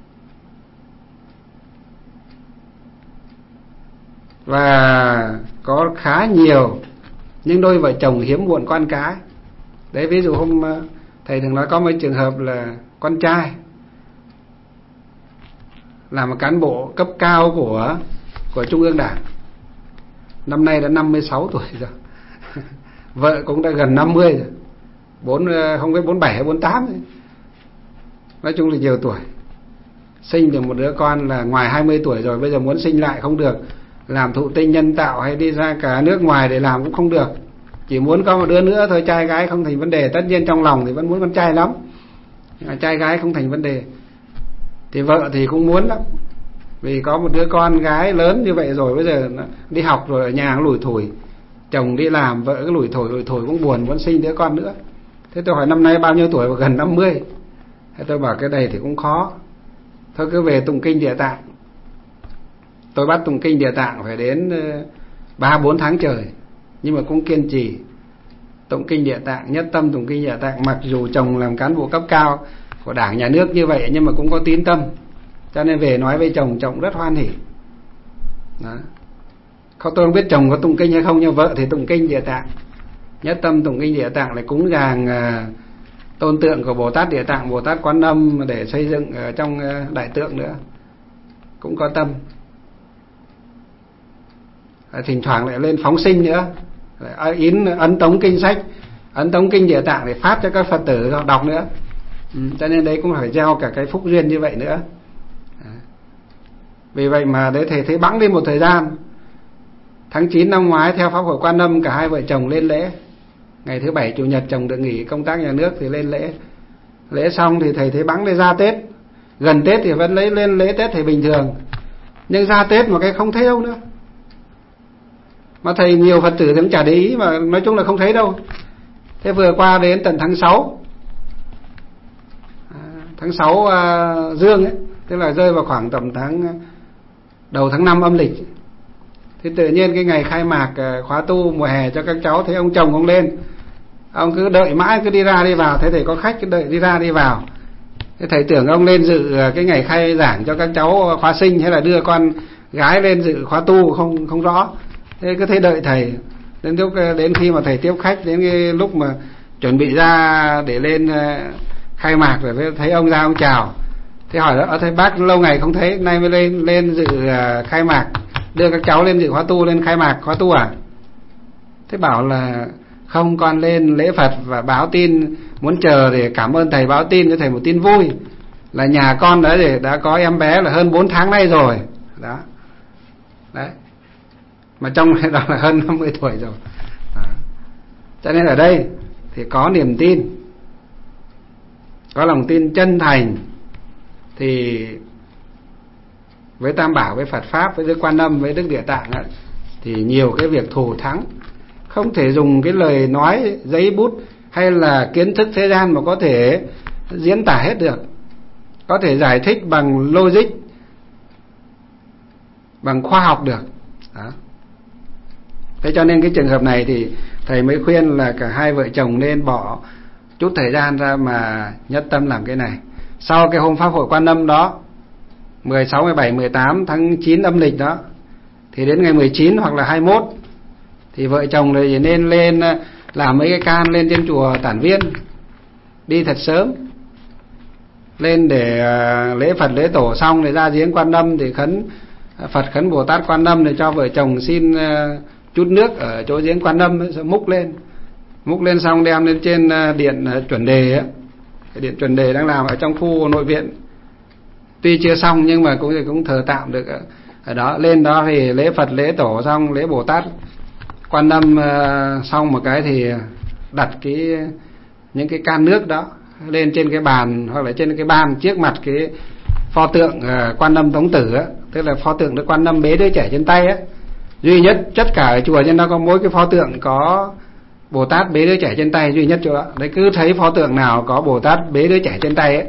Và có khá nhiều những đôi vợ chồng hiếm muộn con cái. Đấy, ví dụ hôm thầy thường nói có mấy trường hợp là con trai là một cán bộ cấp cao của Trung ương Đảng, năm nay đã 56 tuổi rồi. Vợ cũng đã gần 50 rồi, không biết 47 hay 48 rồi. Nói chung là nhiều tuổi. Sinh được một đứa con là ngoài 20 tuổi rồi, bây giờ muốn sinh lại không được, làm thụ tinh nhân tạo hay đi ra cả nước ngoài để làm cũng không được, chỉ muốn có một đứa nữa thôi. Trai gái không thành vấn đề, tất nhiên trong lòng thì vẫn muốn con trai lắm, trai gái không thành vấn đề. Thì vợ thì cũng muốn lắm, vì có một đứa con gái lớn như vậy rồi, bây giờ đi học rồi ở nhà lủi thủi, chồng đi làm, vợ cứ lủi thủi cũng buồn, muốn sinh đứa con nữa. Thế tôi hỏi năm nay bao nhiêu tuổi? Gần 50. Thế tôi bảo cái này thì cũng khó, thôi cứ về tụng kinh Địa Tạng. Tôi bắt tụng kinh Địa Tạng phải đến 3-4 tháng trời, nhưng mà cũng kiên trì tụng kinh Địa Tạng, nhất tâm tụng kinh Địa Tạng. Mặc dù chồng làm cán bộ cấp cao của Đảng nhà nước như vậy, nhưng mà cũng có tín tâm, cho nên về nói với chồng rất hoan hỉ. Đó. Tôi không biết chồng có tụng kinh hay không, nhưng vợ thì tụng kinh Địa Tạng, nhất tâm tụng kinh Địa Tạng, lại cúng dường tôn tượng của Bồ Tát Địa Tạng, Bồ Tát Quan Âm để xây dựng ở trong đại tượng nữa, cũng có tâm. Thỉnh thoảng lại lên phóng sinh nữa, ấn tống kinh sách, ấn tống kinh Địa Tạng để phát cho các Phật tử đọc nữa. Cho nên đấy cũng phải gieo cả cái phúc duyên như vậy nữa. Vì vậy mà đấy thầy thấy bẵng đi một thời gian. Tháng 9 năm ngoái theo Pháp hội Quan Âm, cả hai vợ chồng lên lễ. Ngày thứ 7 Chủ nhật chồng được nghỉ công tác nhà nước thì lên lễ. Lễ xong thì thầy thấy bẵng đi ra Tết. Gần Tết thì vẫn lên lễ Tết thì bình thường, nhưng ra Tết một cái không thấy đâu nữa. Mà thầy nhiều Phật tử thì cũng chả để ý, mà nói chung là không thấy đâu. Thế vừa qua đến tận tháng 6 Dương ấy, tức là rơi vào khoảng tầm đầu tháng 5 âm lịch. Thế tự nhiên cái ngày khai mạc khóa tu mùa hè cho các cháu, thấy ông chồng ông lên, ông cứ đợi mãi, cứ đi ra đi vào. Thế thầy có khách cứ đợi đi ra đi vào. Thế thầy tưởng ông lên dự cái ngày khai giảng cho các cháu khóa sinh, hay là đưa con gái lên dự khóa tu, không rõ. Thế cứ thấy đợi thầy. Đến khi mà thầy tiếp khách, đến cái lúc mà chuẩn bị ra để lên khai mạc rồi, thấy ông ra ông chào. Thế hỏi đó, thầy bác lâu ngày không thấy, nay mới lên dự khai mạc, đưa các cháu lên dự khóa tu, lên khai mạc khóa tu à? Thế bảo là không, con lên lễ Phật và báo tin, muốn chờ để cảm ơn thầy, báo tin cho thầy một tin vui, là nhà con đã có em bé là hơn 4 tháng nay rồi. Đó. Đấy. mà trong đó là hơn 50 tuổi rồi. Cho nên ở đây thì có niềm tin, có lòng tin chân thành, thì với Tam Bảo, với Phật Pháp, với Đức Quan Âm, với Đức Địa Tạng ấy, thì nhiều cái việc thù thắng không thể dùng cái lời nói giấy bút hay là kiến thức thế gian mà có thể diễn tả hết được, có thể giải thích bằng logic, bằng khoa học được. Đó. Thế cho nên cái trường hợp này thì thầy mới khuyên là cả hai vợ chồng nên bỏ chút thời gian ra mà nhất tâm làm cái này. Sau cái hôm Pháp hội Quan Âm đó, 16, 17, 18 tháng 9 âm lịch đó, thì đến ngày 19 hoặc là 21 thì vợ chồng thì nên lên làm mấy cái can lên trên chùa Tản Viên, đi thật sớm lên để lễ Phật lễ Tổ xong thì ra giếng Quan Âm thì khấn Phật, khấn Bồ Tát Quan Âm, để cho vợ chồng xin chút nước ở chỗ giếng Quan Âm ấy, múc lên xong đem lên trên điện chuẩn đề ấy. Điện chuẩn đề đang làm ở trong khu nội viện, tuy chưa xong nhưng mà cũng thờ tạm được ở đó. Lên đó thì lễ Phật lễ Tổ xong, lễ Bồ Tát Quan Âm xong một cái thì đặt những cái can nước đó lên trên cái bàn hoặc là trên cái ban trước mặt cái pho tượng Quan Âm Tống Tử á, tức là pho tượng Đức Quan Âm bế đứa trẻ trên tay á, duy nhất tất cả ở chùa trên đó có mỗi cái pho tượng có Bồ Tát bế đứa trẻ trên tay, duy nhất chỗ đó. Đấy, cứ thấy pho tượng nào có Bồ Tát bế đứa trẻ trên tay ấy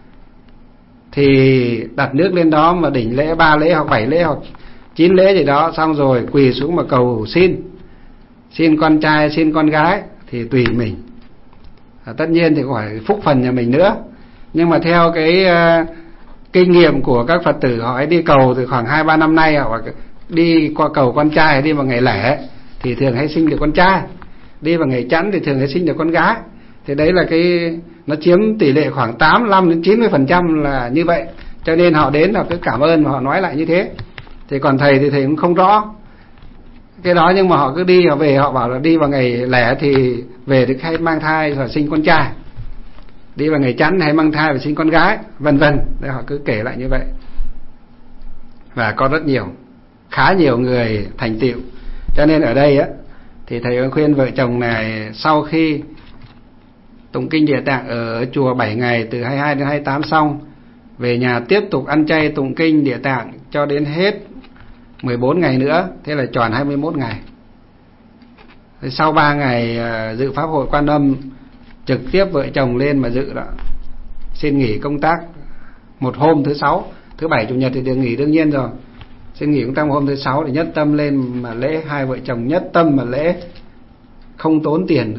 thì đặt nước lên đó mà đỉnh lễ 3 lễ hoặc 7 lễ hoặc 9 lễ gì đó, xong rồi quỳ xuống mà cầu xin con trai xin con gái thì tùy mình. Tất nhiên thì phải phúc phần nhà mình nữa, nhưng mà theo cái kinh nghiệm của các Phật tử họ ấy đi cầu từ khoảng 2-3 năm nay, họ đi qua cầu con trai, đi vào ngày lẻ thì thường hay sinh được con trai, đi vào ngày chẵn thì thường hay sinh được con gái. Thì đấy là nó chiếm tỷ lệ khoảng 85-90% là như vậy. Cho nên họ đến, họ cứ cảm ơn và họ nói lại như thế. Thì còn thầy thì thầy cũng không rõ cái đó, nhưng mà họ cứ đi, họ về họ bảo là đi vào ngày lẻ thì về được hay mang thai và sinh con trai, đi vào ngày chẵn hay mang thai và sinh con gái, vân vân. Đấy, họ cứ kể lại như vậy. Và có khá nhiều người thành tựu. Cho nên ở đây á thì thầy khuyên vợ chồng này sau khi tụng kinh Địa Tạng ở chùa 7 ngày từ 22 đến 28 xong, về nhà tiếp tục ăn chay tụng kinh Địa Tạng cho đến hết 14 ngày nữa, thế là tròn 21 ngày. Sau 3 ngày dự Pháp hội Quan Âm, trực tiếp vợ chồng lên mà dự đó, xin nghỉ công tác một hôm thứ 6, thứ 7, Chủ nhật thì được nghỉ đương nhiên rồi, xin nghỉ công tác một hôm thứ 6 để nhất tâm lên mà lễ. Hai vợ chồng nhất tâm mà lễ, không tốn tiền,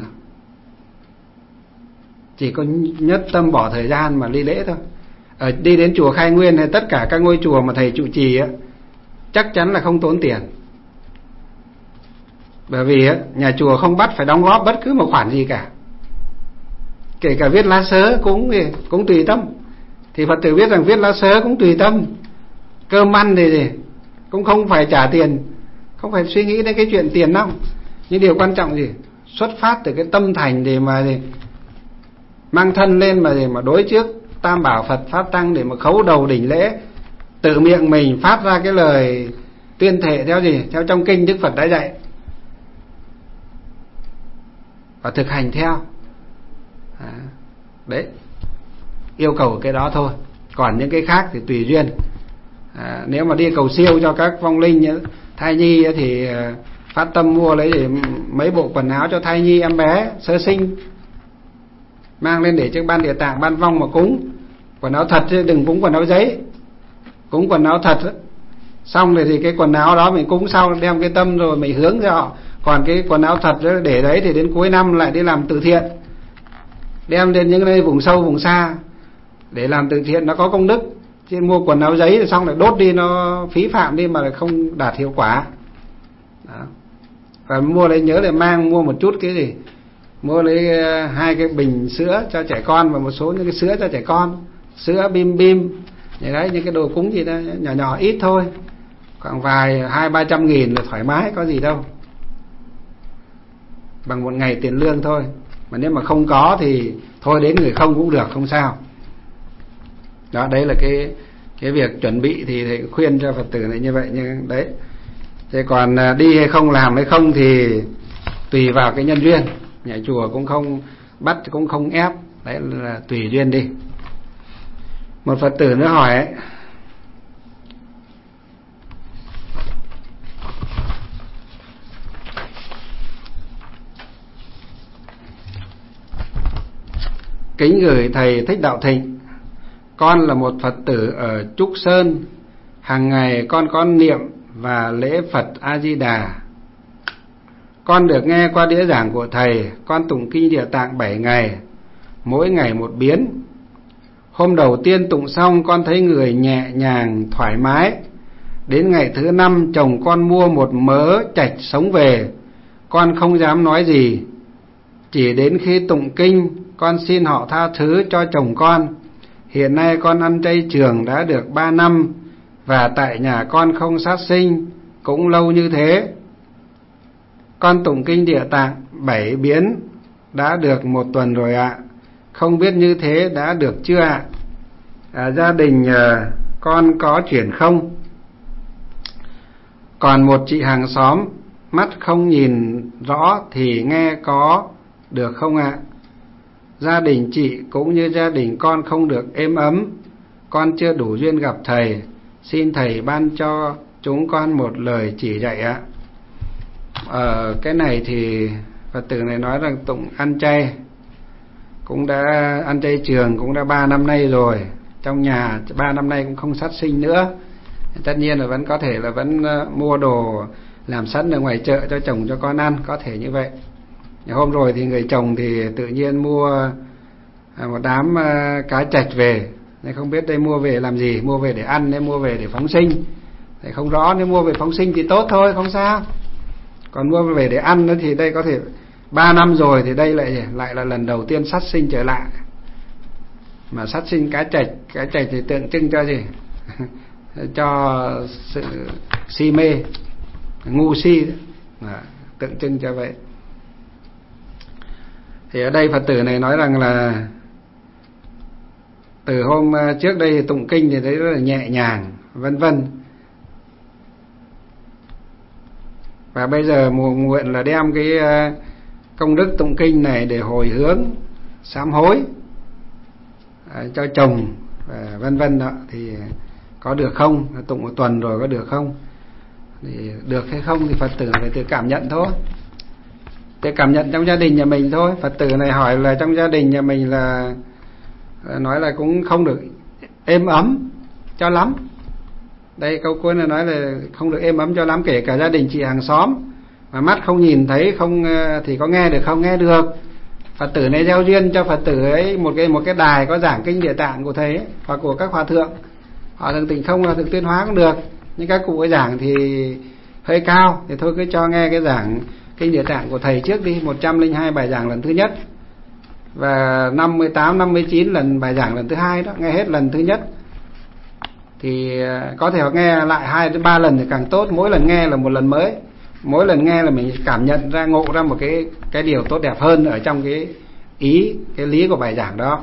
chỉ có nhất tâm bỏ thời gian mà đi lễ thôi. Đi đến chùa Khai Nguyên hay tất cả các ngôi chùa mà thầy trụ trì á, chắc chắn là không tốn tiền. Bởi vì nhà chùa không bắt phải đóng góp bất cứ một khoản gì cả, kể cả viết lá sớ cũng tùy tâm. Thì Phật tử biết rằng viết lá sớ cũng tùy tâm, cơm ăn thì cũng không phải trả tiền, không phải suy nghĩ đến cái chuyện tiền đâu. Nhưng điều quan trọng gì, xuất phát từ cái tâm thành để mà mang thân lên mà đối trước Tam Bảo Phật Pháp Tăng để mà khấu đầu đỉnh lễ, tự miệng mình phát ra cái lời tuyên thệ theo trong kinh Đức Phật đã dạy, và thực hành theo. Đấy, yêu cầu cái đó thôi. Còn những cái khác thì tùy duyên. Nếu mà đi cầu siêu cho các vong linh thai nhi thì phát tâm mua lấy mấy bộ quần áo cho thai nhi em bé sơ sinh, mang lên để trước ban Địa Tạng, ban vong mà cúng. Quần áo thật chứ đừng cúng quần áo giấy, cúng quần áo thật. Xong rồi thì cái quần áo đó mình cúng sau, đem cái tâm rồi mình hướng cho họ. Còn cái quần áo thật để đấy thì đến cuối năm lại đi làm từ thiện, đem đến những nơi vùng sâu vùng xa để làm từ thiện, nó có công đức. Chứ mua quần áo giấy rồi xong lại đốt đi, nó phí phạm đi mà lại không đạt hiệu quả đó. Và mua lấy nhớ để mua một chút cái gì, mua lấy 2 cái bình sữa cho trẻ con và một số những cái sữa cho trẻ con, sữa bim như đấy, những cái đồ cúng gì đó nhỏ nhỏ ít thôi, khoảng vài 200-300 nghìn là thoải mái, có gì đâu, bằng một ngày tiền lương thôi. Mà nếu mà không có thì thôi đến người không cũng được, không sao. Đó, đấy là cái việc chuẩn bị thì thầy khuyên cho Phật tử này như vậy. Nhưng đấy, Thế còn đi hay không, làm hay không thì tùy vào cái nhân duyên. Nhà chùa cũng không bắt, cũng không ép, đấy là tùy duyên đi. Một Phật tử nữa hỏi ấy, kính gửi thầy Thích Đạo Thịnh, con là một Phật tử ở Trúc Sơn. Hàng ngày con có niệm và lễ Phật A Di Đà. Con được nghe qua đĩa giảng của thầy, con tụng kinh Địa Tạng 7 ngày, mỗi ngày một biến. Hôm đầu tiên tụng xong con thấy người nhẹ nhàng thoải mái. Đến ngày thứ 5 chồng con mua một mớ chạch sống về. Con không dám nói gì, chỉ đến khi tụng kinh con xin họ tha thứ cho chồng con. Hiện nay con ăn chay trường đã được 3 năm, và tại nhà con không sát sinh cũng lâu như thế. Con tụng kinh Địa Tạng 7 biến đã được 1 tuần rồi ạ. Không biết như thế đã được chưa ạ? Gia đình con có chuyển không? Còn một chị hàng xóm mắt không nhìn rõ thì nghe có được không ạ? Gia đình chị cũng như gia đình con không được êm ấm. Con chưa đủ duyên gặp thầy, xin thầy ban cho chúng con một lời chỉ dạy ạ. Cái này thì Phật tử này nói rằng tụng ăn chay, cũng đã ăn chay trường cũng đã 3 năm nay rồi. Trong nhà 3 năm nay cũng không sát sinh nữa. Tất nhiên là vẫn có thể là vẫn mua đồ làm sẵn ở ngoài chợ cho chồng cho con ăn, có thể như vậy. Hôm rồi thì người chồng thì tự nhiên mua một đám cá trạch về. Nên không biết đây mua về làm gì, mua về để ăn hay mua về để phóng sinh thì không rõ. Nếu mua về phóng sinh thì tốt thôi, không sao. Còn mua về để ăn nữa thì đây có thể 3 năm rồi thì đây lại là lần đầu tiên sát sinh trở lại. Mà sát sinh cá trạch thì tượng trưng cho gì? Cho sự si mê, ngu si, tượng trưng cho vậy. Thì ở đây Phật tử này nói rằng là từ hôm trước đây tụng kinh thì thấy rất là nhẹ nhàng, vân vân. Và bây giờ nguyện là đem cái công đức tụng kinh này để hồi hướng, sám hối cho chồng, vân vân đó, thì có được không? Tụng 1 tuần rồi có được không? Thì được hay không thì Phật tử phải tự cảm nhận thôi. Tự cảm nhận trong gia đình nhà mình thôi. Phật tử này hỏi là trong gia đình nhà mình là nói là cũng không được êm ấm cho lắm. Đây câu cuối là nói là không được êm ấm cho lắm, kể cả gia đình chị hàng xóm mà mắt không nhìn thấy không thì có nghe được không? Nghe được. Phật tử này gieo duyên cho Phật tử ấy một cái đài có giảng kinh Địa Tạng của thầy ấy, hoặc của các hòa thượng. Họ thường Tịnh Không, Hòa thượng Tuyên Hóa cũng được. Nhưng các cụ ấy giảng thì hơi cao thì thôi cứ cho nghe cái giảng kinh Địa Tạng của thầy trước đi. 102 bài giảng lần thứ nhất và 58, 59 lần bài giảng lần thứ hai đó, nghe hết lần thứ nhất. Thì có thể họ nghe lại 2 đến 3 lần thì càng tốt. Mỗi lần nghe là một lần mới. Mỗi lần nghe là mình cảm nhận ra, ngộ ra một cái điều tốt đẹp hơn ở trong cái ý, cái lý của bài giảng đó.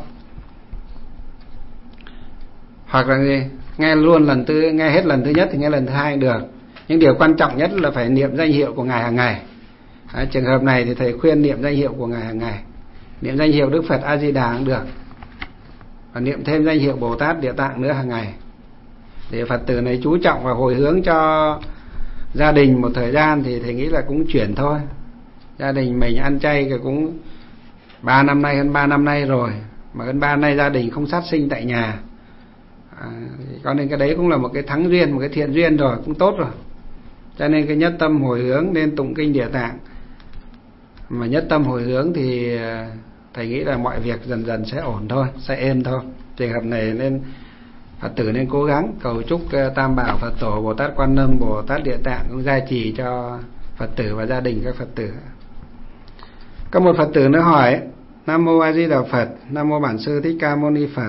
Hoặc là gì? Nghe hết lần thứ nhất thì nghe lần thứ hai cũng được. Nhưng điều quan trọng nhất là phải niệm danh hiệu của Ngài hàng ngày. Trường hợp này thì thầy khuyên niệm danh hiệu của Ngài hàng ngày. Niệm danh hiệu Đức Phật A Di Đà cũng được. Và niệm thêm danh hiệu Bồ Tát Địa Tạng nữa hàng ngày. Để Phật tử này chú trọng và hồi hướng cho gia đình một thời gian thì thầy nghĩ là cũng chuyển thôi. Gia đình mình ăn chay cũng 3 năm nay, hơn 3 năm nay rồi. Mà hơn 3 năm nay gia đình không sát sinh tại nhà. Cho nên cái đấy cũng là một cái thắng duyên, một cái thiện duyên rồi, cũng tốt rồi. Cho nên cái nhất tâm hồi hướng nên tụng kinh Địa Tạng. Mà nhất tâm hồi hướng thì thầy nghĩ là mọi việc dần dần sẽ ổn thôi, sẽ êm thôi. Trường hợp này nên Phật tử nên cố gắng cầu chúc Tam Bảo Phật Tổ, Bồ Tát Quan Âm, Bồ Tát Địa Tạng cũng gia trì cho Phật tử và gia đình các Phật tử. Có một Phật tử nữa hỏi: Nam Mô A Di Đà Phật, Nam Mô Bản Sư Thích Ca Mâu Ni Phật.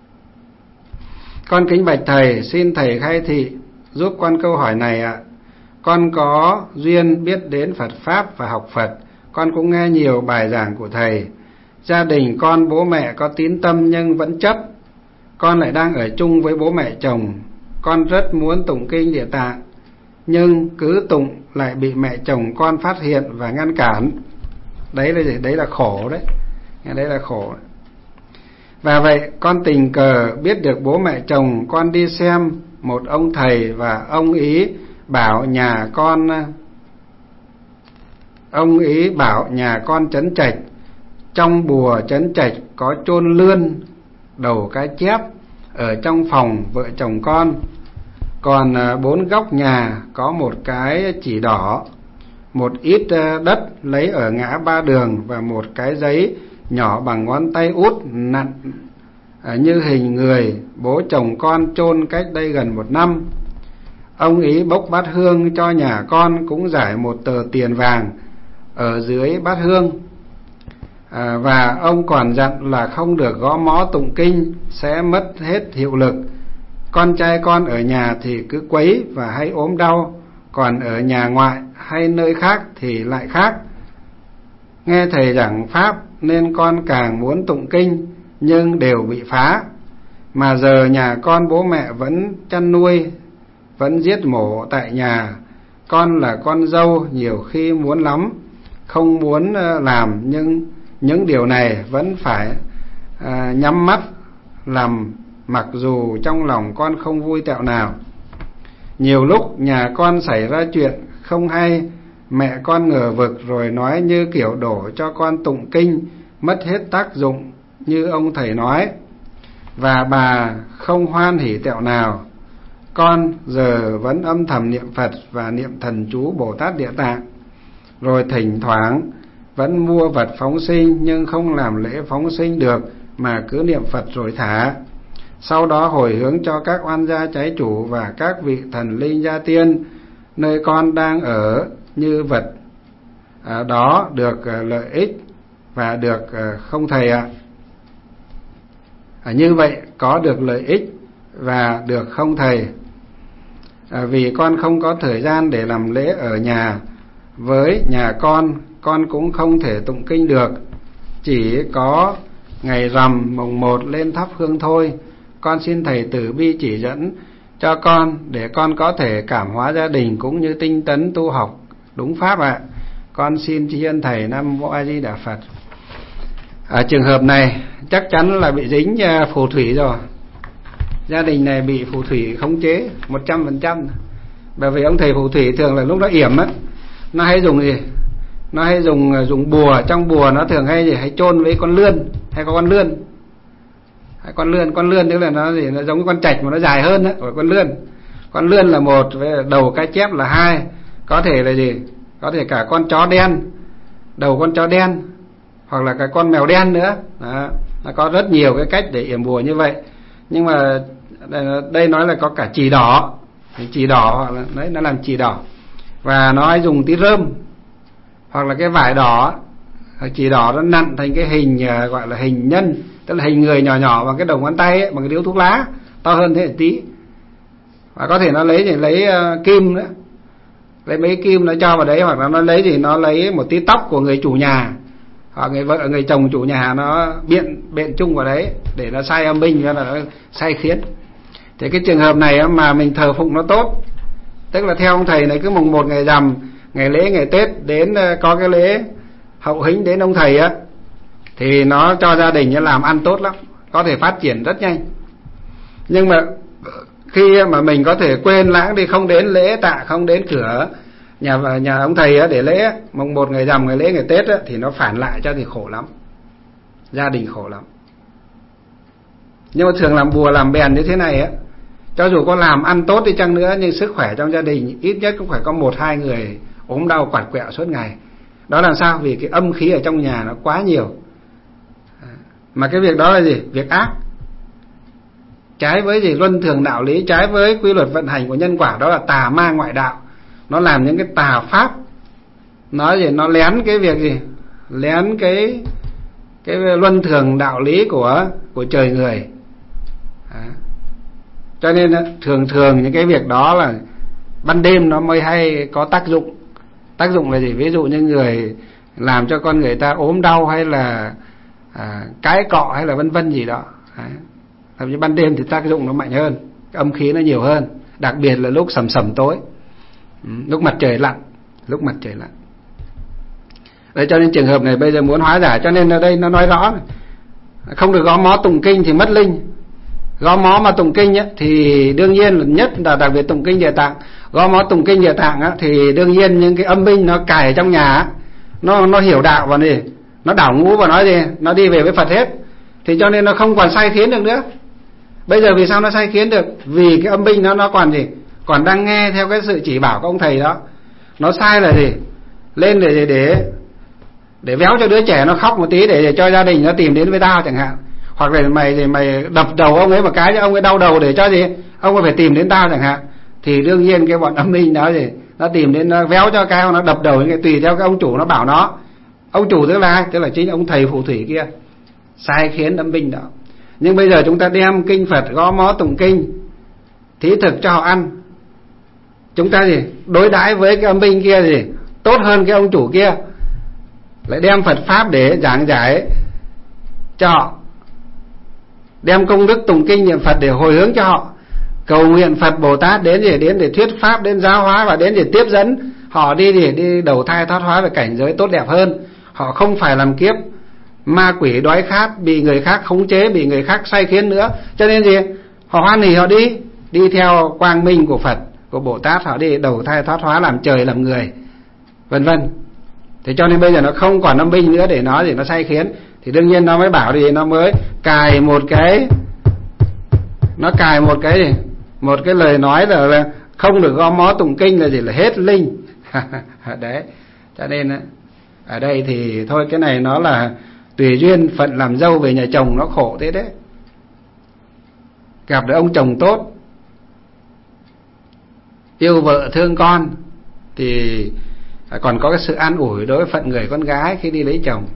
Con kính bạch thầy, xin thầy khai thị giúp con câu hỏi này ạ. Con có duyên biết đến Phật Pháp và học Phật. Con cũng nghe nhiều bài giảng của thầy. Gia đình con, bố mẹ có tín tâm nhưng vẫn chấp. Con lại đang ở chung với bố mẹ chồng. Con rất muốn tụng kinh Địa Tạng, nhưng cứ tụng lại bị mẹ chồng con phát hiện và ngăn cản. Đấy là gì? Đấy là khổ đấy. Đấy là khổ. Và vậy con tình cờ biết được bố mẹ chồng con đi xem một ông thầy, và ông ý bảo nhà con Trấn Trạch, trong bùa Trấn Trạch có chôn lươn đầu cá chép ở trong phòng vợ chồng con. Còn 4 góc nhà có một cái chỉ đỏ, một ít đất lấy ở ngã ba đường, và một cái giấy nhỏ bằng ngón tay út nặn như hình người bố chồng con chôn cách đây gần 1 năm. Ông ý bốc bát hương cho nhà con cũng giải một tờ tiền vàng ở dưới bát hương. Và ông còn dặn là không được gõ mõ tụng kinh, sẽ mất hết hiệu lực. Con trai con ở nhà thì cứ quấy và hay ốm đau, còn ở nhà ngoại hay nơi khác thì lại khác. Nghe thầy giảng pháp nên con càng muốn tụng kinh, nhưng đều bị phá. Mà giờ nhà con bố mẹ vẫn chăn nuôi, vẫn giết mổ tại nhà. Con là con dâu nhiều khi muốn lắm, không muốn làm, nhưng những điều này vẫn phải nhắm mắt làm, mặc dù trong lòng con không vui tẹo nào. Nhiều lúc nhà con xảy ra chuyện không hay, mẹ con ngờ vực rồi nói như kiểu đổ cho con tụng kinh, mất hết tác dụng như ông thầy nói, và bà không hoan hỉ tẹo nào. Con giờ vẫn âm thầm niệm Phật và niệm thần chú Bồ Tát Địa Tạng, rồi thỉnh thoảng vẫn mua vật phóng sinh, nhưng không làm lễ phóng sinh được, mà cứ niệm Phật rồi thả. Sau đó hồi hướng cho các oan gia trái chủ và các vị thần linh gia tiên nơi con đang ở, như vật đó được lợi ích và được không thầy ạ? Như vậy có được lợi ích và được không thầy? Vì con không có thời gian để làm lễ ở nhà với nhà con cũng không thể tụng kinh được, chỉ có ngày rằm mùng 1 lên thắp hương thôi. Con xin thầy từ bi chỉ dẫn cho con để con có thể cảm hóa gia đình cũng như tinh tấn tu học đúng pháp ạ. Con xin tri ân thầy. Nam mô A Di Đà Phật. Ở trường hợp này chắc chắn là bị dính phù thủy rồi. Gia đình này bị phù thủy khống chế 100%. Bởi vì ông thầy phù thủy thường là lúc nó yểm á, nó hay dùng gì? Nó hay dùng bùa. Trong bùa nó thường hay gì? Hay chôn với con lươn, hay có con lươn. Hay con lươn tức là nó gì? Nó giống con trạch mà nó dài hơn á, của con lươn. Con lươn là 1, với đầu cá chép là 2. Có thể là gì? Có thể cả con chó đen, đầu con chó đen, hoặc là cái con mèo đen nữa. Đó. Nó có rất nhiều cái cách để yểm bùa như vậy. Nhưng mà đây nói là có cả chì đỏ. Chì đỏ, hoặc là đấy, nó làm chì đỏ. Và nó hay dùng tí rơm, hoặc là cái vải đỏ. Chì đỏ nó nặn thành cái hình gọi là hình nhân, tức là hình người nhỏ nhỏ bằng cái đầu ngón tay ấy, bằng cái điếu thuốc lá to hơn thế một tí. Và có thể nó lấy kim nữa, lấy mấy kim nó cho vào đấy, hoặc là nó lấy gì, nó lấy một tí tóc của người chủ nhà hoặc người vợ người chồng chủ nhà, nó biện chung vào đấy để nó sai âm binh, cho là nó sai khiến. Thì cái trường hợp này mà mình thờ phụng nó tốt, tức là theo ông thầy này cứ mùng 1 ngày rằm, ngày lễ ngày Tết đến có cái lễ hậu hính đến ông thầy á, thì nó cho gia đình nó làm ăn tốt lắm, có thể phát triển rất nhanh. Nhưng mà khi mà mình có thể quên lãng đi, không đến lễ tạ, không đến cửa nhà ông thầy á để lễ mùng 1 ngày rằm, ngày lễ ngày Tết á, thì nó phản lại cho thì khổ lắm, gia đình khổ lắm. Nhưng mà thường làm bùa làm bèn như thế này á, cho dù có làm ăn tốt đi chăng nữa, nhưng sức khỏe trong gia đình ít nhất cũng phải có 1-2 người ốm đau quạt quẹo suốt ngày. Đó là sao? Vì cái âm khí ở trong nhà nó quá nhiều. Mà cái việc đó là gì? Việc ác, trái với gì? Luân thường đạo lý, trái với quy luật vận hành của nhân quả. Đó là tà ma ngoại đạo. Nó làm những cái tà pháp, nó gì? Nó lén cái việc gì? Lén cái luân thường đạo lý của trời người. Cho nên thường những cái việc đó là ban đêm nó mới hay có tác dụng. Tác dụng là gì? Ví dụ như người làm cho con người ta ốm đau, hay là cái cọ, hay là vân vân gì đó. Thậm chí ban đêm thì tác dụng nó mạnh hơn, âm khí nó nhiều hơn, đặc biệt là lúc sầm tối. lúc mặt trời lặn. Đấy, cho nên trường hợp này bây giờ muốn hóa giải, cho nên ở đây nó nói rõ này, không được gõ mó tụng kinh thì mất linh. Gõ mó mà tụng kinh ấy, thì đương nhiên là nhất là đặc biệt tụng kinh Địa Tạng. Gõ mó tụng kinh Địa Tạng ấy, thì đương nhiên những cái âm binh nó cài ở trong nhà ấy, nó hiểu đạo và gì, nó đảo ngũ và nói gì, nó đi về với Phật hết. Thì cho nên nó không còn sai khiến được nữa. Bây giờ vì sao nó sai khiến được? Vì cái âm binh nó còn gì, còn đang nghe theo cái sự chỉ bảo của ông thầy đó. Nó sai là gì, lên để véo cho đứa trẻ nó khóc một tí, để cho gia đình nó tìm đến với tao chẳng hạn. Hoặc là mày đập đầu ông ấy một cái cho ông ấy đau đầu, để cho gì ông ấy phải tìm đến tao chẳng hạn. Thì đương nhiên cái bọn âm binh đó gì, nó tìm đến, nó véo cho cái, nó đập đầu, tùy theo cái ông chủ nó bảo nó. Ông chủ tức là ai? Tức là chính ông thầy phù thủy kia sai khiến âm binh đó. Nhưng bây giờ chúng ta đem kinh Phật gõ mó tụng kinh, thí thực cho họ ăn. Chúng ta gì đối đãi với cái âm binh kia gì tốt hơn cái ông chủ kia, lại đem Phật pháp để giảng giải cho họ, đem công đức tụng kinh niệm Phật để hồi hướng cho họ, cầu nguyện Phật Bồ Tát đến để thuyết pháp, đến giáo hóa, và đến để tiếp dẫn họ đi đầu thai thoát hóa về cảnh giới tốt đẹp hơn. Họ không phải làm kiếp ma quỷ đói khát, bị người khác khống chế, bị người khác sai khiến nữa. Cho nên gì, họ hoan hỉ, họ đi theo quang minh của Phật, của Bồ Tát, họ đi đầu thai thoát hóa, làm trời làm người, vân vân. Thế cho nên bây giờ nó không còn âm binh nữa để nó gì, nó sai khiến. Thì đương nhiên nó mới bảo gì, nó mới cài một cái gì, một cái lời nói là không được gõ mó tụng kinh là gì, là hết linh. Đấy, cho nên ở đây thì thôi, cái này nó là tùy duyên phận làm dâu về nhà chồng, nó khổ thế đấy. Gặp được ông chồng tốt, yêu vợ thương con, thì còn có cái sự an ủi đối với phận người con gái khi đi lấy chồng.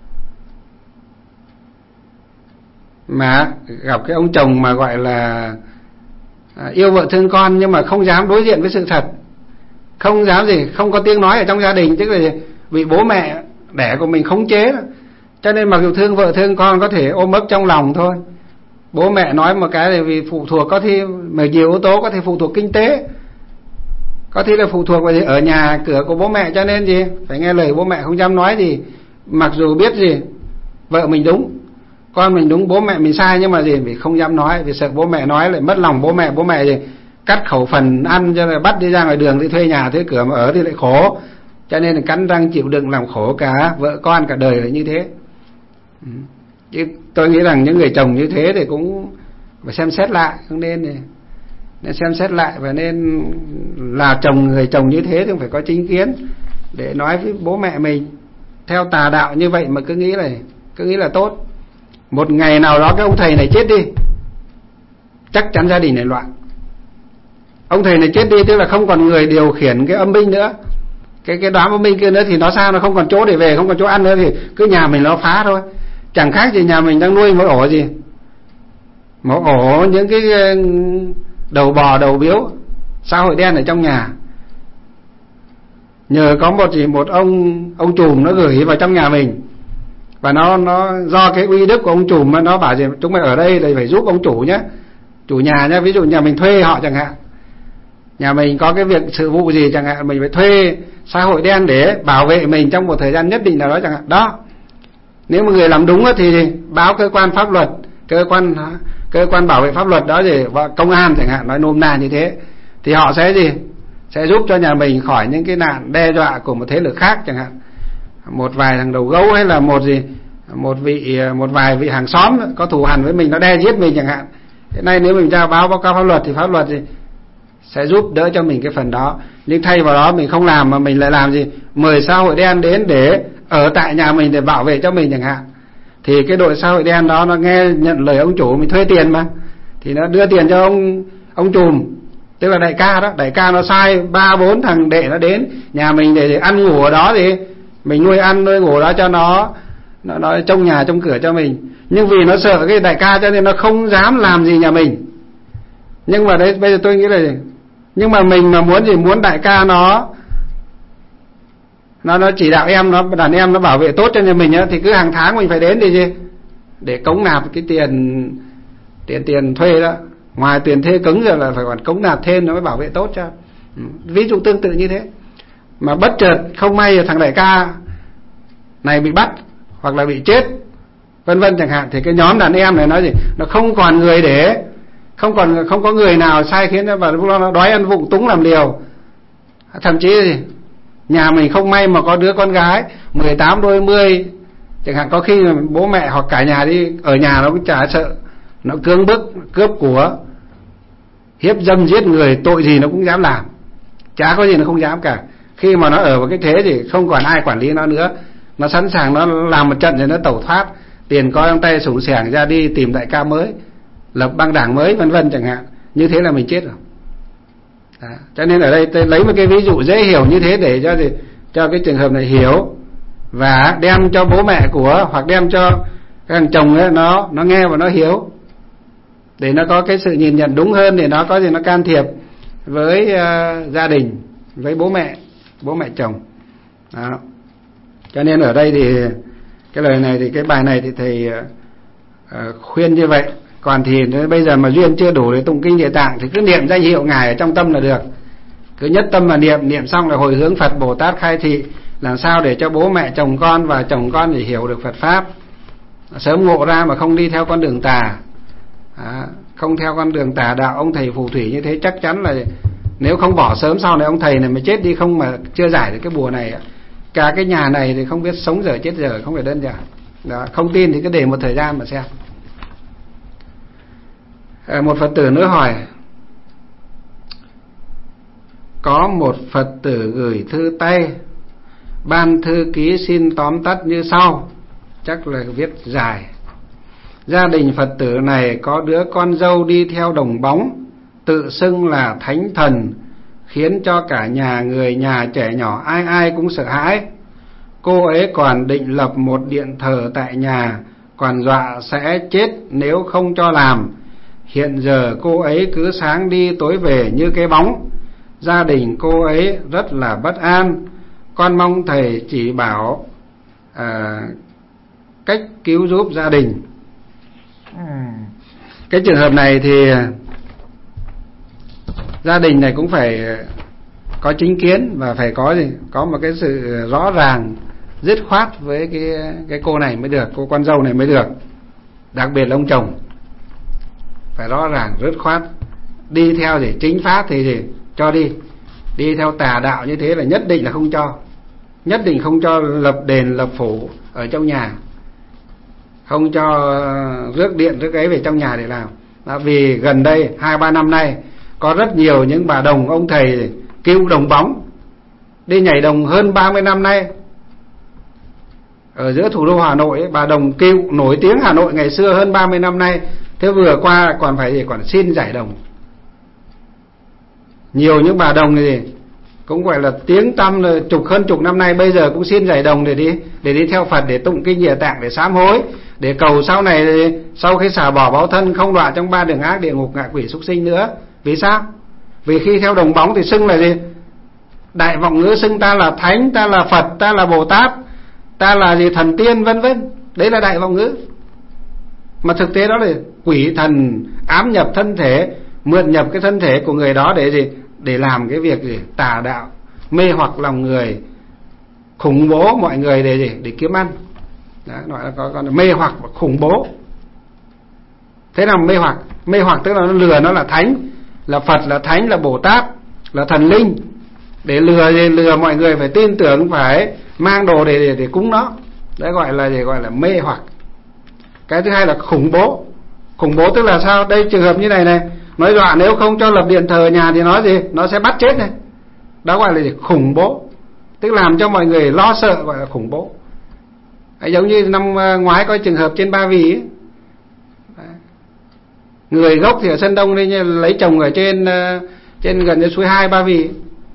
Mà gặp cái ông chồng mà gọi là yêu vợ thương con, nhưng mà không dám đối diện với sự thật, không dám gì, không có tiếng nói ở trong gia đình, tức là bị bố mẹ đẻ của mình khống chế. Cho nên mặc dù thương vợ thương con có thể ôm ấp trong lòng thôi, bố mẹ nói một cái là vì phụ thuộc, có thi mà nhiều yếu tố, có thể phụ thuộc kinh tế, có thể là phụ thuộc vào gì ở nhà cửa của bố mẹ, cho nên gì phải nghe lời bố mẹ, không dám nói gì. Mặc dù biết gì vợ mình đúng, con mình đúng, bố mẹ mình sai, nhưng mà gì vì không dám nói, vì sợ bố mẹ nói lại mất lòng bố mẹ gì cắt khẩu phần ăn, cho nên bắt đi ra ngoài đường, đi thuê nhà thuê cửa mà ở thì lại khổ. Cho nên là cắn răng chịu đựng làm khổ cả vợ con cả đời là như thế. Chứ tôi nghĩ rằng những người chồng như thế thì cũng phải xem xét lại, không nên xem xét lại, và nên là người chồng như thế thì phải có chính kiến để nói với bố mẹ mình. Theo tà đạo như vậy mà cứ nghĩ là tốt. Một ngày nào đó cái ông thầy này chết đi, chắc chắn gia đình này loạn. Ông thầy này chết đi tức là không còn người điều khiển cái âm binh nữa, cái đám âm binh kia nữa, thì nó sao, nó không còn chỗ để về, không còn chỗ ăn nữa, thì cứ nhà mình nó phá thôi. Chẳng khác gì nhà mình đang nuôi một ổ gì, một ổ những cái đầu bò đầu biếu xã hội đen ở trong nhà. Nhờ có một ông trùm nó gửi vào trong nhà mình, và nó do cái uy đức của ông trùm, nó bảo gì chúng mày ở đây là phải giúp ông chủ nhé, chủ nhà nhé. Ví dụ nhà mình thuê họ chẳng hạn, nhà mình có cái việc sự vụ gì chẳng hạn, mình phải thuê xã hội đen để bảo vệ mình trong một thời gian nhất định nào đó chẳng hạn. Đó, nếu mà người làm đúng thì báo cơ quan pháp luật, cơ quan bảo vệ pháp luật đó gì, công an chẳng hạn, nói nôm na như thế, thì họ sẽ giúp cho nhà mình khỏi những cái nạn đe dọa của một thế lực khác chẳng hạn, một vài thằng đầu gấu, hay là một vài vị hàng xóm có thù hằn với mình, nó đe giết mình chẳng hạn. Thế này nếu mình ra báo cáo pháp luật thì pháp luật sẽ giúp đỡ cho mình cái phần đó. Nhưng thay vào đó mình không làm, mà mình lại làm gì, mời xã hội đen đến để ở tại nhà mình để bảo vệ cho mình chẳng hạn, thì cái đội xã hội đen đó nó nhận lời ông chủ, mình thuê tiền mà, thì nó đưa tiền cho ông trùm, tức là đại ca đó. Đại ca nó sai 3-4 thằng đệ nó đến nhà mình để ăn ngủ ở đó, thì mình nuôi ăn nuôi ngủ đó cho nó trông nhà trông cửa cho mình. Nhưng vì nó sợ cái đại ca cho nên nó không dám làm gì nhà mình. Nhưng mà đấy, bây giờ tôi nghĩ là nhưng mà mình mà muốn đại ca nó chỉ đạo em, nó đàn em nó bảo vệ tốt cho nhà mình á, thì cứ hàng tháng mình phải đến để cống nạp cái tiền thuê đó. Ngoài tiền thuê cứng rồi là phải còn cống nạp thêm nó mới bảo vệ tốt cho. Ví dụ tương tự như thế. Mà bất chợt không may thằng đại ca này bị bắt hoặc là bị chết, vân vân chẳng hạn, thì cái nhóm đàn em này nói gì, nó không còn người để, không có người nào sai khiến nó, và lúc đó nó đói ăn vụng túng làm liều. Thậm chí gì, nhà mình không may mà có đứa con gái 18 đôi 10 chẳng hạn, có khi bố mẹ hoặc cả nhà đi ở nhà nó cũng chả sợ, nó cưỡng bức cướp của, hiếp dâm giết người, tội gì nó cũng dám làm, chả có gì nó không dám cả. Khi mà nó ở vào cái thế thì không còn ai quản lý nó nữa, nó sẵn sàng nó làm một trận rồi nó tẩu thoát, tiền coi trong tay sủng sẻng ra đi tìm đại ca mới, lập băng đảng mới, vân vân chẳng hạn. Như thế là mình chết rồi. Đó. Cho nên ở đây tôi lấy một cái ví dụ dễ hiểu như thế để cho cái trường hợp này hiểu, và đem cho bố mẹ của, hoặc đem cho các thằng chồng ấy, nó nghe và nó hiểu, để nó có cái sự nhìn nhận đúng hơn, để nó có gì nó can thiệp với gia đình, với bố mẹ chồng. Đó. Cho nên ở đây thì cái lời này thì cái bài này thì thầy khuyên như vậy. Còn thì bây giờ mà duyên chưa đủ để tụng kinh Địa Tạng thì cứ niệm danh hiệu Ngài ở trong tâm là được. Cứ nhất tâm mà niệm xong là hồi hướng Phật Bồ Tát khai thị, làm sao để cho bố mẹ chồng con và chồng con để hiểu được Phật pháp, sớm ngộ ra mà không đi theo con đường tà. Không theo con đường tà đạo ông thầy phù thủy như thế, chắc chắn là nếu không bỏ sớm sau này ông thầy này mới chết đi, không mà chưa giải được cái bùa này, cả cái nhà này thì không biết sống giờ chết giờ, không phải đơn giản. Đó, không tin thì cứ để một thời gian mà xem. Một Phật tử nữa hỏi, có một Phật tử gửi thư tay, ban thư ký xin tóm tắt như sau, chắc là viết dài. Gia đình Phật tử này có đứa con dâu đi theo đồng bóng, tự xưng là thánh thần, khiến cho cả người nhà trẻ nhỏ ai ai cũng sợ hãi. Cô ấy còn định lập một điện thờ tại nhà, còn dọa sẽ chết nếu không cho làm. Hiện giờ cô ấy cứ sáng đi tối về như cái bóng. Gia đình cô ấy rất là bất an. Con mong thầy chỉ bảo cách cứu giúp gia đình. Cái trường hợp này thì gia đình này cũng phải có chính kiến, và phải có một cái sự rõ ràng dứt khoát với cái cô này mới được, cô con dâu này mới được. Đặc biệt là ông chồng phải rõ ràng dứt khoát. Đi theo thì chính pháp thì cho đi theo tà đạo như thế là nhất định là không cho, nhất định không cho lập đền lập phủ ở trong nhà, không cho rước điện rước ấy về trong nhà để làm. Đó, vì gần đây 2-3 năm nay có rất nhiều những bà đồng ông thầy kêu đồng bóng đi nhảy đồng hơn 30 năm nay ở giữa thủ đô Hà Nội ấy, bà đồng kêu nổi tiếng Hà Nội ngày xưa hơn 30 năm nay. Thế vừa qua còn còn xin giải đồng. Nhiều những bà đồng này cũng gọi là tiếng tăm là hơn chục năm nay, bây giờ cũng xin giải đồng để đi theo Phật, để tụng kinh Địa Tạng, để sám hối, để cầu sau này sau khi xả bỏ báo thân không đọa trong 3 đường ác, địa ngục, ngạ quỷ, súc sinh nữa. Vì sao? Vì khi theo đồng bóng thì xưng là gì? Đại vọng ngữ, xưng ta là thánh, ta là Phật, ta là Bồ Tát, ta là gì thần tiên, vân vân. Đấy là đại vọng ngữ. Mà thực tế đó là quỷ thần ám nhập thân thể, mượn nhập cái thân thể của người đó để gì? Để làm cái việc gì? Tà đạo, mê hoặc lòng người, khủng bố mọi người để gì? Để kiếm ăn. Đó, gọi là có mê hoặc và khủng bố. Thế nào mê hoặc? Mê hoặc tức là nó lừa nó là thánh, là Phật, là thánh, là Bồ Tát, là thần linh, để lừa mọi người phải tin tưởng, phải mang đồ để cúng nó. Đấy gọi là mê hoặc. Cái thứ hai là khủng bố. Khủng bố tức là sao? Đây trường hợp như này nói dọa nếu không cho lập điện thờ nhà thì nó gì? Nó sẽ bắt chết này. Đó gọi là gì? Khủng bố. Tức làm cho mọi người lo sợ, gọi là khủng bố. Giống như năm ngoái có trường hợp trên Ba Vì ấy. Người gốc thì ở Sơn Đông đây, lấy chồng ở trên gần như suối 2 Ba Vì.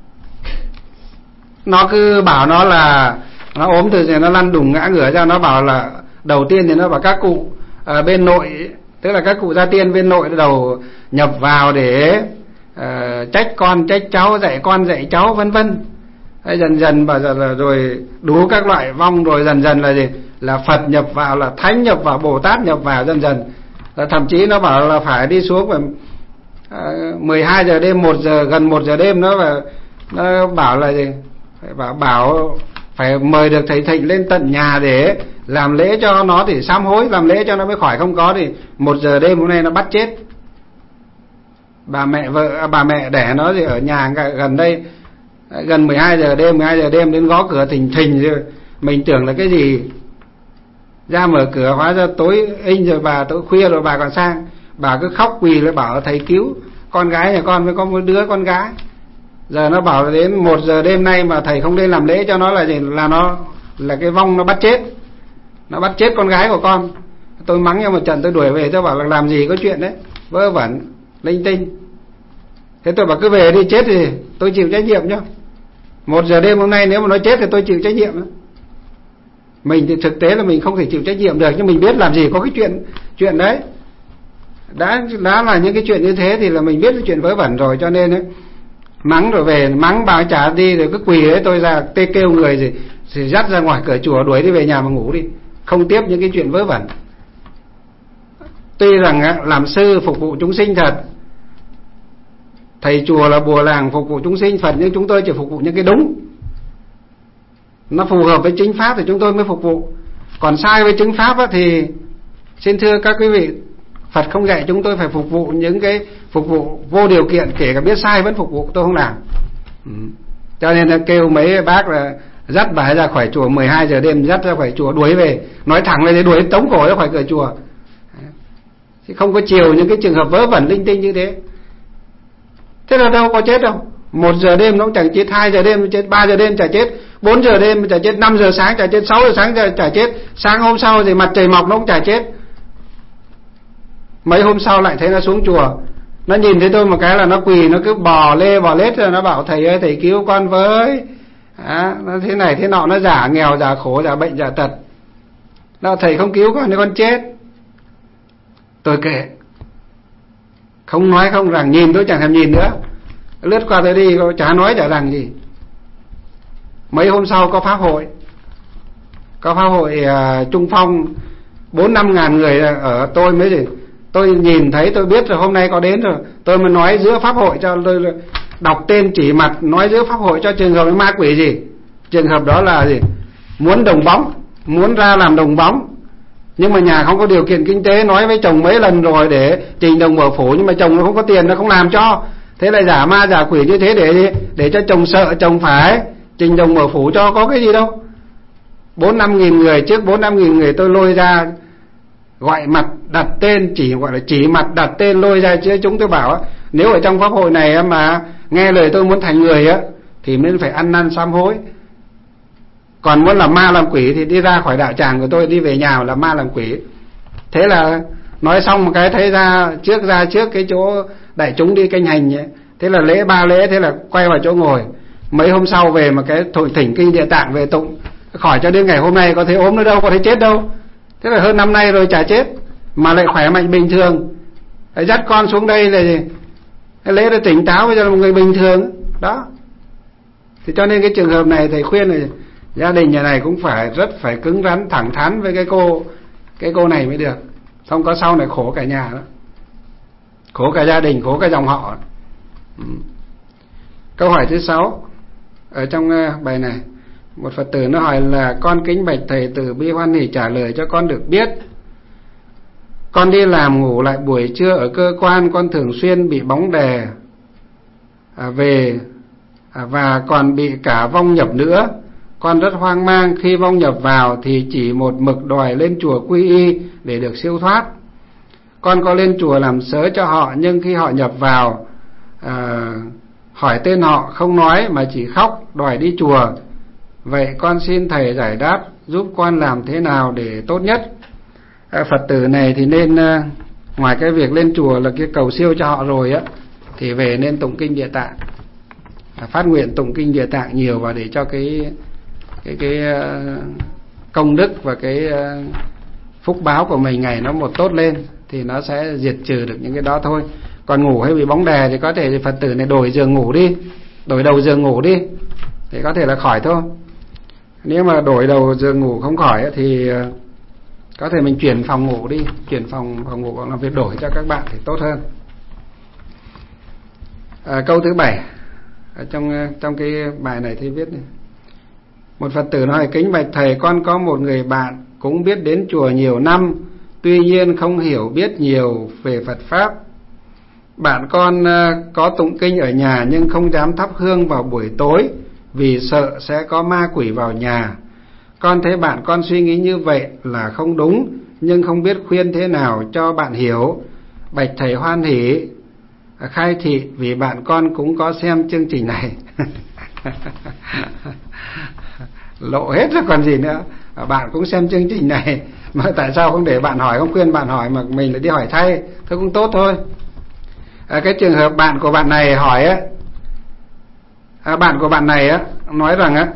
Nó cứ bảo nó là nó ốm từ giờ nó lăn đùng ngã ngửa ra. Nó bảo là đầu tiên thì nó bảo các cụ bên nội, tức là các cụ gia tiên bên nội đầu nhập vào để trách con trách cháu, dạy con dạy cháu, vân vân. Dần dần và rồi đủ các loại vong, rồi dần dần là gì? Là Phật nhập vào, là Thánh nhập vào, Bồ Tát nhập vào, dần dần là thậm chí nó bảo là phải đi xuống và 12 giờ đêm, 1 giờ, gần 1 giờ đêm nó bảo là gì, bảo phải mời được thầy Thịnh lên tận nhà để làm lễ cho nó, thì sám hối làm lễ cho nó mới khỏi. Không có thì 1 giờ đêm hôm nay nó bắt chết. Bà mẹ đẻ nó thì ở nhà gần đây, gần 12 giờ đêm đến gõ cửa thình rồi. Mình tưởng là cái gì, ra mở cửa hóa ra tối in rồi, bà tối khuya rồi bà còn sang. Bà cứ khóc quỳ lại bảo thầy cứu con gái nhà con, mới có một đứa con gái. Giờ nó bảo là đến 1 giờ đêm nay mà thầy không lên làm lễ cho nó là gì, là nó là cái vong nó bắt chết. Nó bắt chết con gái của con. Tôi mắng nhau một trận, tôi đuổi về, tôi bảo là làm gì có chuyện đấy, vớ vẩn linh tinh. Thế tôi bảo cứ về đi, chết thì tôi chịu trách nhiệm nhá. 1 giờ đêm hôm nay nếu mà nó chết thì tôi chịu trách nhiệm đó. Mình thì thực tế là mình không thể chịu trách nhiệm được, nhưng mình biết làm gì có cái chuyện đấy. Đã là những cái chuyện như thế thì là mình biết cái chuyện vớ vẩn rồi, cho nên ấy, mắng rồi về, mắng bảo trả đi rồi cứ quỳ đấy, tôi ra kêu người thì dắt ra ngoài cửa chùa, đuổi đi về nhà mà ngủ đi, không tiếp những cái chuyện vớ vẩn. Tuy rằng làm sư phục vụ chúng sinh thật, thầy chùa là bùa làng phục vụ chúng sinh Phật, nhưng chúng tôi chỉ phục vụ những cái đúng, nó phù hợp với chính pháp thì chúng tôi mới phục vụ. Còn sai với chính pháp thì xin thưa các quý vị, Phật không dạy chúng tôi phải phục vụ những cái phục vụ vô điều kiện, kể cả biết sai vẫn phục vụ, tôi không làm. Cho nên là kêu mấy bác là dắt bà ra khỏi chùa 12 giờ đêm, dắt ra khỏi chùa đuổi về, nói thẳng là để đuổi tống cổ ra khỏi cửa chùa, chứ không có chiều những cái trường hợp vớ vẩn linh tinh như thế. Thế là đâu có chết đâu. 1 giờ đêm nó cũng chẳng chết, 2 giờ đêm chết, 3 giờ đêm chả chết, 4 giờ đêm chả chết, 5 giờ sáng chả chết, 6 giờ sáng chả chết, sáng hôm sau thì mặt trời mọc nó cũng chả chết. Mấy hôm sau lại thấy nó xuống chùa, nó nhìn thấy tôi một cái là nó quỳ, nó cứ bò lê bò lết rồi nó bảo thầy ơi thầy cứu con với. Nó thế này thế nọ, nó giả nghèo, giả khổ, giả bệnh, giả tật. Nó thầy không cứu con thì con chết. Tôi kệ, không nói không rằng, nhìn tôi chẳng thèm nhìn nữa, lướt qua tôi đi, chả nói chả rằng gì. Mấy hôm sau có pháp hội Trung Phong 4-5 ngàn người ở, tôi mới gì, tôi nhìn thấy tôi biết rồi hôm nay có đến rồi, tôi mới nói giữa pháp hội cho tôi đọc tên chỉ mặt, nói giữa pháp hội cho trường hợp ma quỷ gì. Trường hợp đó là gì, muốn đồng bóng, muốn ra làm đồng bóng, nhưng mà nhà không có điều kiện kinh tế, nói với chồng mấy lần rồi để trình đồng mở phủ, nhưng mà chồng nó không có tiền, nó không làm cho. Thế lại giả ma giả quỷ như thế để cho chồng sợ, chồng phải trình đồng mở phủ cho, có cái gì đâu. 4-5 nghìn người, trước 4-5 nghìn người tôi lôi ra, gọi mặt đặt tên, chỉ gọi là chỉ mặt đặt tên lôi ra. Chứ chúng tôi bảo nếu ở trong pháp hội này mà nghe lời tôi muốn thành người thì mới phải ăn năn sám hối. Còn muốn làm ma làm quỷ thì đi ra khỏi đạo tràng của tôi, đi về nhà làm ma làm quỷ. Thế là nói xong một cái thấy ra trước cái chỗ đại chúng đi canh hành ấy. Thế là lễ 3 lễ, thế là quay vào chỗ ngồi. Mấy hôm sau về mà cái thổi thỉnh kinh Địa Tạng về tụng, khỏi cho đến ngày hôm nay có thấy ốm nữa đâu, có thấy chết đâu. Thế là hơn năm nay rồi chả chết, mà lại khỏe mạnh bình thường. Dắt con xuống đây là gì, lễ đã tỉnh táo, bây giờ là một người bình thường đó. Thì cho nên cái trường hợp này thầy khuyên là gia đình nhà này cũng phải cứng rắn thẳng thắn với cái cô này mới được, không có sau này khổ cả nhà đó, khổ cả gia đình, khổ cả dòng họ. Câu hỏi thứ 6 ở trong bài này, một Phật tử nó hỏi là: con kính bạch thầy từ bi hoan hỉ trả lời cho con được biết, con đi làm ngủ lại buổi trưa ở cơ quan, con thường xuyên bị bóng đè về và còn bị cả vong nhập nữa. Con rất hoang mang, khi vong nhập vào thì chỉ một mực đòi lên chùa quy y để được siêu thoát. Con có lên chùa làm sớ cho họ, nhưng khi họ nhập vào hỏi tên họ không nói mà chỉ khóc đòi đi chùa. Vậy con xin thầy giải đáp giúp con làm thế nào để tốt nhất. Phật tử này thì nên ngoài cái việc lên chùa là cái cầu siêu cho họ rồi thì về nên tụng kinh Địa Tạng, phát nguyện tụng kinh Địa Tạng nhiều, và để cho cái công đức và cái phúc báo của mình ngày nó một tốt lên thì nó sẽ diệt trừ được những cái đó thôi. Còn ngủ hay bị bóng đè thì có thể thì Phật tử này đổi giường ngủ đi, đổi đầu giường ngủ đi thì có thể là khỏi thôi. Nếu mà đổi đầu giường ngủ không khỏi thì có thể mình chuyển phòng ngủ đi, chuyển phòng ngủ làm việc đổi cho các bạn thì tốt hơn. Câu thứ 7 trong cái bài này thì viết này. Một Phật tử nói: kính bạch thầy, con có một người bạn cũng biết đến chùa nhiều năm, tuy nhiên không hiểu biết nhiều về Phật pháp. Bạn con có tụng kinh ở nhà nhưng không dám thắp hương vào buổi tối vì sợ sẽ có ma quỷ vào nhà. Con thấy bạn con suy nghĩ như vậy là không đúng, nhưng không biết khuyên thế nào cho bạn hiểu. Bạch thầy hoan hỷ khai thị vì bạn con cũng có xem chương trình này. Lộ hết rồi còn gì nữa. Bạn cũng xem chương trình này mà tại sao không để bạn hỏi, không khuyên bạn hỏi mà mình lại đi hỏi thay? Thế cũng tốt thôi. Cái trường hợp bạn của bạn này hỏi á, bạn của bạn này á nói rằng á,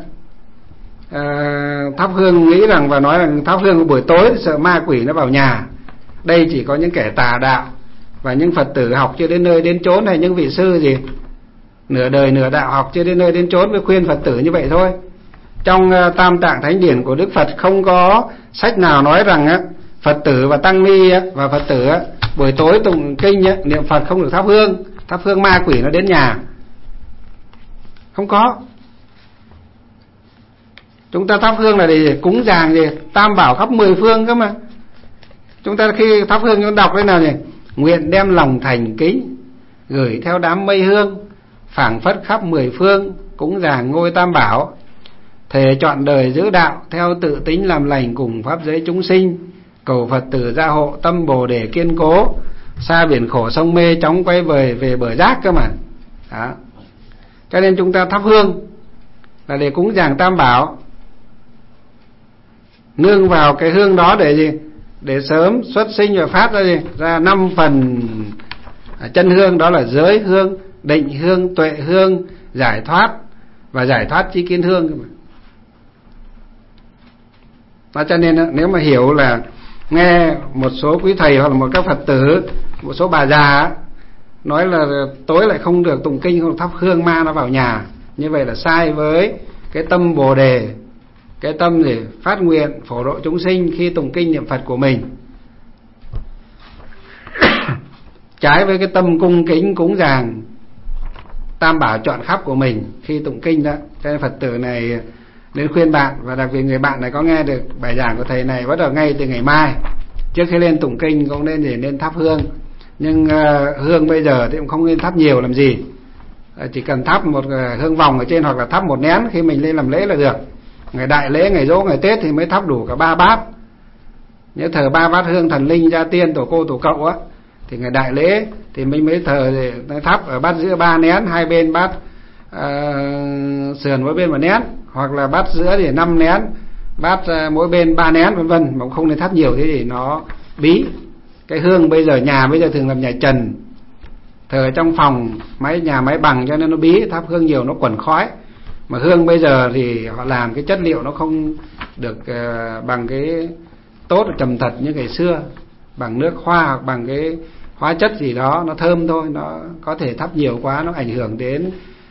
thắp hương, nghĩ rằng và nói rằng thắp hương buổi tối sợ ma quỷ nó vào nhà. Đây chỉ có những kẻ tà đạo và những Phật tử học chưa đến nơi đến chốn, hay những vị sư gì nửa đời nửa đạo học chưa đến nơi đến chốn mới khuyên Phật tử như vậy thôi. Trong Tam Tạng Thánh Điển của Đức Phật không có sách nào nói rằng á, Phật tử và tăng ni á, và Phật tử á, buổi tối tụng kinh á, niệm Phật không được thắp hương ma quỷ nó đến nhà. Không có. Chúng ta thắp hương là để cúng dường gì? Tam bảo khắp 10 phương cơ mà. Chúng ta khi thắp hương chúng ta đọc thế nào nhỉ? Nguyện đem lòng thành kính gửi theo đám mây hương, phảng phất khắp 10 phương, cúng dường ngôi Tam bảo. Thề trọn đời giữ đạo, theo tự tính làm lành cùng pháp giới chúng sinh, cầu Phật tử gia hộ tâm Bồ Đề kiên cố, xa biển khổ sông mê chóng quay về bờ giác cơ mà. Đó. Cho nên chúng ta thắp hương là để cúng dường Tam bảo, nương vào cái hương đó để gì? Để sớm xuất sinh và phát ra gì? Ra 5 phần chân hương, đó là giới hương, định hương, tuệ hương, giải thoát và giải thoát chi kiến hương cơ mà. Đó, cho nên nếu mà hiểu là nghe một số quý thầy hoặc là một các Phật tử, một số bà già nói là tối lại không được tụng kinh, không được thắp hương, ma nó vào nhà, như vậy là sai với cái tâm Bồ Đề, cái tâm để phát nguyện phổ độ chúng sinh khi tụng kinh niệm Phật của mình. Trái với cái tâm cung kính cúng dường Tam bảo trọn khắp của mình khi tụng kinh đó. Cho nên Phật tử này đến khuyên bạn, và đặc biệt người bạn này có nghe được bài giảng của thầy này, bắt đầu ngay từ ngày mai trước khi lên tụng kinh cũng nên thắp hương. Nhưng hương bây giờ thì cũng không nên thắp nhiều làm gì, chỉ cần thắp một hương vòng ở trên, hoặc là thắp một nén khi mình lên làm lễ là được. Ngày đại lễ, ngày dỗ, ngày Tết thì mới thắp đủ cả 3 bát. Nhớ thờ 3 bát hương thần linh, gia tiên, tổ cô, tổ cậu á, thì ngày đại lễ thì mình mới thờ để thắp ở bát giữa 3 nén, hai bên bát sườn mỗi bên 1 nén, hoặc là bát giữa thì 5 nén, bát mỗi bên 3 nén, vân vân. Mà không nên thắp nhiều thế thì nó bí. Cái hương bây giờ nhà bây giờ thường làm nhà trần, thờ trong phòng nhà máy bằng, cho nên nó bí. Thắp hương nhiều nó quẩn khói. Mà hương bây giờ thì họ làm cái chất liệu nó không được bằng cái tốt trầm thật như ngày xưa, bằng nước hoa hoặc bằng cái hóa chất gì đó, nó thơm thôi. Nó có thể thắp nhiều quá nó ảnh hưởng đến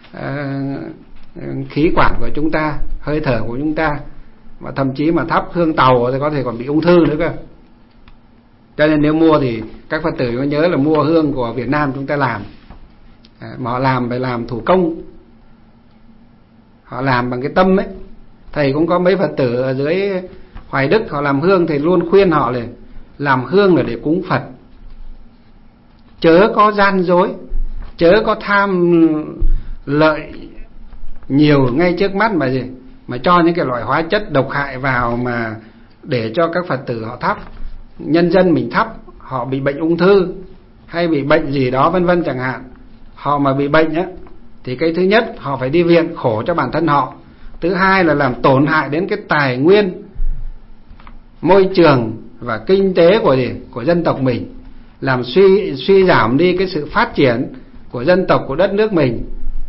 khí quản của chúng ta, hơi thở của chúng ta, và thậm chí mà thắp hương tàu thì có thể còn bị ung thư nữa cơ. Cho nên nếu mua thì các Phật tử có nhớ là mua hương của Việt Nam chúng ta làm, mà họ làm phải làm thủ công, họ làm bằng cái tâm ấy. Thầy cũng có mấy Phật tử ở dưới Hoài Đức họ làm hương, thầy luôn khuyên họ là làm hương là để cúng Phật, chớ có gian dối, chớ có tham lợi nhiều ngay trước mắt mà gì, mà cho những cái loại hóa chất độc hại vào mà để cho các Phật tử họ thắp. Nhân dân mình thắp họ bị bệnh ung thư hay bị bệnh gì đó vân vân chẳng hạn, họ mà bị bệnh á thì cái thứ nhất họ phải đi viện khổ cho bản thân họ, thứ hai là làm tổn hại đến cái tài nguyên, môi trường và kinh tế của dân tộc mình, làm suy giảm đi cái sự phát triển của dân tộc, của đất nước mình.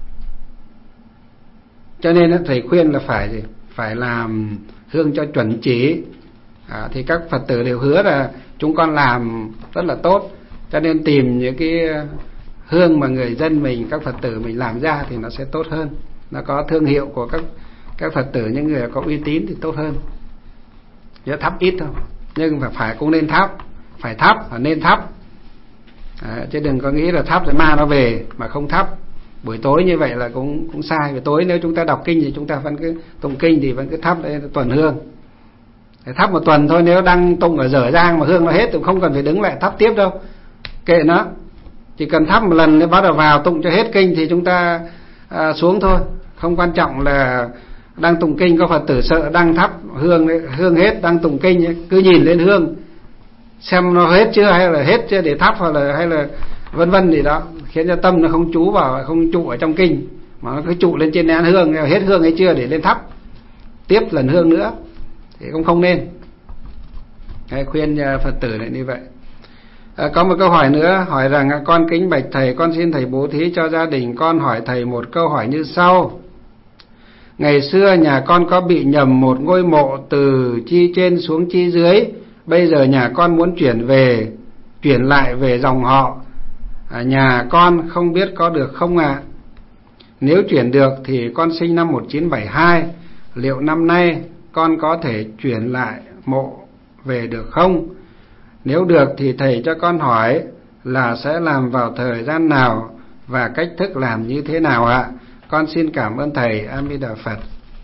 Cho nên thầy khuyên là phải làm hương cho chuẩn chỉ. Thì các Phật tử đều hứa là chúng con làm rất là tốt. Cho nên tìm những cái hương mà người dân mình, các Phật tử mình làm ra thì nó sẽ tốt hơn, nó có thương hiệu của các Phật tử, những người có uy tín thì tốt hơn. Chứ thắp ít thôi, nhưng phải cũng nên thắp, phải thắp và nên thắp. Chứ đừng có nghĩ là thắp rồi ma nó về mà không thắp. buổi tối như vậy là cũng sai. Buổi tối nếu chúng ta đọc kinh thì chúng ta vẫn cứ tụng kinh thì vẫn cứ thắp tuần hương. Thắp một tuần thôi, nếu đang tụng ở dở dang mà hương nó hết thì không cần phải đứng lại thắp tiếp đâu, kệ nó. Chỉ cần thắp một lần nếu bắt đầu vào tụng cho hết kinh thì chúng ta xuống thôi. Không quan trọng là đang tụng kinh có Phật tử sợ đang thắp hương hết, đang tụng kinh cứ nhìn lên hương xem nó hết chưa hay là hết chưa để thắp, hay là vân vân gì đó, khiến cho tâm nó không chú vào, không trụ ở trong kinh mà nó cứ trụ lên trên nén hương, hết hương hay chưa để lên thắp tiếp lần hương nữa thì cũng không nên. Khuyên Phật tử lại như vậy. Có một câu hỏi nữa hỏi rằng: con kính bạch thầy, con xin thầy bố thí cho gia đình con hỏi thầy một câu hỏi như sau. Ngày xưa nhà con có bị nhầm một ngôi mộ từ chi trên xuống chi dưới, bây giờ nhà con muốn chuyển lại về dòng họ nhà con, không biết có được không ạ? Nếu chuyển được thì con sinh năm 1972, liệu năm nay con có thể chuyển lại mộ về được không? Nếu được thì thầy cho con hỏi là sẽ làm vào thời gian nào và cách thức làm như thế nào ạ? Con xin cảm ơn thầy. A Di Đà Phật.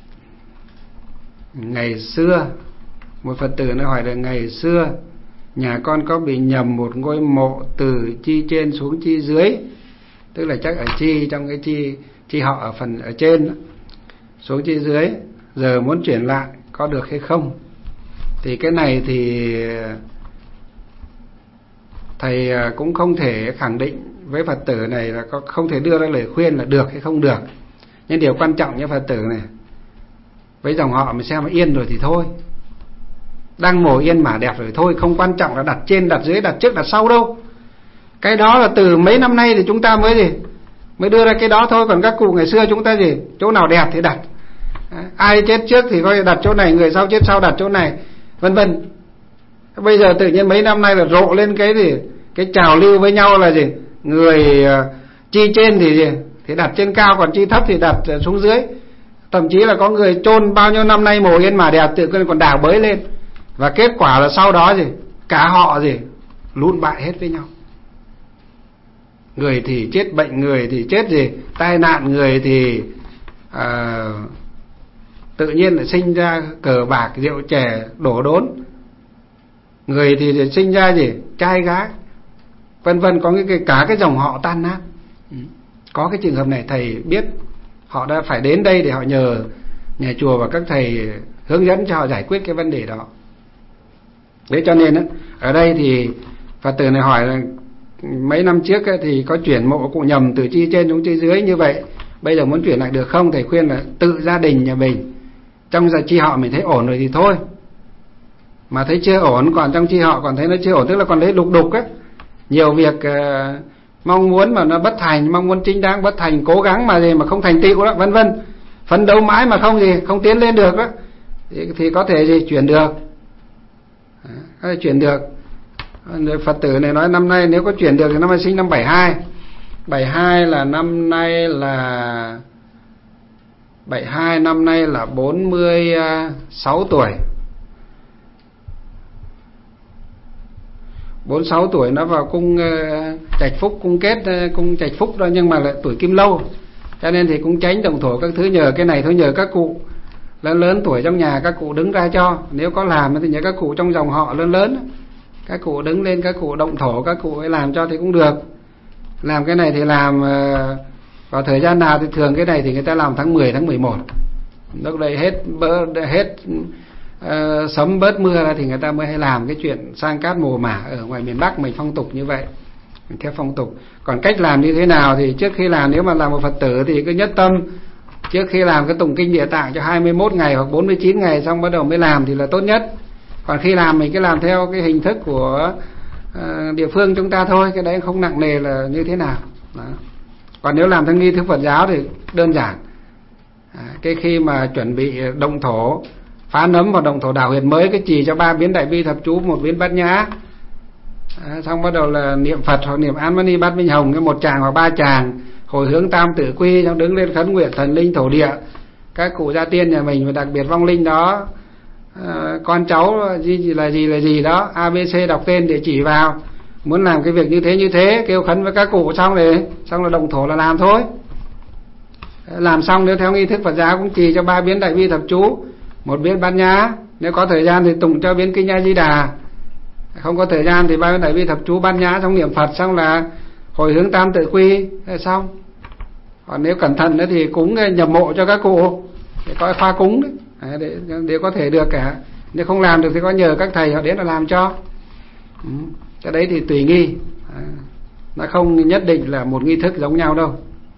Ngày xưa, một Phật tử nó hỏi là ngày xưa nhà con có bị nhầm một ngôi mộ từ chi trên xuống chi dưới, tức là chắc ở chi trong cái chi họ ở phần ở trên xuống chi dưới, giờ muốn chuyển lại có được hay không? Thì cái này thì thầy cũng không thể khẳng định với Phật tử này, là không thể đưa ra lời khuyên là được hay không được. Nhưng điều quan trọng như Phật tử này, với dòng họ mình xem mà yên rồi thì thôi, đang mồ yên mả đẹp rồi thôi, không quan trọng là đặt trên đặt dưới, đặt trước đặt sau đâu. Cái đó là từ mấy năm nay thì chúng ta mới đưa ra cái đó thôi. Còn các cụ ngày xưa chúng ta chỗ nào đẹp thì đặt, ai chết trước thì coi đặt chỗ này, người sau chết sau đặt chỗ này, vân vân. Bây giờ tự nhiên mấy năm nay là rộ lên cái trào lưu với nhau là người chi trên thì đặt trên cao, còn chi thấp thì đặt xuống dưới. Thậm chí là có người chôn bao nhiêu năm nay mồ yên mà đẹp, tự nhiên còn đào bới lên, và kết quả là sau đó cả họ lụn bại hết với nhau. Người thì chết bệnh, người thì chết tai nạn, người thì tự nhiên lại sinh ra cờ bạc rượu chè đổ đốn, người thì sinh ra trai gái, vân vân. Có cả cái dòng họ tan nát. Có cái trường hợp này thầy biết, họ đã phải đến đây để họ nhờ nhà chùa và các thầy hướng dẫn cho họ giải quyết cái vấn đề đó. Thế cho nên ở đây thì Phật tử này hỏi là mấy năm trước thì có chuyển mộ cụ nhầm từ chi trên xuống chi dưới như vậy, bây giờ muốn chuyển lại được không? Thầy khuyên là tự gia đình nhà mình trong chi họ mình thấy ổn rồi thì thôi, mà thấy chưa ổn, còn trong chi họ còn thấy nó chưa ổn, tức là còn thấy đục đục nhiều việc mong muốn mà nó bất thành, mong muốn chính đáng bất thành, cố gắng mà không thành tựu đó, vân vân, phấn đấu mãi mà không tiến lên được đó, thì có thể chuyển được. Chuyển được. Phật tử này nói năm nay nếu có chuyển được thì năm nay sinh năm 72 là năm nay là 72, năm nay là 46 tuổi. 46 tuổi nó vào cung Trạch Phúc, cung Kết, cung Trạch Phúc đó, nhưng mà lại tuổi Kim Lâu, cho nên thì cũng tránh động thổ các thứ. Nhờ cái này thôi, nhờ các cụ lớn tuổi trong nhà, các cụ đứng ra cho. Nếu có làm thì nhờ các cụ trong dòng họ lớn, các cụ đứng lên, các cụ động thổ, các cụ ấy làm cho thì cũng được. Làm cái này thì làm vào thời gian nào thì thường cái này thì người ta làm tháng 10, tháng 11, lúc đây hết sấm bớt mưa ra thì người ta mới hay làm cái chuyện sang cát mồ mả. Ở ngoài miền Bắc mình phong tục như vậy, mình theo phong tục. Còn cách làm như thế nào thì trước khi làm, nếu mà làm một Phật tử thì cứ nhất tâm trước khi làm cái tụng kinh Địa Tạng cho 21 ngày hoặc 49 ngày xong bắt đầu mới làm thì là tốt nhất. Còn khi làm mình cứ làm theo cái hình thức của địa phương chúng ta thôi, cái đấy không nặng nề là như thế nào đó. Còn nếu làm theo nghi thức Phật giáo thì đơn giản. Cái khi mà chuẩn bị động thổ, phá nấm vào động thổ đảo huyệt mới, cái chỉ cho 3 biến đại bi thập chú, 1 biến bát nhã, xong bắt đầu là niệm Phật hoặc niệm An Mani Bát Minh Hồng, cái 1 tràng hoặc 3 tràng, hồi hướng tam tử quy, xong đứng lên khấn nguyện thần linh thổ địa, các cụ gia tiên nhà mình và đặc biệt vong linh đó, con cháu là gì đó, ABC đọc tên địa chỉ vào, muốn làm cái việc như thế kêu khấn với các cụ xong là động thổ là làm thôi. Làm xong nếu theo nghi thức Phật giáo cũng trì cho 3 biến Đại Bi Thập Chú, 1 biến Bát Nhã, nếu có thời gian thì tụng cho biến Kinh A Di Đà, không có thời gian thì 3 biến Đại Bi Thập Chú, Bát Nhã, xong niệm Phật, xong là hồi hướng tam tự quy là xong. Còn nếu cẩn thận nữa thì cúng nhập mộ cho các cụ, để có khoa cúng đấy, để có thể được cả. Nếu không làm được thì có nhờ các thầy họ đến là làm cho. Cái đấy thì tùy nghi, nó không nhất định là một nghi thức giống nhau đâu.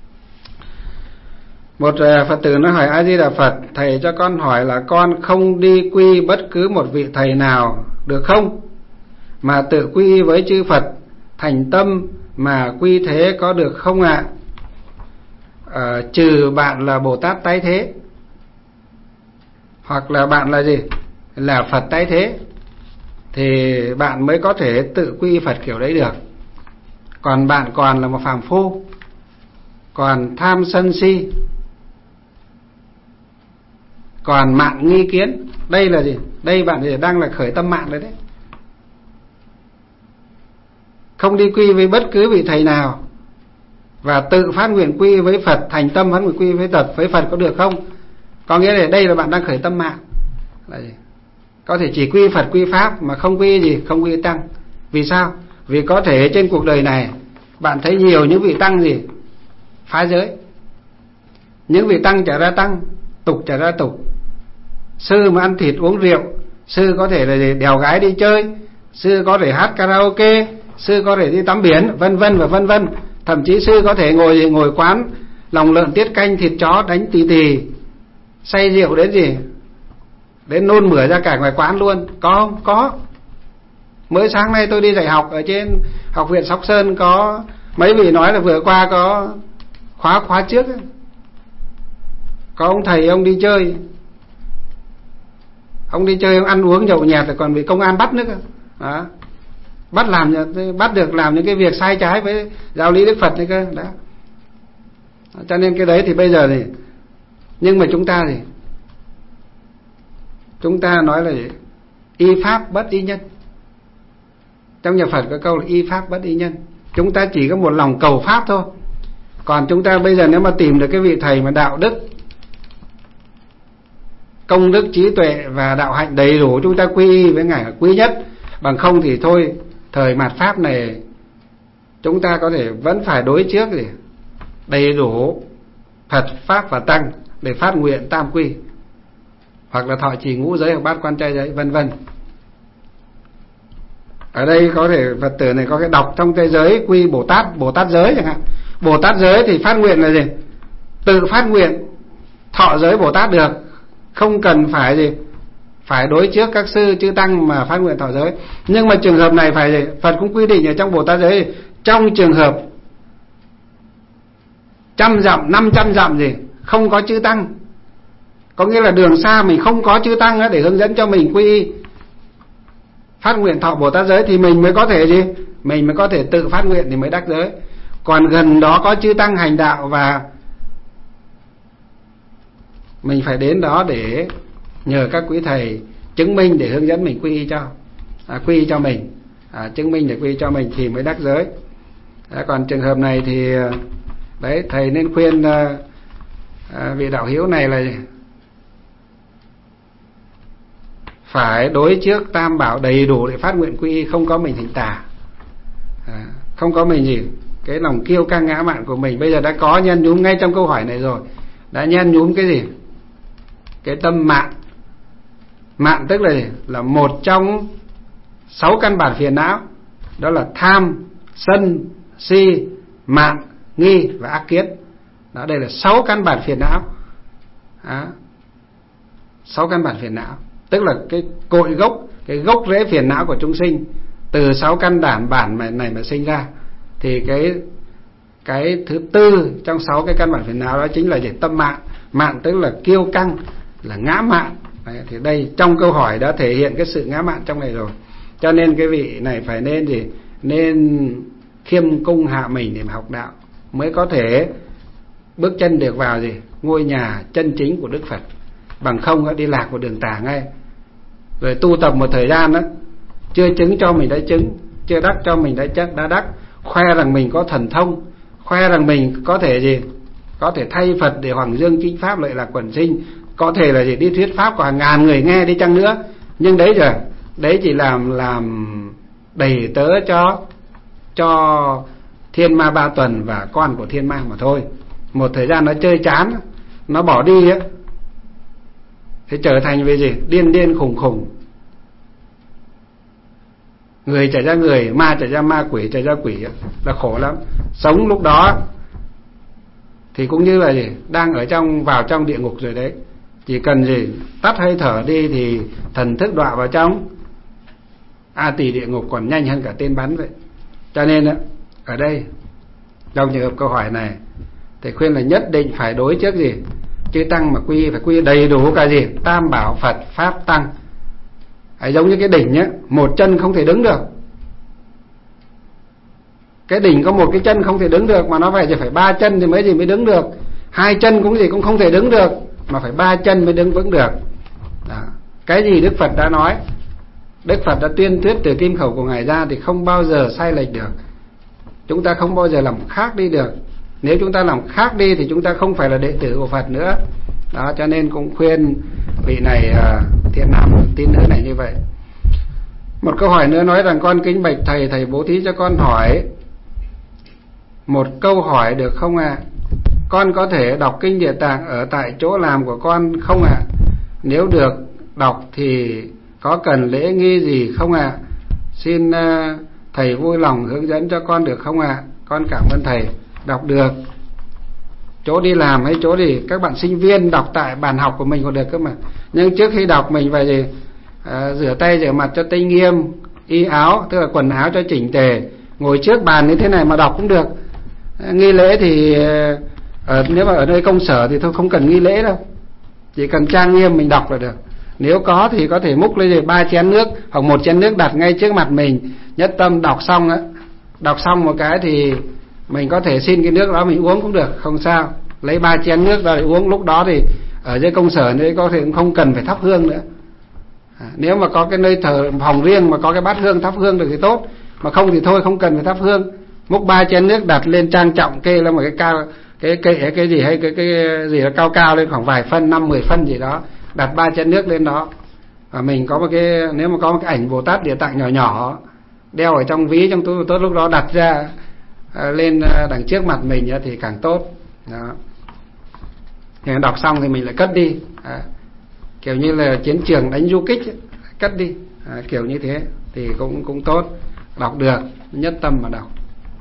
Một Phật tử nó hỏi: A Di Đà Phật, thầy cho con hỏi là con không đi quy bất cứ một vị thầy nào được không, mà tự quy với chư Phật thành tâm mà quy thế có được không ạ? Trừ bạn là Bồ Tát tái thế, hoặc là bạn là gì, là Phật tái thế, thì bạn mới có thể tự quy Phật kiểu đấy được. Còn bạn còn là một phàm phu, còn tham sân si, còn mạn nghi kiến. Đây là gì? Đây bạn thì đang là khởi tâm mạn đấy. Không đi quy với bất cứ vị thầy nào, và tự phát nguyện quy với Phật, thành tâm phát nguyện quy với Phật có được không? Có nghĩa là đây là bạn đang khởi tâm mạn. Là gì? Có thể chỉ quy Phật quy Pháp mà không quy gì, không quy Tăng. Vì sao? Vì có thể trên cuộc đời này bạn thấy nhiều những vị Tăng gì phá giới, những vị Tăng trở ra Tăng, tục trở ra tục. Sư mà ăn thịt uống rượu, sư có thể là đèo gái đi chơi, sư có thể hát karaoke, sư có thể đi tắm biển, vân vân và vân vân. Thậm chí sư có thể ngồi quán lòng lợn tiết canh thịt chó đánh tì tì, say rượu đến gì, đến nôn mửa ra cả ngoài quán luôn. Có không? Có. Mới sáng nay tôi đi dạy học ở trên học viện Sóc Sơn, có mấy vị nói là vừa qua có khóa trước ấy, có ông thầy ông đi chơi, ông ăn uống nhậu nhẹt rồi còn bị công an bắt nữa cơ. Đó. Bắt được làm những cái việc sai trái với giáo lý Đức Phật này cơ. Đó. Cho nên cái đấy thì bây giờ thì, nhưng mà chúng ta thì chúng ta nói là y pháp bất y nhân. Trong nhà Phật có câu là y pháp bất y nhân. Chúng ta chỉ có một lòng cầu pháp thôi. Còn chúng ta bây giờ nếu mà tìm được cái vị thầy mà đạo đức, công đức, trí tuệ và đạo hạnh đầy đủ, chúng ta quy y với Ngài là quý nhất. Bằng không thì thôi, thời mạt Pháp này chúng ta có thể vẫn phải đối trước gì đầy đủ Phật, Pháp và Tăng để phát nguyện tam quy, hoặc là thọ trì ngũ giới hoặc bát quan trai giới, vân vân. Ở đây có thể Phật tử này có cái đọc trong trai giới quy Bồ Tát giới chẳng hạn. Bồ Tát giới thì phát nguyện là gì? Tự phát nguyện thọ giới Bồ Tát được, không cần phải gì, phải đối trước các sư chư tăng mà phát nguyện thọ giới. Nhưng mà trường hợp này phải gì? Phật cũng quy định ở trong Bồ Tát giới, trong trường hợp 100 dặm, 500 dặm gì không có chư tăng, có nghĩa là đường xa mình không có chư tăng để hướng dẫn cho mình quy y phát nguyện thọ Bồ Tát giới, thì mình mới có thể gì? Mình mới có thể tự phát nguyện thì mới đắc giới. Còn gần đó có chư tăng hành đạo và mình phải đến đó để nhờ các quý thầy chứng minh để hướng dẫn mình quy y cho mình, chứng minh để quy y cho mình thì mới đắc giới. Còn trường hợp này thì đấy, thầy nên khuyên vị đạo hữu này là phải đối trước tam bảo đầy đủ để phát nguyện quy y, không có mình thành tà, không có mình gì cái lòng kiêu căng ngã mạn của mình. Bây giờ đã có nhân nhúm ngay trong câu hỏi này rồi, đã nhân nhúm cái gì? Cái tâm mạn. Mạn tức là gì? Là một trong 6 căn bản phiền não, đó là tham, sân, si, mạn, nghi và ác kiến. Đó, đây là 6 căn bản phiền não. 6 căn bản phiền não, tức là cái cội gốc, cái gốc rễ phiền não của chúng sinh từ 6 căn bản này mà sinh ra. Thì cái thứ tư trong 6 cái căn bản phiền não đó chính là gì? Tâm mạn. Mạn tức là kiêu căng, là ngã mạn. Đấy, thì đây trong câu hỏi đã thể hiện cái sự ngã mạn trong này rồi. Cho nên cái vị này phải nên gì? Nên khiêm cung hạ mình để mà học đạo, mới có thể bước chân được vào gì? Ngôi nhà chân chính của Đức Phật. Bằng không đã đi lạc vào đường tà ngay. Rồi tu tập một thời gian đó, chưa chứng cho mình đã chứng, chưa đắc cho mình đã đắc, khoe rằng mình có thần thông, khoe rằng mình có thể gì? có thể thay Phật để hoằng dương chính pháp lợi lạc quần sinh, có thể là gì đi thuyết pháp của hàng ngàn người nghe đi chăng nữa, nhưng đấy chỉ làm đầy tớ cho thiên ma ba tuần và con của thiên ma mà thôi. Một thời gian nó chơi chán, nó bỏ đi á, thì trở thành về gì điên khùng, người trở ra người, ma trở ra ma, quỷ trở ra quỷ, là khổ lắm. Sống lúc đó thì cũng như là gì đang vào trong địa ngục rồi đấy. Chỉ cần gì tắt hơi thở đi thì thần thức đọa vào trong A Tỳ địa ngục còn nhanh hơn cả tên bắn vậy. Cho nên á, ở đây trong trường hợp câu hỏi này thì khuyên là nhất định phải đối trước gì chư tăng mà phải quy đầy đủ cả gì tam bảo Phật pháp tăng. Giống như cái đỉnh nhá, một chân không thể đứng được. Cái đỉnh có một cái chân không thể đứng được, mà nó phải 3 chân thì mới đứng được. 2 chân cũng không thể đứng được, mà phải 3 chân mới đứng vững được. Đó. Cái gì Đức Phật đã nói, Đức Phật đã tuyên thuyết từ kim khẩu của Ngài ra thì không bao giờ sai lệch được. Chúng ta không bao giờ làm khác đi được. Nếu chúng ta làm khác đi thì chúng ta không phải là đệ tử của Phật nữa. Đó, cho nên cũng khuyên vị này thiện nam tín nữ này như vậy. Một câu hỏi nữa nói rằng: con kính bạch thầy, thầy bố thí cho con hỏi một câu hỏi được không ạ? Con có thể đọc kinh Địa Tạng ở tại chỗ làm của con không ạ? Nếu được đọc thì có cần lễ nghi gì không ạ? Xin thầy vui lòng hướng dẫn cho con được không ạ? Con cảm ơn thầy. Đọc được. Chỗ đi làm hay chỗ gì các bạn sinh viên đọc tại bàn học của mình còn được cơ mà. Nhưng trước khi đọc mình phải gì rửa tay rửa mặt cho tinh nghiêm, y áo, tức là quần áo cho chỉnh tề, ngồi trước bàn như thế này mà đọc cũng được. Nghi lễ thì nếu mà ở nơi công sở thì thôi không cần nghi lễ đâu, chỉ cần trang nghiêm mình đọc là được. Nếu có thì có thể múc lên 3 chén nước hoặc 1 chén nước đặt ngay trước mặt mình, nhất tâm đọc xong á. Đọc xong một cái thì mình có thể xin cái nước đó mình uống cũng được, không sao. Lấy 3 chén nước ra để uống. Lúc đó thì ở dưới công sở đấy có thể cũng không cần phải thắp hương nữa. Nếu mà có cái nơi thờ phòng riêng mà có cái bát hương thắp hương được thì tốt, mà không thì thôi không cần phải thắp hương. Múc 3 chén nước đặt lên trang trọng, kê lên một cái cao cái gì hay cái gì là cao lên khoảng vài phân, 5-10 phân gì đó, đặt 3 chén nước lên đó. Và mình có một cái, nếu mà có một cái ảnh Bồ Tát Địa Tạng nhỏ nhỏ đeo ở trong ví trong túi tốt, lúc đó đặt ra lên đằng trước mặt mình thì càng tốt. Đó. Thì đọc xong thì mình lại cất đi, kiểu như là chiến trường đánh du kích, cất đi, kiểu như thế thì cũng tốt. Đọc được, nhất tâm mà đọc.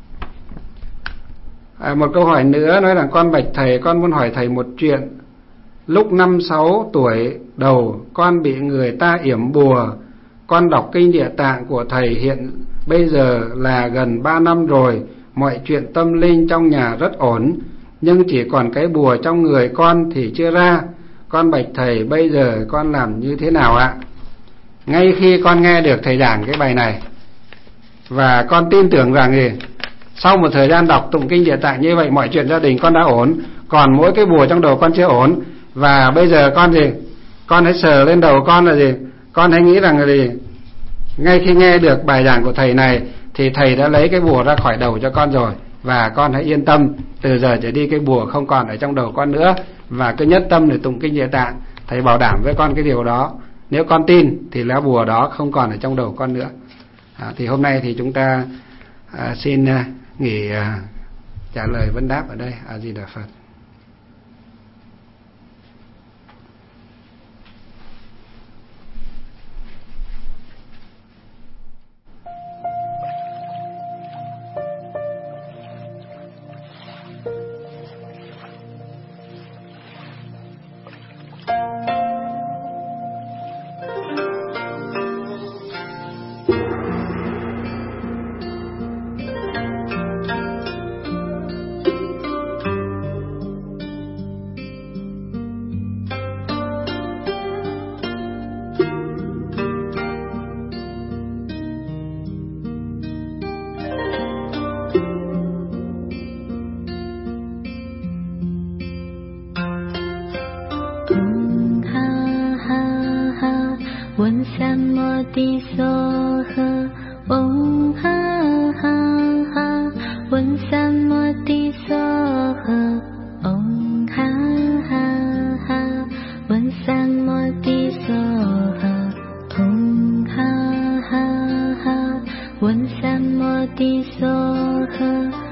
Một câu hỏi nữa nói rằng: con bạch thầy, con muốn hỏi thầy một chuyện. Lúc 5-6 tuổi đầu con bị người ta yểm bùa. Con đọc kinh Địa Tạng của thầy hiện bây giờ là gần 3 năm rồi. Mọi chuyện tâm linh trong nhà rất ổn, nhưng chỉ còn cái bùa trong người con thì chưa ra. Con bạch thầy bây giờ con làm như thế nào ạ? Ngay khi con nghe được thầy giảng cái bài này, và con tin tưởng rằng gì sau một thời gian đọc tụng kinh Địa Tạng như vậy, mọi chuyện gia đình con đã ổn, còn mỗi cái bùa trong đầu con chưa ổn. Và bây giờ con gì, con hãy sờ lên đầu con là gì, con hãy nghĩ rằng là gì, ngay khi nghe được bài giảng của thầy này thì thầy đã lấy cái bùa ra khỏi đầu cho con rồi, và con hãy yên tâm, từ giờ trở đi cái bùa không còn ở trong đầu con nữa, và cứ nhất tâm để tụng kinh Địa Tạng. Thầy bảo đảm với con cái điều đó. Nếu con tin thì lá bùa đó không còn ở trong đầu con nữa. Thì hôm nay thì chúng ta xin nghỉ trả lời vấn đáp ở đây. A Di Đà Phật. Soha